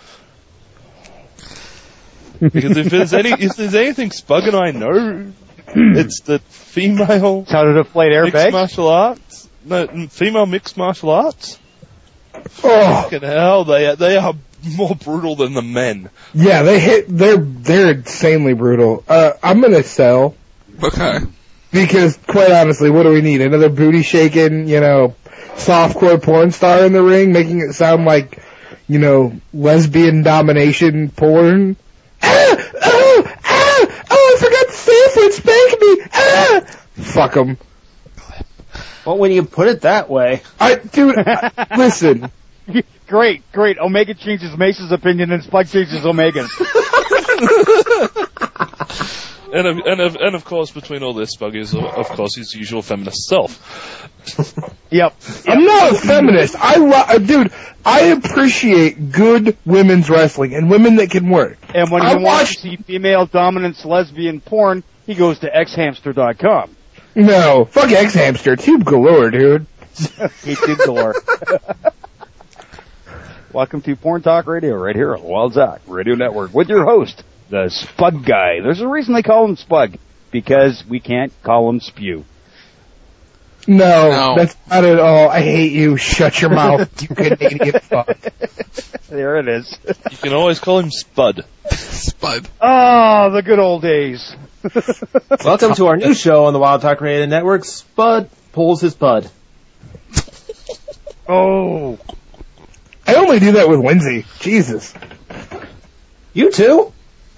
Because if there's anything Spug and I know, it's that female how to deflate airbags? Mixed martial arts. No, female mixed martial arts. Oh, fucking hell! They are more brutal than the men. Yeah, they're insanely brutal. I'm gonna sell. Okay. Because quite honestly, what do we need? Another booty shaking, softcore porn star in the ring, making it sound like, lesbian domination porn. I forgot to say for it spanked me. Fuck them. Well, when you put it that way. Listen. Great. Omega changes Mace's opinion and Spike changes Omega's. And of course, between all this, Spug is, of course, his usual feminist self. Yep. I'm not a feminist. I appreciate good women's wrestling and women that can work. And when he wants to see female dominance lesbian porn, he goes to xhamster.com. No, fuck X-Hamster. Tube galore, dude. He tube galore. Welcome to Porn Talk Radio, right here on the Wild Talk Radio Network, with your host, the Spug Guy. There's a reason they call him Spug, because we can't call him Spew. No, that's not at all. I hate you. Shut your mouth, you Canadian fuck. There it is. You can always call him Spud. Spud. Ah, the good old days. Welcome to our new show on the Wild Talk Radio Network. Spud pulls his bud. Oh. I only do that with Lindsay. Jesus. You too?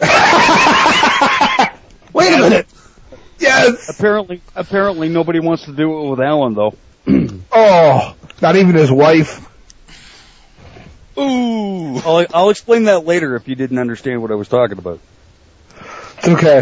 Wait a minute. Yes. Apparently nobody wants to do it with Alan, though. Oh, not even his wife. Ooh. I'll explain that later if you didn't understand what I was talking about. It's okay.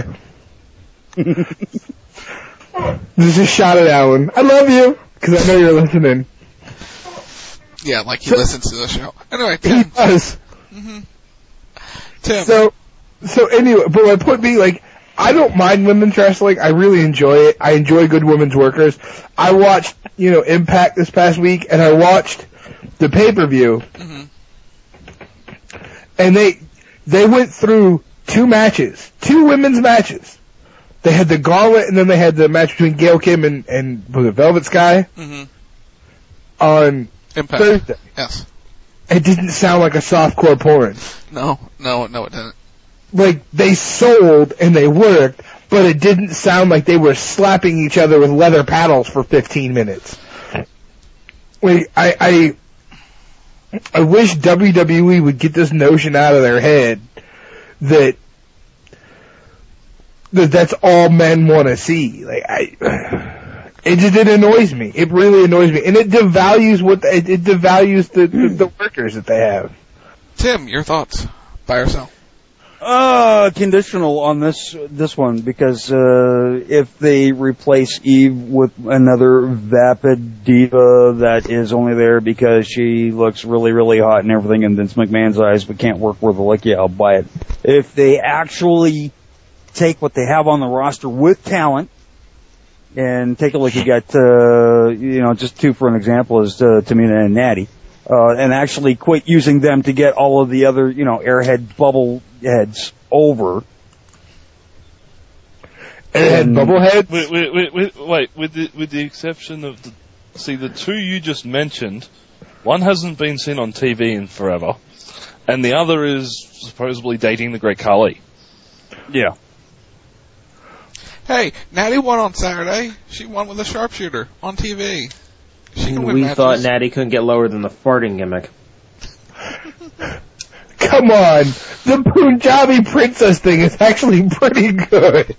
This is a shot at Alan. I love you, because I know you're listening. Yeah, like he listens to the show. Anyway, Tim. He does. Mm-hmm. Tim. So anyway, but my point being, I don't mind women's wrestling. I really enjoy it. I enjoy good women's workers. I watched, Impact this past week, and I watched the pay-per-view. Mm-hmm. And they went through two women's matches. They had the Gauntlet, and then they had the match between Gail Kim and was it Velvet Sky? Mm-hmm. On Impact. Thursday. Yes. It didn't sound like a softcore porn. No, it didn't. They sold and they worked, but it didn't sound like they were slapping each other with leather paddles for 15 minutes. I wish WWE would get this notion out of their head that that's all men want to see. It annoys me. It really annoys me, and it devalues the workers that they have. Tim, your thoughts? Buy or sell? Conditional on this one, because if they replace Eve with another vapid diva that is only there because she looks really, really hot and everything in Vince McMahon's eyes but can't work with it, I'll buy it. If they actually take what they have on the roster with talent, and take a look, you got, just two for an example, is Tamina and Natty. and actually quit using them to get all of the other, airhead bubble heads over. Airhead bubble heads? Wait, with the exception of the two you just mentioned, one hasn't been seen on TV in forever, and the other is supposedly dating the Great Khali. Yeah. Hey, Natty won on Saturday. She won with a sharpshooter on TV. We thought Natty couldn't get lower than the farting gimmick. Come on! The Punjabi princess thing is actually pretty good.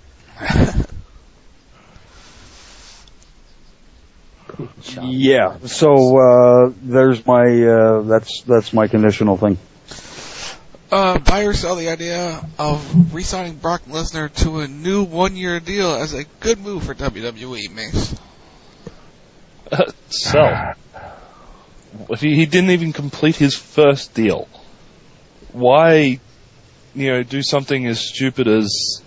Yeah, so there's my that's my conditional thing. Buy or sell the idea of re-signing Brock Lesnar to a new 1-year deal as a good move for WWE, Mace. Sell. If he didn't even complete his first deal, why, do something as stupid as,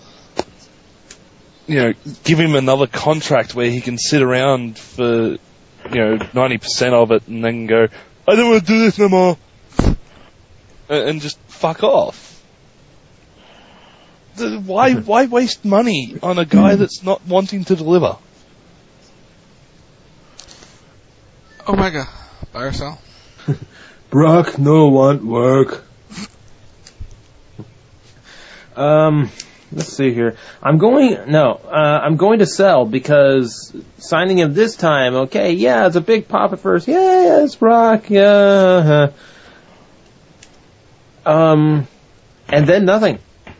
give him another contract where he can sit around for, 90% of it and then go, I don't want to do this no more. And just fuck off. Why waste money on a guy that's not wanting to deliver? Omega, buy or sell? Brock, no want work. Let's see here. I'm going to sell because signing him this time, okay, yeah, it's a big pop at first. Yeah, it's Brock, yeah. And then nothing.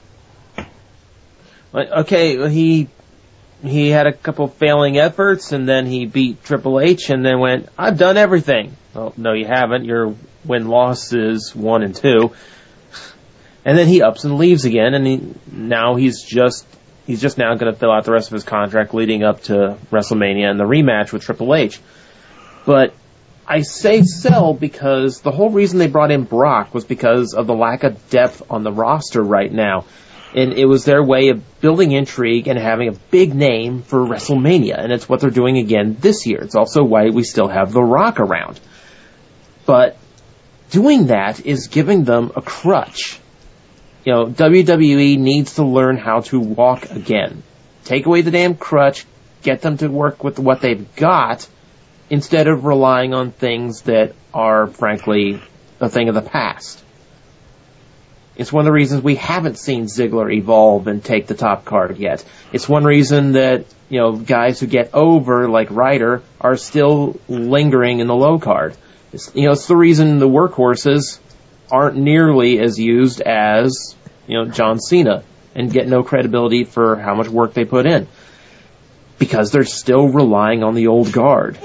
Okay, he had a couple failing efforts, and then he beat Triple H, and then went, I've done everything. Well, no, you haven't. Your win-loss is 1 and 2. And then he ups and leaves again, and he's just now going to fill out the rest of his contract leading up to WrestleMania and the rematch with Triple H. But I say sell because the whole reason they brought in Brock was because of the lack of depth on the roster right now. And it was their way of building intrigue and having a big name for WrestleMania. And it's what they're doing again this year. It's also why we still have The Rock around. But doing that is giving them a crutch. WWE needs to learn how to walk again. Take away the damn crutch, get them to work with what they've got, instead of relying on things that are, frankly, a thing of the past. It's one of the reasons we haven't seen Ziggler evolve and take the top card yet. It's one reason that, guys who get over, like Ryder, are still lingering in the low card. It's the reason the workhorses aren't nearly as used as, John Cena, and get no credibility for how much work they put in. Because they're still relying on the old guard.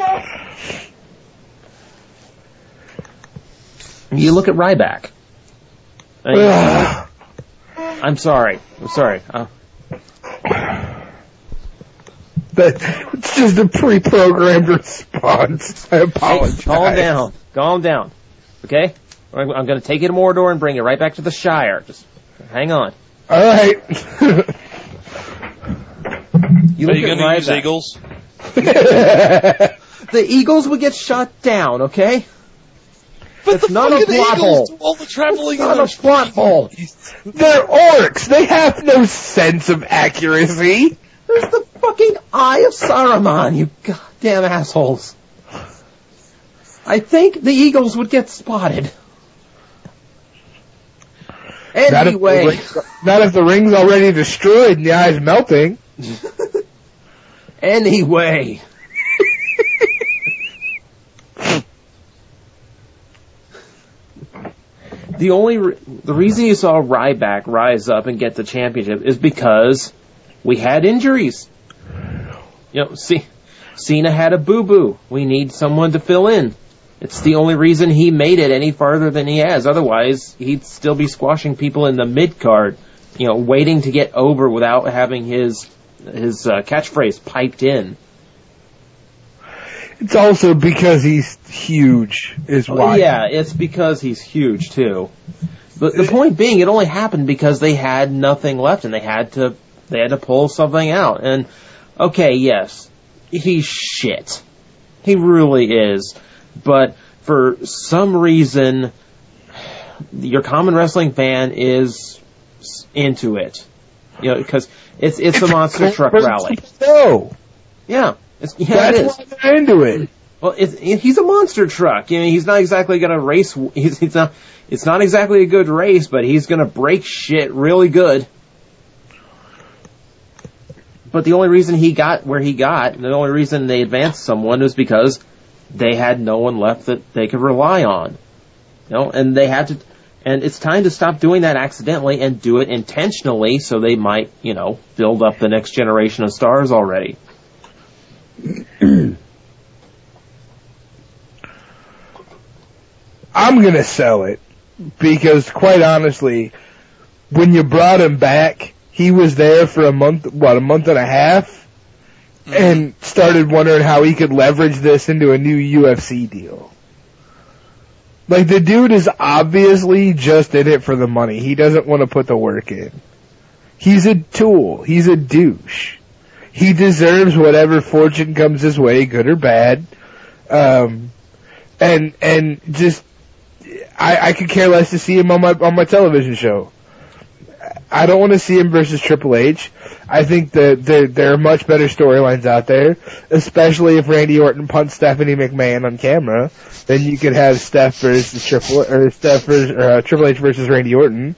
You look at Ryback. I'm sorry. It's just a pre-programmed response. I apologize. Hey, calm down. Okay? I'm going to take you to Mordor and bring you right back to the Shire. Just hang on. All right. You Are you going to use Eagles? The Eagles would get shot down, okay? But it's not a plot hole. All the traveling it's not a plot hole. They're orcs. They have no sense of accuracy. There's the fucking Eye of Saruman, you goddamn assholes. I think the Eagles would get spotted. Anyway. Not if the ring's already destroyed and the eye's melting. Anyway. The reason you saw Ryback rise up and get the championship is because we had injuries. Cena had a boo-boo. We need someone to fill in. It's the only reason he made it any farther than he has. Otherwise, he'd still be squashing people in the mid-card, waiting to get over without having his catchphrase piped in. It's also because he's huge, is why. Yeah, it's because he's huge, too. But the point being, it only happened because they had nothing left, and they had to pull something out. And, okay, yes, he's shit. He really is. But for some reason, your common wrestling fan is into it. You know, because it's a monster truck rally. No. Yeah. It is. That's why they're into it. Well, he's a monster truck. You know, he's not exactly going to race. It's not exactly a good race, but he's going to break shit really good. But the only reason he got where he got, the only reason they advanced someone was because they had no one left that they could rely on. You know, and they had to, and it's time to stop doing that accidentally and do it intentionally so they might, you know, build up the next generation of stars already. I'm gonna sell it because, quite honestly, when you brought him back, he was there for a month and a half, and started wondering how he could leverage this into a new UFC deal. Like, the dude is obviously just in it for the money. He doesn't want to put the work in. He's a tool. He's a douche. He deserves whatever fortune comes his way, good or bad. And just, I could care less to see him on my television show. I don't want to see him versus Triple H. I think that there are much better storylines out there, especially if Randy Orton punts Stephanie McMahon on camera. Then you could have Steph versus Triple H versus Randy Orton.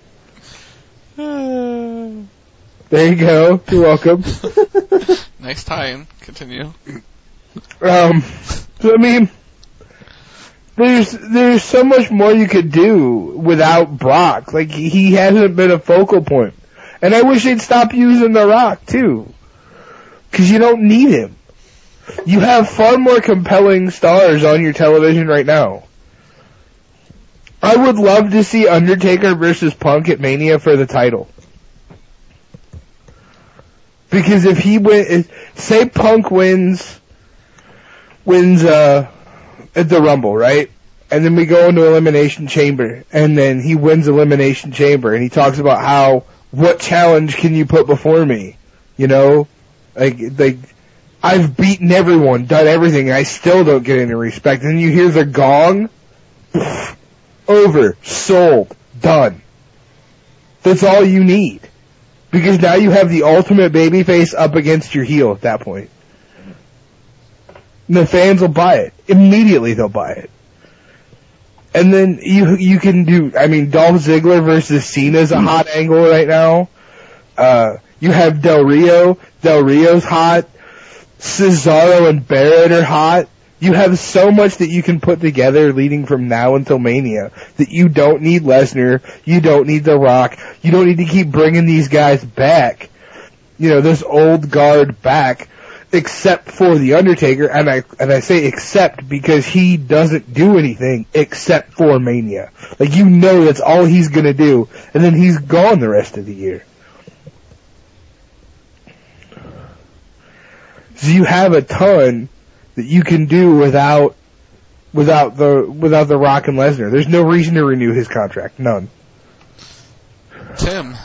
There you go. You're welcome. Nice tie-in. Continue. So I mean, there's so much more you could do without Brock. Like, he hasn't been a focal point. And I wish they'd stop using The Rock, too. 'Cause you don't need him. You have far more compelling stars on your television right now. I would love to see Undertaker versus Punk at Mania for the title. Because if he say Punk wins at the Rumble, right? And then we go into Elimination Chamber, and then he wins Elimination Chamber, and he talks about what challenge can you put before me? You know? Like, I've beaten everyone, done everything, and I still don't get any respect. And you hear the gong, over, sold, done. That's all you need. Because now you have the ultimate babyface up against your heel at that point. And the fans will buy it. Immediately they'll buy it. And then you can do, I mean, Dolph Ziggler versus Cena is a hot angle right now. You have Del Rio. Del Rio's hot. Cesaro and Barrett are hot. You have so much that you can put together leading from now until Mania that you don't need Lesnar, you don't need The Rock, you don't need to keep bringing these guys back, you know, this old guard back, except for The Undertaker, and I say except because he doesn't do anything except for Mania. Like, you know that's all he's gonna do, and then he's gone the rest of the year. So you have a ton that you can do without the Rock and Lesnar. There's no reason to renew his contract. None. Tim.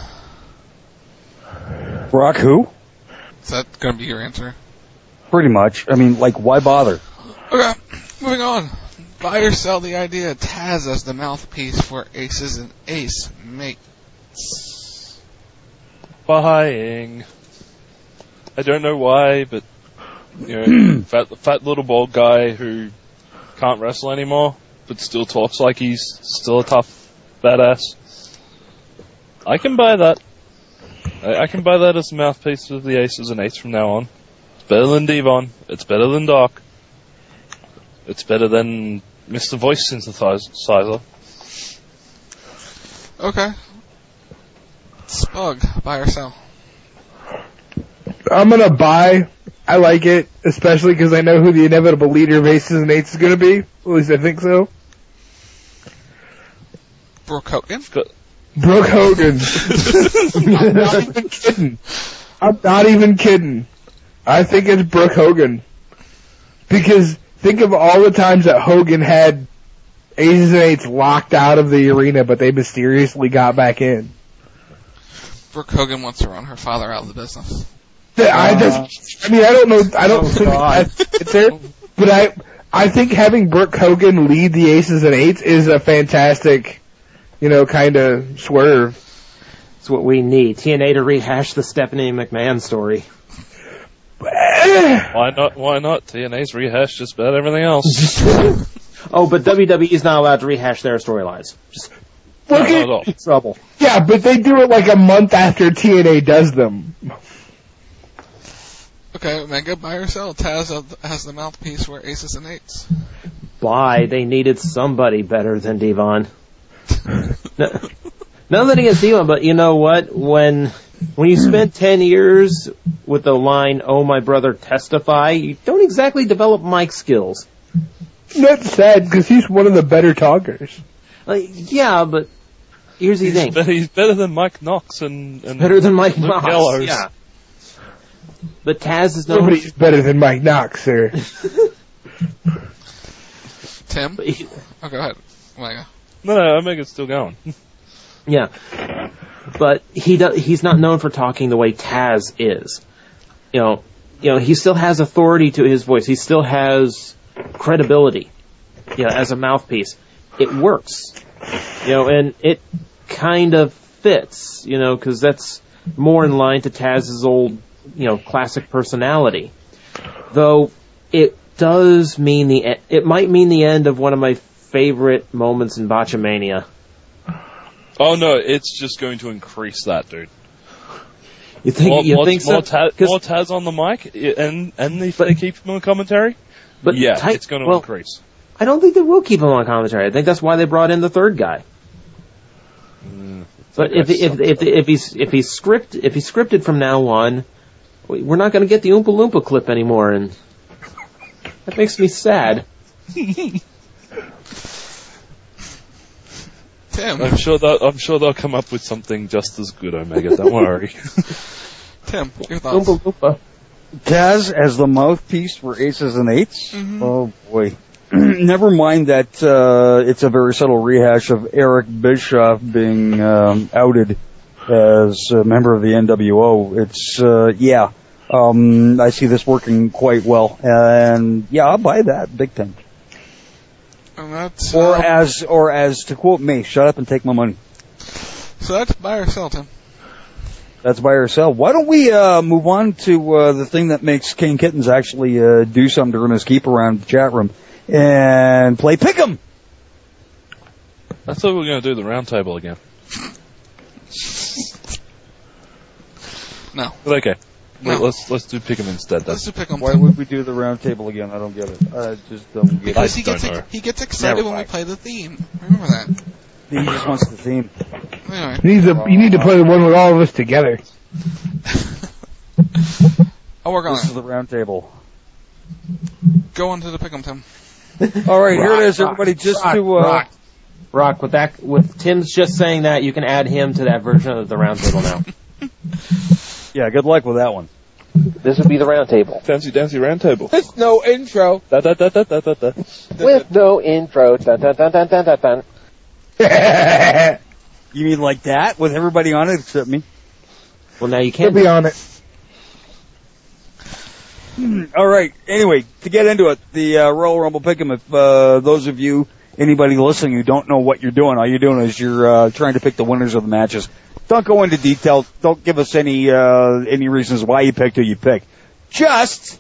Brock who? Is that gonna be your answer? Pretty much. I mean, like, why bother? Okay, moving on. Buy or sell the idea of Taz as the mouthpiece for Aces and Ace Mates. Buying. I don't know why, but, you know, fat little bald guy who can't wrestle anymore, but still talks like he's still a tough badass. I can buy that. I can buy that as the mouthpiece of the Aces and Eights from now on. It's better than Devon. It's better than Doc. It's better than Mr. Voice Synthesizer. Okay. Spug, buy or sell? I'm gonna buy. I like it, especially because I know who the inevitable leader of Aces and Eights is gonna be. At least I think so. Brooke Hogan? Brooke Hogan. I'm not even kidding. I'm not even kidding. I think it's Brooke Hogan. Because think of all the times that Hogan had Aces and Eights locked out of the arena, but they mysteriously got back in. Brooke Hogan wants to run her father out of the business. I don't know. I don't think it's there, but I think having Brooke Hogan lead the Aces and Eights is a fantastic, kind of swerve. It's what we need. TNA to rehash the Stephanie McMahon story. Why not? TNA's rehashed just about everything else. Oh, but WWE is not allowed to rehash their storylines. Just look at trouble. Yeah, but they do it like a month after TNA does them. Okay, Omega, buy or sell? Taz has the mouthpiece for Aces and Eights. Buy. They needed somebody better than Devon. Nothing against Devon, but you know what? When you spend 10 years with the line, "Oh, my brother, testify," you don't exactly develop mic skills. That's sad, because he's one of the better talkers. Yeah, but here's the thing. He's better than Mike Knox and better than Mike Luke Knox, Gallows. yeah. But Taz is known... Nobody's better than Mike Knox, sir. Tim? Oh, go ahead. Omega. No, Omega's still going. Yeah. But he's not known for talking the way Taz is. He still has authority to his voice. He still has credibility, as a mouthpiece. It works. And it kind of fits, because that's more in line to Taz's old, classic personality. Though it does mean it might mean the end of one of my favorite moments in Botchamania. Oh no, it's just going to increase that, dude. You think so? More Taz on the mic, and if they keep him on commentary, but it's going to increase. I don't think they will keep him on commentary. I think that's why they brought in the third guy. But if he's scripted from now on, we're not going to get the Oompa Loompa clip anymore, and that makes me sad. Tim, I'm sure they'll come up with something just as good, Omega. Don't worry. Tim, your thoughts? Oompa Loompa. Taz as the mouthpiece for Aces and Eights? Mm-hmm. Oh boy. Never mind that it's a very subtle rehash of Eric Bischoff being outed as a member of the NWO. It's I see this working quite well, and I'll buy that big time. And that's, or as to quote me, shut up and take my money. So that's buy or sell, Tim. That's buy or sell. Why don't we move on to the thing that makes King Kittens actually do something during his keep around the chat room and play Pick'em. I thought we were going to do the round table again. No. But okay. No. Let's do Pick'em instead. Let's do Pick'em. Why would we do the round table again? I don't get it. I just don't get because it. he gets excited when we play the theme. Remember that. He just wants the theme. Anyway. You need to play the one with all of us together. I'll work on This is the round table. Go on to the Pick'em, Tim. All right, here it is, everybody. Rock. With Tim's just saying that, you can add him to that version of the round table now. Yeah, good luck with that one. This would be the round table. Fancy dancy round table. With no intro. With no intro. Dun, dun, dun, dun, dun, dun, dun. You mean like that, with everybody on it except me? Well, now you can't be on it. All right. Anyway, to get into it, the Royal Rumble Pick'em. If those of you, anybody listening who don't know what you're doing, all you're doing is you're trying to pick the winners of the matches. Don't go into detail. Don't give us any reasons why you picked who you picked. Just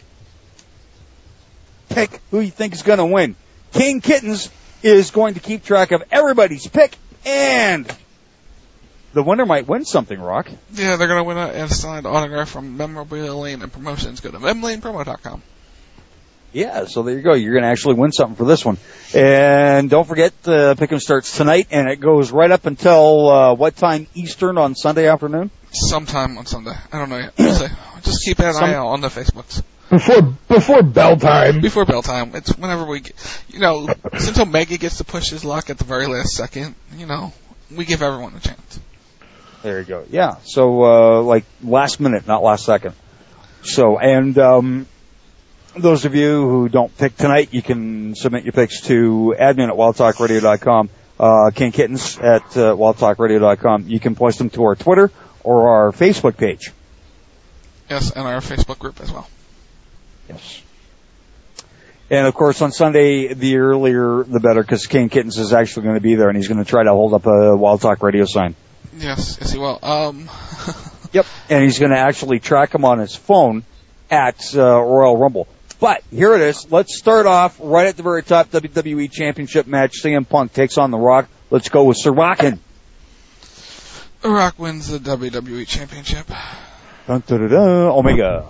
pick who you think is going to win. King Kittens is going to keep track of everybody's pick, and the winner might win something, Rock. Yeah, they're going to win a signed autograph from Memorabilia Lane and Promotions. Go to memlanepromo.com. Yeah, so there you go. You're going to actually win something for this one. And don't forget, Pick'em starts tonight, and it goes right up until what time Eastern on Sunday afternoon? Sometime on Sunday. I don't know yet. Just keep an eye out on the Facebooks. Before bell time. Before bell time. It's whenever we get, since Omega gets to push his luck at the very last second, we give everyone a chance. There you go. Yeah, so, like, last minute, not last second. So, and, those of you who don't pick tonight, you can submit your picks to admin at wildtalkradio.com, King Kittens at wildtalkradio.com. You can post them to our Twitter or our Facebook page. Yes, and our Facebook group as well. Yes. And of course, on Sunday, the earlier the better, because Kane Kittens is actually going to be there, and he's going to try to hold up a Wild Talk Radio sign. Yes, he will. Yep, and he's going to actually track him on his phone at Royal Rumble. But here it is. Let's start off right at the very top. WWE Championship match. CM Punk takes on The Rock. Let's go with Sir Rockin'. The Rock wins the WWE Championship. Dun, dun, dun, dun. Omega.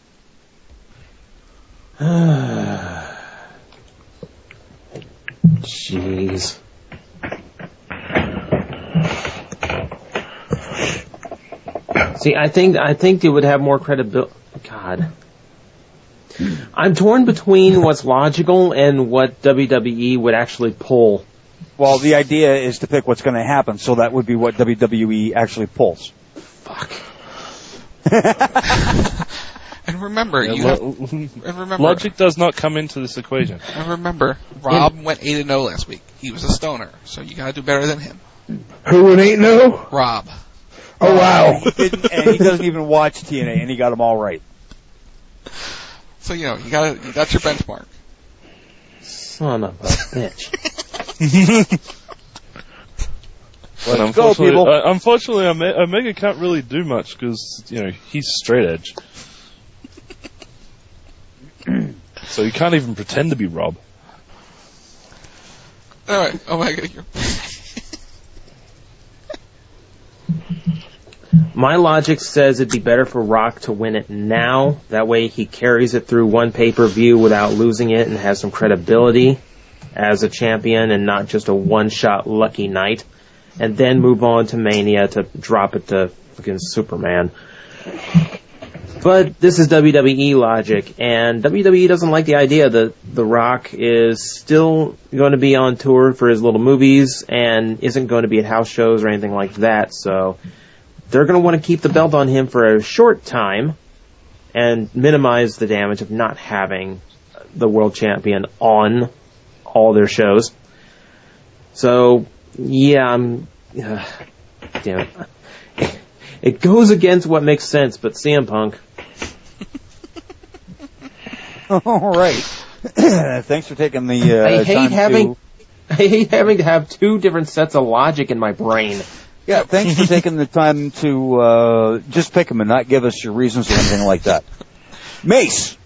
Jeez. See, I think it would have more credibility. God. I'm torn between what's logical and what WWE would actually pull. Well, the idea is to pick what's going to happen, so that would be what WWE actually pulls. Fuck. And remember, logic does not come into this equation. And remember, Rob went 8-0 last week. He was a stoner, so you got to do better than him. Who went 8-0? Rob. Oh wow! And he doesn't even watch TNA, and he got them all right. So you got your benchmark. Son of a bitch. Let's go, people. Unfortunately, Omega can't really do much because he's straight edge. So you can't even pretend to be Rob. All right, Omega. My logic says it'd be better for Rock to win it now. That way he carries it through one pay-per-view without losing it and has some credibility as a champion and not just a one-shot lucky night. And then move on to Mania to drop it to fucking Superman. But this is WWE logic, and WWE doesn't like the idea that The Rock is still going to be on tour for his little movies and isn't going to be at house shows or anything like that, so they're going to want to keep the belt on him for a short time and minimize the damage of not having the world champion on all their shows. So, yeah, damn it. It goes against what makes sense, but CM Punk. All right. Thanks for taking the I hate having to have two different sets of logic in my brain. Yeah, thanks for taking the time to just pick them and not give us your reasons or anything like that. Mace.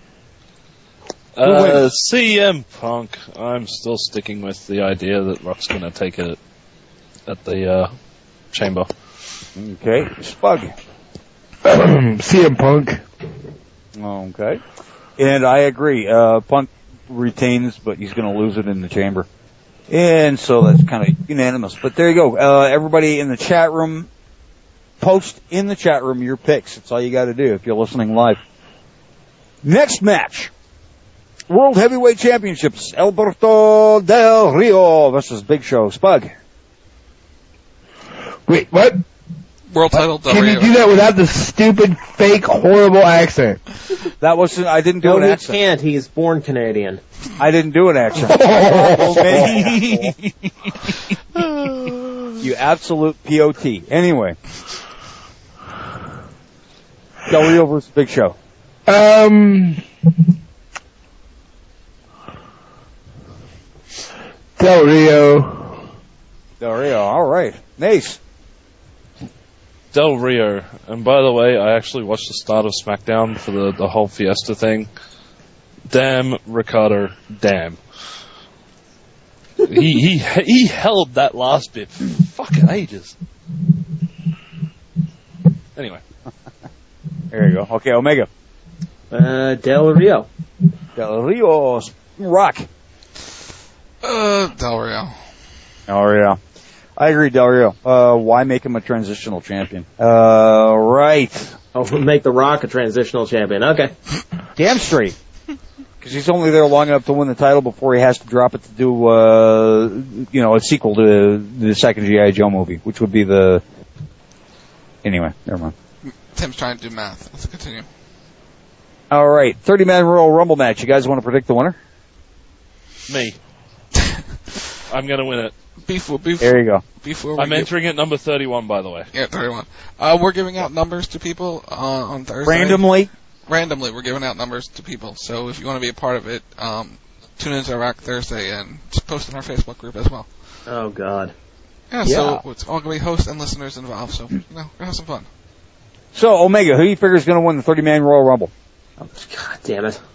CM Punk. I'm still sticking with the idea that Rock's going to take it at the Chamber. Okay. Spug. CM Punk. Okay. And I agree. Punk retains, but he's going to lose it in the Chamber. And so that's kind of unanimous. But there you go. Everybody in the chat room, post in the chat room your picks. That's all you got to do if you're listening live. Next match. World Heavyweight Championships. Alberto Del Rio versus Big Show. Spug. Wait, what? World title Del Can Rio. you do that without the stupid, fake, horrible accent? That wasn't. I didn't do No, an he accent. can't. He's born Canadian. I didn't do an accent. You absolute POT. Anyway. Del Rio versus Big Show. Del Rio. Del Rio. All right. Nice. Del Rio. And by the way, I actually watched the start of SmackDown for the whole Fiesta thing. Damn, Ricardo, damn. He held that last bit for fucking ages. Anyway. There you go. Okay, Omega. Del Rio. Del Rio. Rock. Del Rio. Del Rio. I agree, Del Rio. Why make him a transitional champion? Right. Oh, make The Rock a transitional champion. Okay. Damn straight. Because he's only there long enough to win the title before he has to drop it to do, a sequel to the second G.I. Joe movie, which would be the... Anyway, never mind. Tim's trying to do math. Let's continue. All right, 30-man Royal Rumble match. You guys want to predict the winner? Me. I'm going to win it. There you go. I'm entering at number 31, by the way. Yeah, 31. We're giving out numbers to people on Thursday. Randomly? randomly we're giving out numbers to people. So if you want to be a part of it, tune into Rock Thursday and just post in our Facebook group as well. Oh, God. Yeah, so it's all going to be hosts and listeners involved, so, we're have some fun. So, Omega, who do you figure is going to win the 30-man Royal Rumble? Oh, God damn it.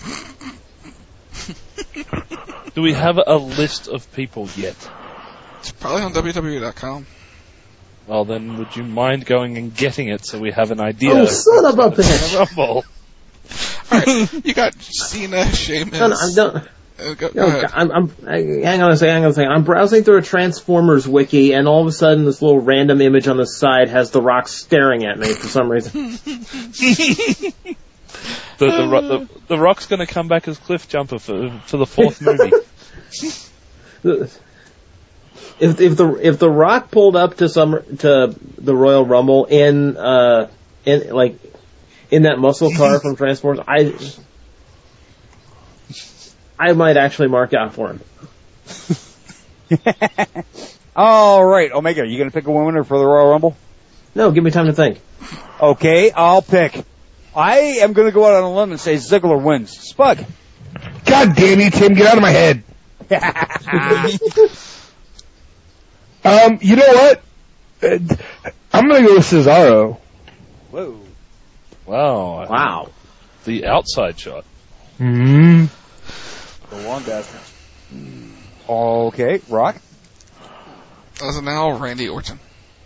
Do we have a list of people yet? It's probably on WWE.com. Well, then, would you mind going and getting it so we have an idea? Oh, son of a bitch! Rumble. Alright, you got Cena, Sheamus. No, I'm done. Go ahead. Hang on a second. I'm browsing through a Transformers wiki, and all of a sudden, this little random image on the side has The Rock staring at me for some reason. The Rock's going to come back as Cliff Jumper for the 4th movie. If the Rock pulled up to the Royal Rumble in that muscle car from Transformers, I might actually mark out for him. All right, Omega, you going to pick a winner for the Royal Rumble? No, give me time to think. Okay, I'll pick. I am going to go out on a limb and say Ziggler wins. Spug. God damn you, Tim, get out of my head. You know what? I'm going to go with Cesaro. Whoa. Wow. The outside shot. Mm-hmm. The long distance. Okay, Rock. As of now, Randy Orton.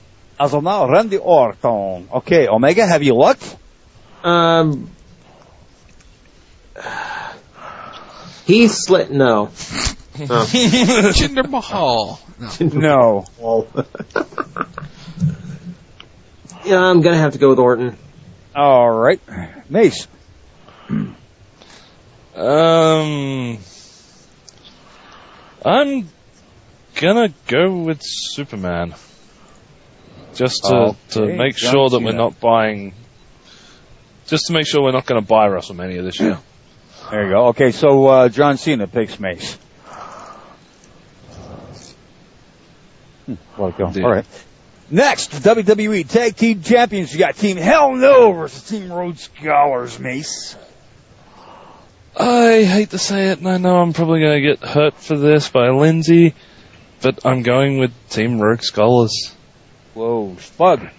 Okay, Omega, have you looked? Heath Slater, no. Jinder Mahal. No. Yeah, I'm gonna have to go with Orton. All right, Mace. I'm gonna go with Superman. Just to make sure that we're not buying. Just to make sure we're not going to buy WrestleMania this year. There you go. Okay, so John Cena picks Mace. Let it go. All right. Next, WWE Tag Team Champions. You got Team Hell No versus Team Rhodes Scholars, Mace. I hate to say it, and I know I'm probably going to get hurt for this by Lindsay, but I'm going with Team Rogue Scholars. Whoa, Spug.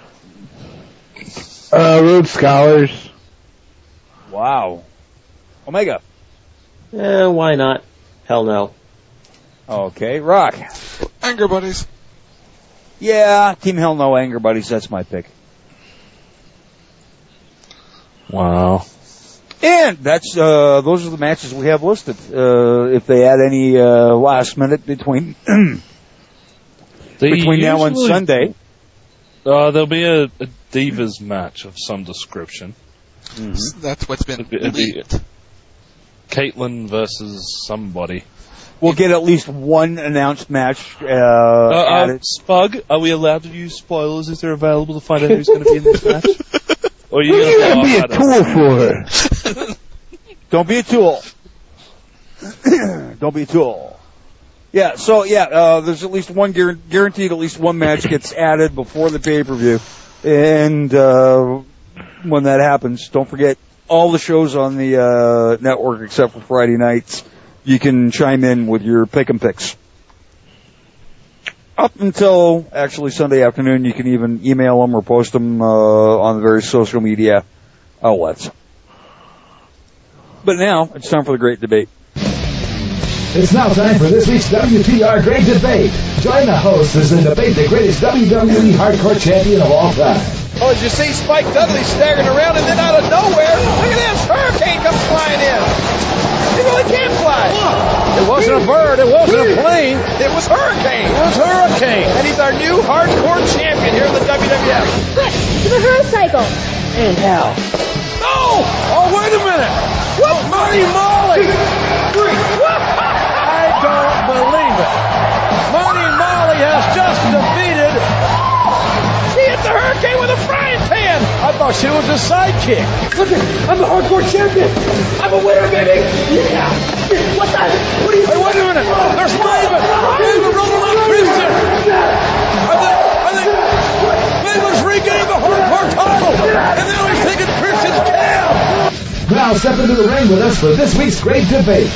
Rhodes Scholars. Wow. Omega. Why not? Hell no. Okay, Rock. Anger Buddies. Yeah, Team Hell No Anger Buddies. That's my pick. Wow. And that's those are the matches we have listed. If they add any last minute between now and Sunday, there'll be a Divas match of some description. Mm-hmm. That's what's been leaked. Caitlyn versus somebody. We'll get at least one announced match. Spug, are we allowed to use spoilers if they're available to find out who's going to be in this match? Or are you going to be a tool for her? Don't be a tool. Don't be a tool. Yeah, so there's at least one guaranteed at least one match gets added before the pay-per-view. And when that happens, don't forget all the shows on the network except for Friday nights. You can chime in with your pick and picks. Up until actually Sunday afternoon, you can even email them or post them on the various social media outlets. But now, it's time for the great debate. It's now time for this week's WTR Great Debate. Join the hosts as they debate the greatest WWE Hardcore Champion of all time. Oh, did you see Spike Dudley staggering around and then out of nowhere, look at this, Hurricane comes flying in. He really can't fly. It wasn't a bird, it wasn't a plane, it was Hurricane. It was Hurricane. And he's our new hardcore champion here in the WWF. Quick, to the Hurricane. And how? No! Oh, wait a minute! What? Marty Molly! I don't believe it. Marty Molly has just defeated... She hit the Hurricane with a frying pan! I thought she was a sidekick. Look, I'm the hardcore champion! I'm a winner, baby! Yeah! What the? What are you doing? Hey, wait a minute! There's Raven! Raven rolling on Christian! I think Raven's regaining the hardcore title! And now he's taking Christian's cab! now step into the ring with us for this week's great debate.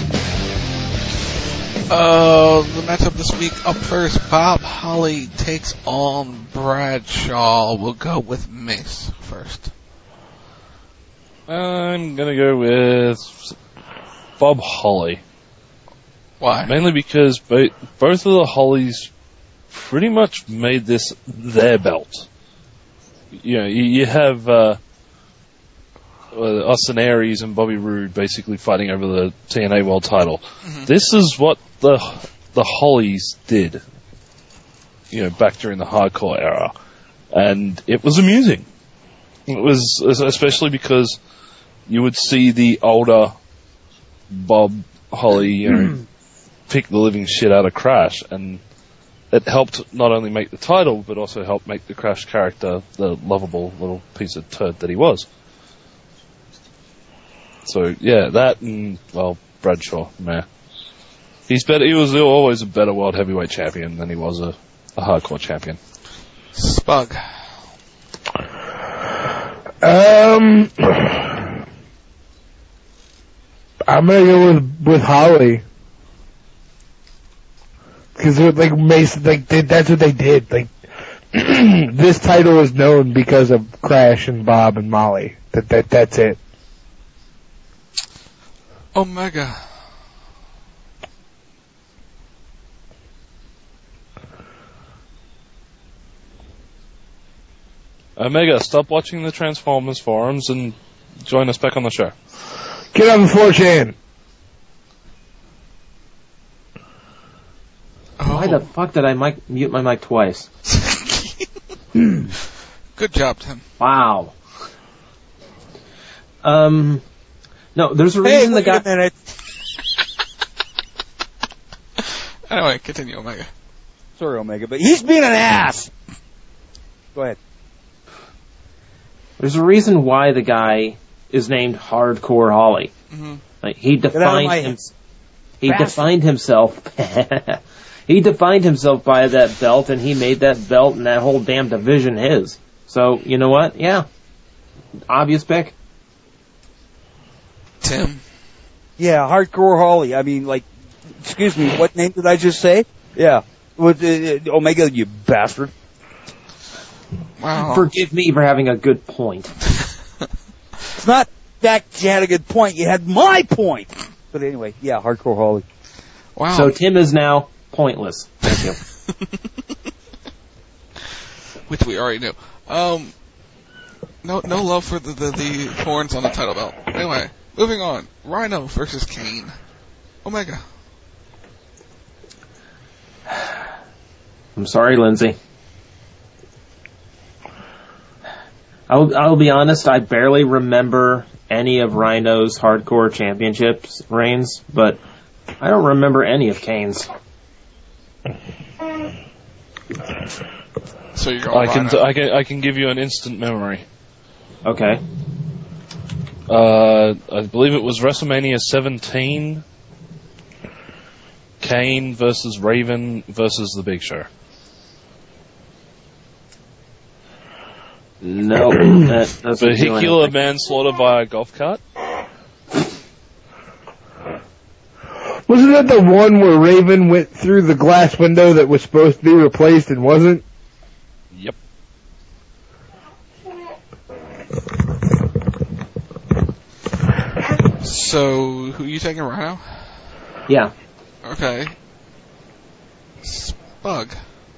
The matchup this week, up first, Bob Holly takes on Bradshaw. We'll go with Mace first. I'm gonna go with Bob Holly. Why? Mainly because both of the Hollys pretty much made this their belt. You know, you have Austin Aries and Bobby Roode basically fighting over the TNA World Title. Mm-hmm. This is what the Hollys did, you know, back during the hardcore era, and it was amusing. It was especially because you would see the older Bob Holly, you know, pick the living shit out of Crash, and it helped not only make the title, but also helped make the Crash character the lovable little piece of turd that he was. So yeah, that and, well, Bradshaw, meh. He's better. He was always a better world heavyweight champion than he was a hardcore champion. Spug. I'm gonna go with Holly. Because like Mason, like that's what they did. Like this title is known because of Crash and Bob and Molly. That's it. Omega. Omega, stop watching the Transformers forums and join us back on the show. Get on the 4chan. Why the fuck did I mute my mic twice? Good job, Tim. Wow. No, there's a reason the guy... Wait a minute. Anyway, continue, Omega. Sorry, Omega, but he's being an ass! Go ahead. There's a reason why the guy is named Hardcore Holly. Mm-hmm. Like, he defined himself. He defined himself by that belt, and he made that belt and that whole damn division his. So, you know what? Yeah. Obvious pick. Tim. Yeah, Hardcore Holly. I mean, like, excuse me, what name did I just say? Yeah. Omega, you bastard. Wow. Forgive me for having a good point. It's not that you had a good point, you had my point! But anyway, yeah, Hardcore Holly. Wow. So Tim is now pointless. Thank you. Which we already knew. No love for the horns on the title belt. Anyway, moving on. Rhino versus Kane. Omega. I'm sorry, Lindsay. I'll be honest, I barely remember any of Rhino's hardcore championships reigns, but I don't remember any of Kane's. So you're going I can give you an instant memory. Okay. I believe it was WrestleMania 17. Kane versus Raven versus The Big Show. No, that's vehicular manslaughter by a golf cart. Wasn't that the one where Raven went through the glass window that was supposed to be replaced and wasn't? Yep. So, who are you taking, Rhino? Yeah. Okay. Spug.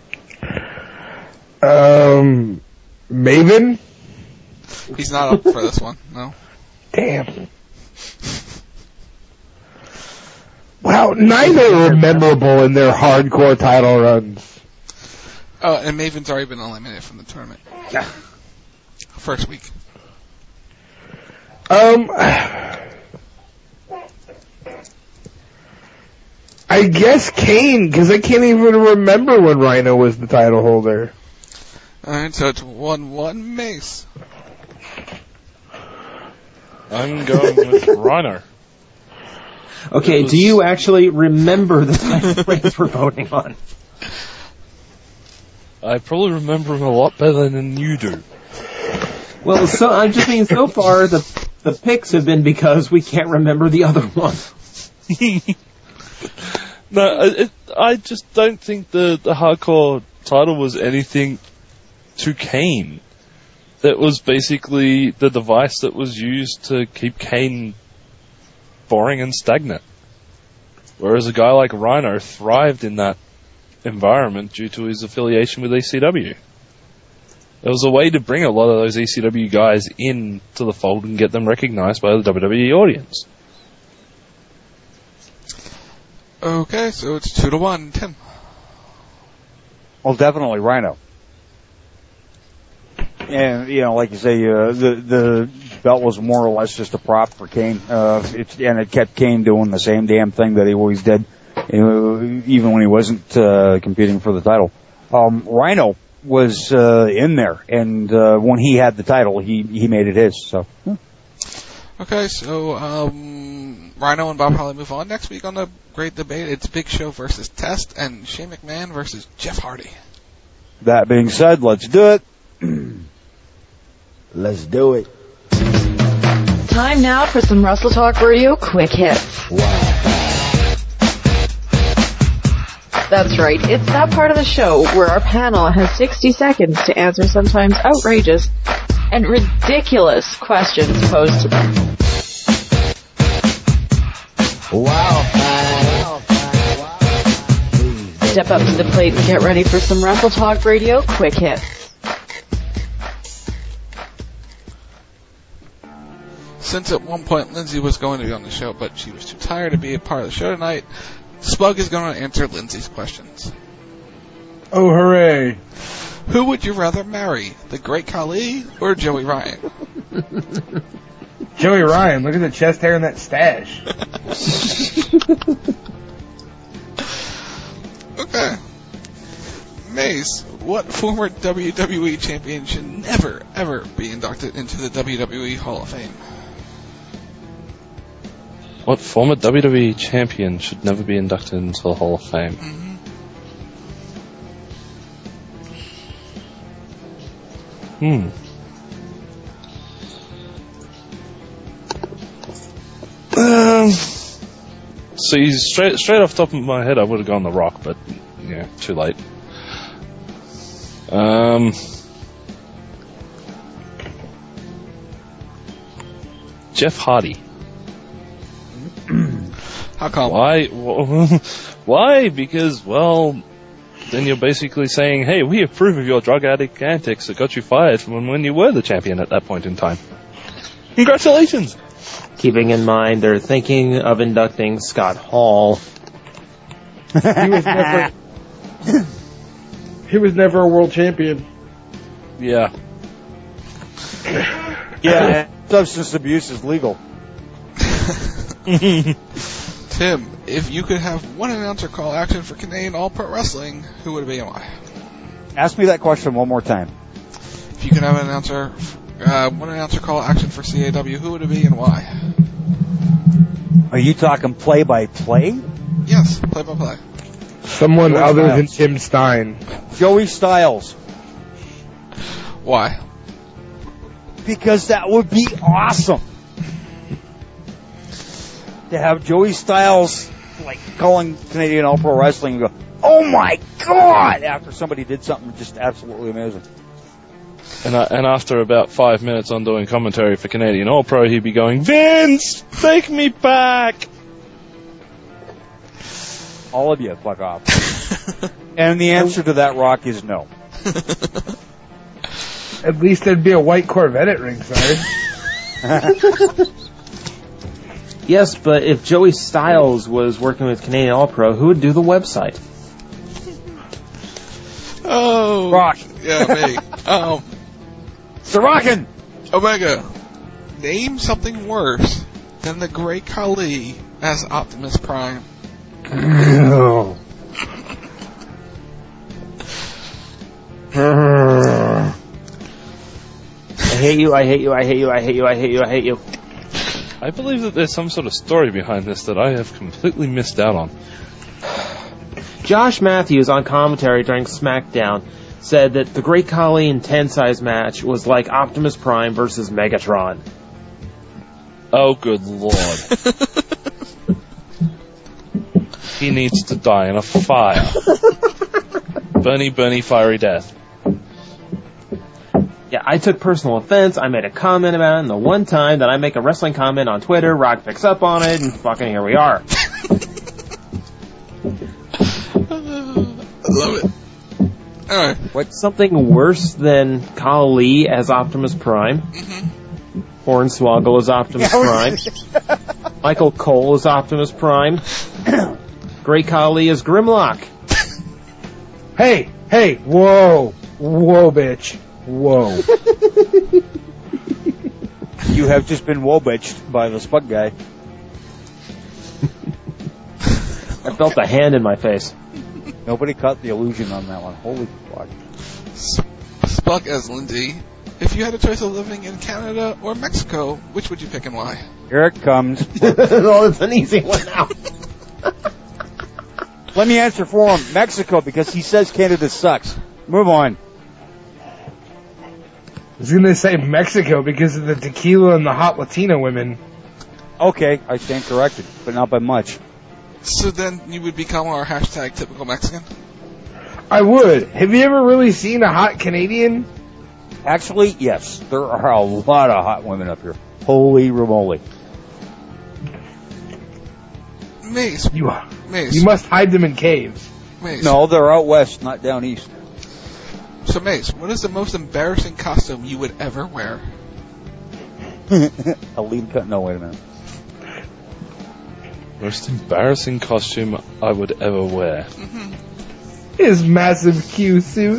Maven? He's not up for this one, no. Damn. Wow, neither are memorable in their hardcore title runs. Oh, and Maven's already been eliminated from the tournament. Yeah. First week. I guess Kane, because I can't even remember when Rhino was the title holder. Alright, so it's 1-1 Mace. I'm going with Rhino. Okay, do you actually remember the title reigns we're voting on? I probably remember them a lot better than you do. Well, so I'm just saying, so far the The picks have been because we can't remember the other one. No, I just don't think the hardcore title was anything to Kane. That was basically the device that was used to keep Kane boring and stagnant. Whereas a guy like Rhino thrived in that environment due to his affiliation with ECW. It was a way to bring a lot of those ECW guys into the fold and get them recognized by the WWE audience. Okay, so it's 2-1, Tim. Well, definitely Rhino. And, like you say, the belt was more or less just a prop for Kane. And it kept Kane doing the same damn thing that he always did, even when he wasn't competing for the title. Rhino was in there, and when he had the title, he made it his. So. Okay, so Rhino and Bob Holly move on. Next week on the Great Debate, it's Big Show versus Test and Shane McMahon versus Jeff Hardy. That being said, let's do it. Let's do it. Time now for some Wrestle Talk Radio quick hits. Wow. That's right. It's that part of the show where our panel has 60 seconds to answer sometimes outrageous and ridiculous questions posed to them. Wow. Step up to the plate and get ready for some Wrestle Talk Radio quick hits. Since at one point Lindsay was going to be on the show, but she was too tired to be a part of the show tonight, Spug is going to answer Lindsay's questions. Oh, hooray. Who would you rather marry, the Great Khali or Joey Ryan? Joey Ryan, look at the chest hair and that stash. Okay. Mace, what former WWE champion should never, ever be inducted into the WWE Hall of Fame? What former WWE champion should never be inducted into the Hall of Fame? Mm-hmm. See, straight off the top of my head, I would have gone The Rock, but yeah, too late. Jeff Hardy. How come? Why? Why? Because, well, then you're basically saying, hey, we approve of your drug addict antics that got you fired from when you were the champion at that point in time. Congratulations! Keeping in mind they're thinking of inducting Scott Hall. He was never a world champion. Yeah. Yeah, substance abuse is legal. Tim, if you could have one announcer call action for Canadian All Pro Wrestling, who would it be and why? Ask me that question one more time. If you could have one announcer call action for CAW, who would it be and why? Are you talking play-by-play? Yes, play-by-play. Someone Joey other Styles. than Tim Stein. Joey Styles. Why? Because that would be awesome. To have Joey Styles, like, calling Canadian All Pro Wrestling and go, oh my God! After somebody did something just absolutely amazing. And after about 5 minutes on doing commentary for Canadian All Pro, he'd be going, Vince, take me back! All of you, fuck off. And the answer to that, Rock, is no. At least there'd be a white Corvette at ringside. Yes, but if Joey Styles was working with Canadian All Pro, who would do the website? Oh, Rock. Yeah, me. Sir Rockin'! Omega, name something worse than the Great Khali as Optimus Prime. Oh. I hate you, I hate you, I hate you, I hate you, I hate you, I hate you. I believe that there's some sort of story behind this that I have completely missed out on. Josh Matthews on commentary during SmackDown said that the Great Khali and Tensai's match was like Optimus Prime versus Megatron. Oh, good lord. He needs to die in a fire. Bernie, fiery death. Yeah, I took personal offense. I made a comment about it, and the one time that I make a wrestling comment on Twitter, Rock picks up on it, and fucking here we are. I love it. Alright. What's something worse than Kali as Optimus Prime? Hornswoggle as Optimus Prime. Michael Cole as Optimus Prime. Great Kali as Grimlock. Hey, whoa, bitch. Whoa. You have just been whoa-bitched by the Spug guy. I felt a hand in my face. Nobody caught the illusion on that one. Holy fuck. Spug as Lindy. If you had a choice of living in Canada or Mexico, which would you pick and why? Here it comes. Oh, it's an easy one now. Let me answer for him. Mexico, because he says Canada sucks. Move on. I was going to say Mexico because of the tequila and the hot Latino women. Okay, I stand corrected, but not by much. So then you would become our hashtag typical Mexican? I would. Have you ever really seen a hot Canadian? Actually, yes. There are a lot of hot women up here. Holy moly. Mace. You must hide them in caves. Mace. No, they're out west, not down east. So, Mace, what is the most embarrassing costume you would ever wear? A lead cut? No, wait a minute. Most embarrassing costume I would ever wear. His massive Q suit.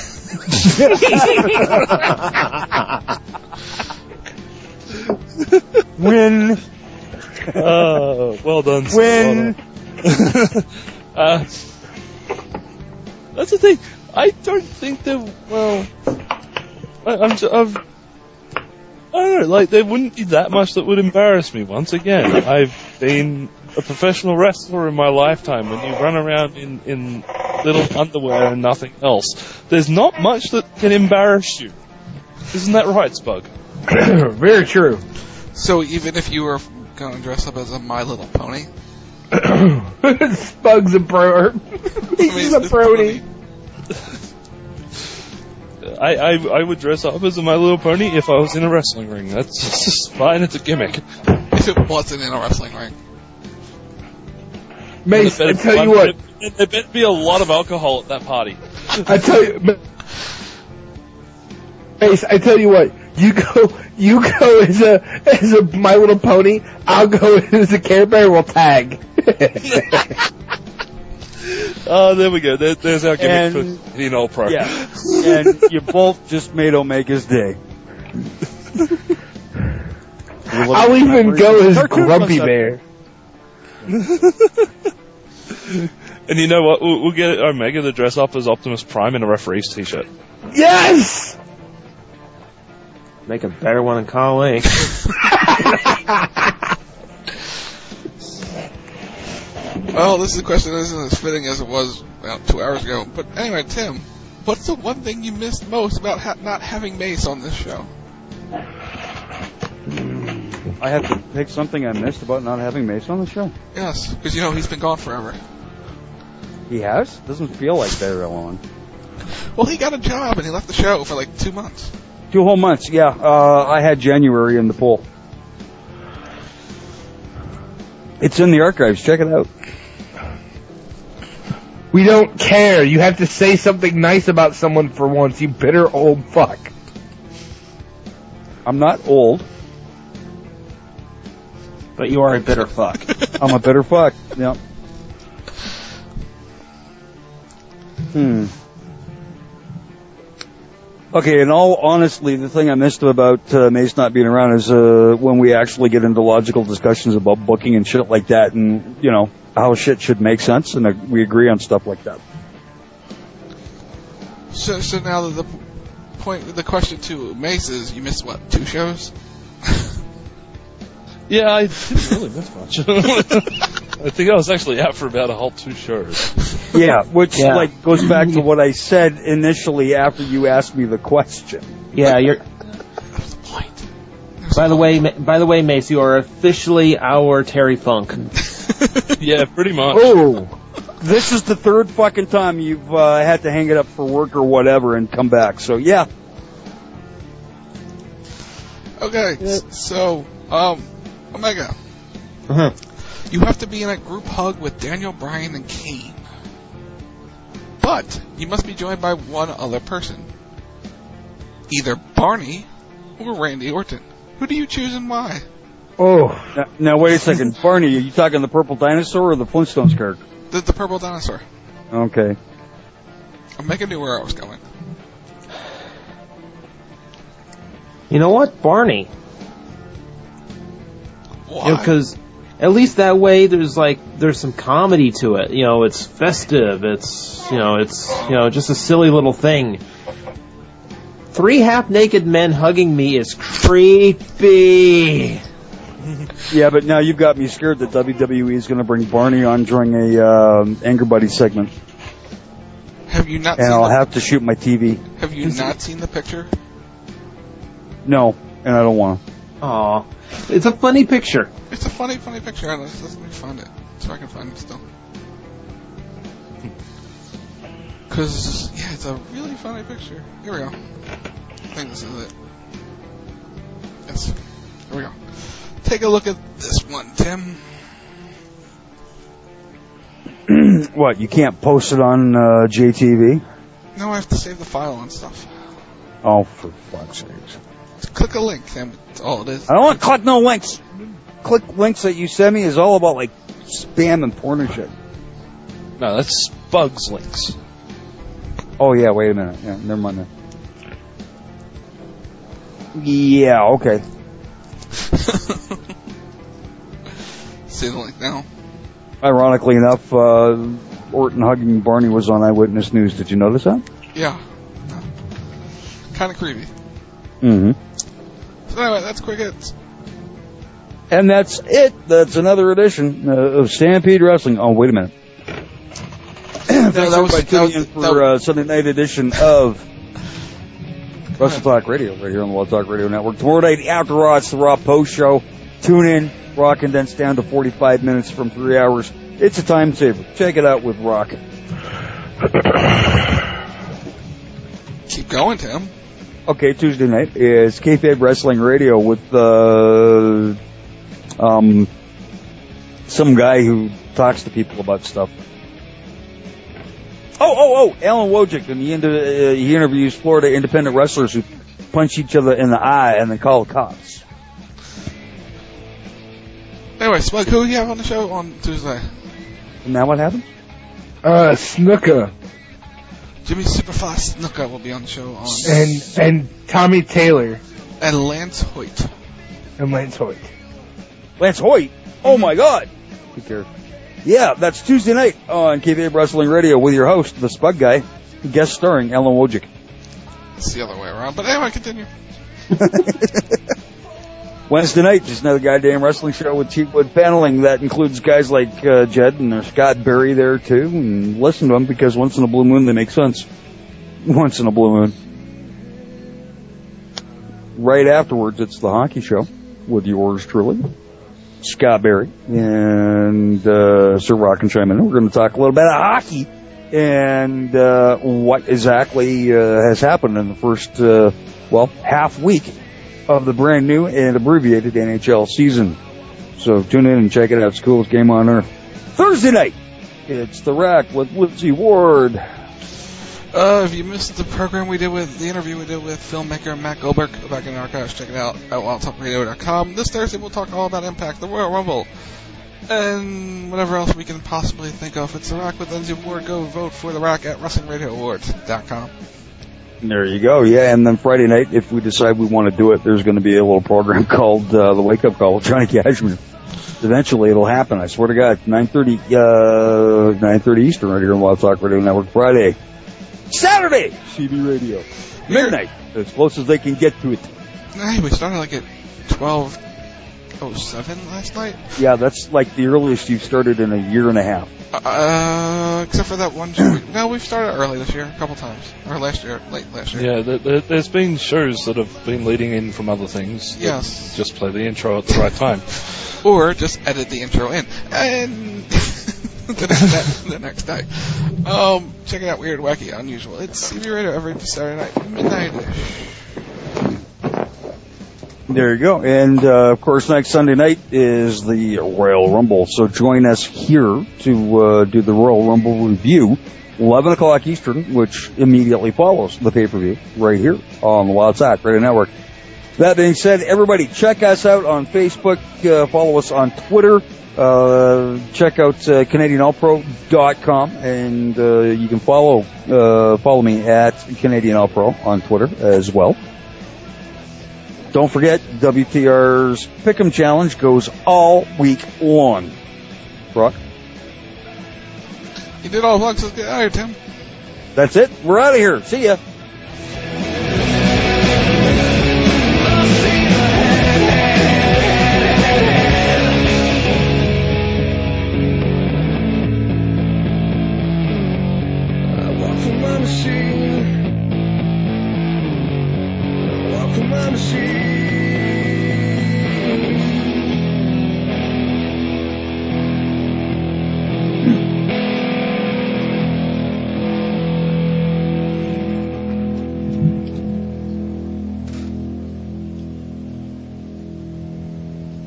Win. Well done. Win. That's the thing. I don't think there. Well, I don't know. Like, there wouldn't be that much that would embarrass me. Once again, I've been a professional wrestler in my lifetime. When you run around in little underwear and nothing else, there's not much that can embarrass you. Isn't that right, Spug? Very true. So even if you were going to dress up as a My Little Pony? Spug's a pro. He's a prony. I would dress up as a My Little Pony if I was in a wrestling ring. That's just fine. It's a gimmick. If it wasn't in a wrestling ring. Mace, I tell you what. There better be a lot of alcohol at that party. I tell you, Mace, I tell you what. You go as a My Little Pony. I'll go as a Care Bear. We'll tag. Oh, there we go. There's our gimmick for being all pro. Yeah. And you both just made Omega's day. I'll even go as Grumpy Bear. And you know what? We'll get Omega to dress up as Optimus Prime in a referee's t-shirt. Yes! Make a better one than Kali. Well, this is a question that isn't as fitting as it was about 2 hours ago. But anyway, Tim, what's the one thing you missed most about not having Mace on this show? I have to pick something I missed about not having Mace on the show? Yes, because he's been gone forever. He has? Doesn't feel like very long. Well, he got a job and he left the show for like 2 months. 2 whole months, yeah. I had January in the pool. It's in the archives. Check it out. We don't care. You have to say something nice about someone for once, you bitter old fuck. I'm not old. But you are a bitter fuck. I'm a bitter fuck, yep. Okay, in all honesty, the thing I missed about Mace not being around is when we actually get into logical discussions about booking and shit like that, and, how shit should make sense, and we agree on stuff like that. So now the question to Mace is, you missed what, 2 shows? Yeah, I didn't really miss much. I think I was actually out for about a whole 2 shows. Yeah, which goes back to what I said initially after you asked me the question. Yeah, That was the point. By the way, Mace, you are officially our Terry Funk. Yeah, pretty much. Oh, this is the third fucking time you've had to hang it up for work or whatever and come back. So yeah. Okay, so Omega, you have to be in a group hug with Daniel Bryan and Kane, but you must be joined by one other person, either Barney or Randy Orton. Who do you choose and why? Oh, now wait a second, Barney. Are you talking the purple dinosaur or the Flintstones character? The purple dinosaur. Okay. Omega knew where I was going. You know what, Barney? Why? Because at least that way, there's some comedy to it. You know, it's festive. It's just a silly little thing. 3 half-naked men hugging me is creepy. Yeah, but now you've got me scared that WWE is going to bring Barney on during a Anger Buddy segment. Have you not? And I'll have to shoot my TV. Have you not seen the picture? No, and I don't want to. Aw, it's a funny picture. It's a funny picture. Let me find it so I can find it still. Because, yeah, it's a really funny picture. Here we go. I think this is it. Yes. Here we go. Take a look at this one, Tim. What, you can't post it on JTV? No, I have to save the file and stuff. Oh, for fuck's sakes. Just click a link, Tim. That's all it is. I don't want to click no links. Click links that you send me is all about, like, spam and porn and shit. No, that's Bugs links. Oh, yeah, wait a minute. Yeah, never mind that. Yeah, okay. See the link now. Ironically enough, Orton hugging Barney was on Eyewitness News. Did you notice that? Yeah. Kind of creepy. Mm-hmm. So anyway, that's Quick Hits. And that's it. That's another edition of Stampede Wrestling. Oh, wait a minute. Thanks everybody tuning in for Sunday night edition of Wrestle Talk Radio right here on the Wild Talk Radio Network. Tomorrow night, after Raw, it's the Raw Post Show. Tune in. Raw condensed down to 45 minutes from 3 hours. It's a time saver. Check it out with Rock. Keep going, Tim. Okay, Tuesday night is Kayfabe Wrestling Radio with some guy who talks to people about stuff. Oh, Alan Wojcik, and he interviews Florida independent wrestlers who punch each other in the eye and then call the cops. Anyway, Spug, who do you have on the show on Tuesday? And now what happened? Snuka. Jimmy Superfast Snuka will be on the show on... And Tommy Taylor. And Lance Hoyt. Lance Hoyt? Oh my God! Who cares? Yeah, that's Tuesday night on KVA Wrestling Radio with your host, the Spug Guy, guest starring Alan Wojcik. It's the other way around, but anyway, continue. Wednesday night, just another goddamn wrestling show with Cheapwood paneling. That includes guys like Jed and there's Scott Berry there too. And listen to them because once in a blue moon they make sense. Once in a blue moon. Right afterwards, it's the hockey show with yours truly, Scott Berry and Sir Rock and Chime in. We're going to talk a little bit of hockey and what exactly has happened in the first half week of the brand new and abbreviated NHL season. So tune in and check it out. It's the coolest game on earth. Thursday night, it's The Rack with Lindsay Ward. If you missed the program we did with, the interview we did with filmmaker Matt Goldberg, go back in the archives, check it out at wildtalkradio.com. This Thursday we'll talk all about Impact, the Royal Rumble, and whatever else we can possibly think of. It's The Rack with Lindsay Ward. Go vote for The Rack at WrestlingRadioAwards.com. There you go. Yeah, and then Friday night, if we decide we want to do it, there's going to be a little program called The Wake Up Call with Johnny Cashmere. Eventually, it'll happen. I swear to God. 9:30 Eastern right here on Wild Talk Radio Network. Friday. Saturday, CB Radio. Midnight, as close as they can get to it. Hey, we started like at 12 07 last night. Yeah, that's like the earliest you've started in a year and a half. Except for that one show. No, we've started early this year, a couple times. Or late last year. Yeah, there's been shows that have been leading in from other things. Yes. Just play the intro at the right time. Or just edit the intro in. And the next day. Check it out, Weird, Wacky, Unusual. It's CB Radio every Saturday night, midnight-ish. There you go. And, of course, next Sunday night is the Royal Rumble. So join us here to do the Royal Rumble review, 11 o'clock Eastern, which immediately follows the pay-per-view right here on the Wild Talk Radio Network. That being said, everybody, check us out on Facebook. Follow us on Twitter. Check out CanadianAllPro.com, and you can follow me at CanadianAllPro on Twitter as well. Don't forget, WTR's Pick'em Challenge goes all week long. Brock? You did all plugs. Let's get out of here, Tim. That's it. We're out of here. See ya.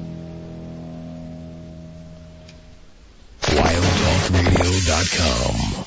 WildTalkRadio.com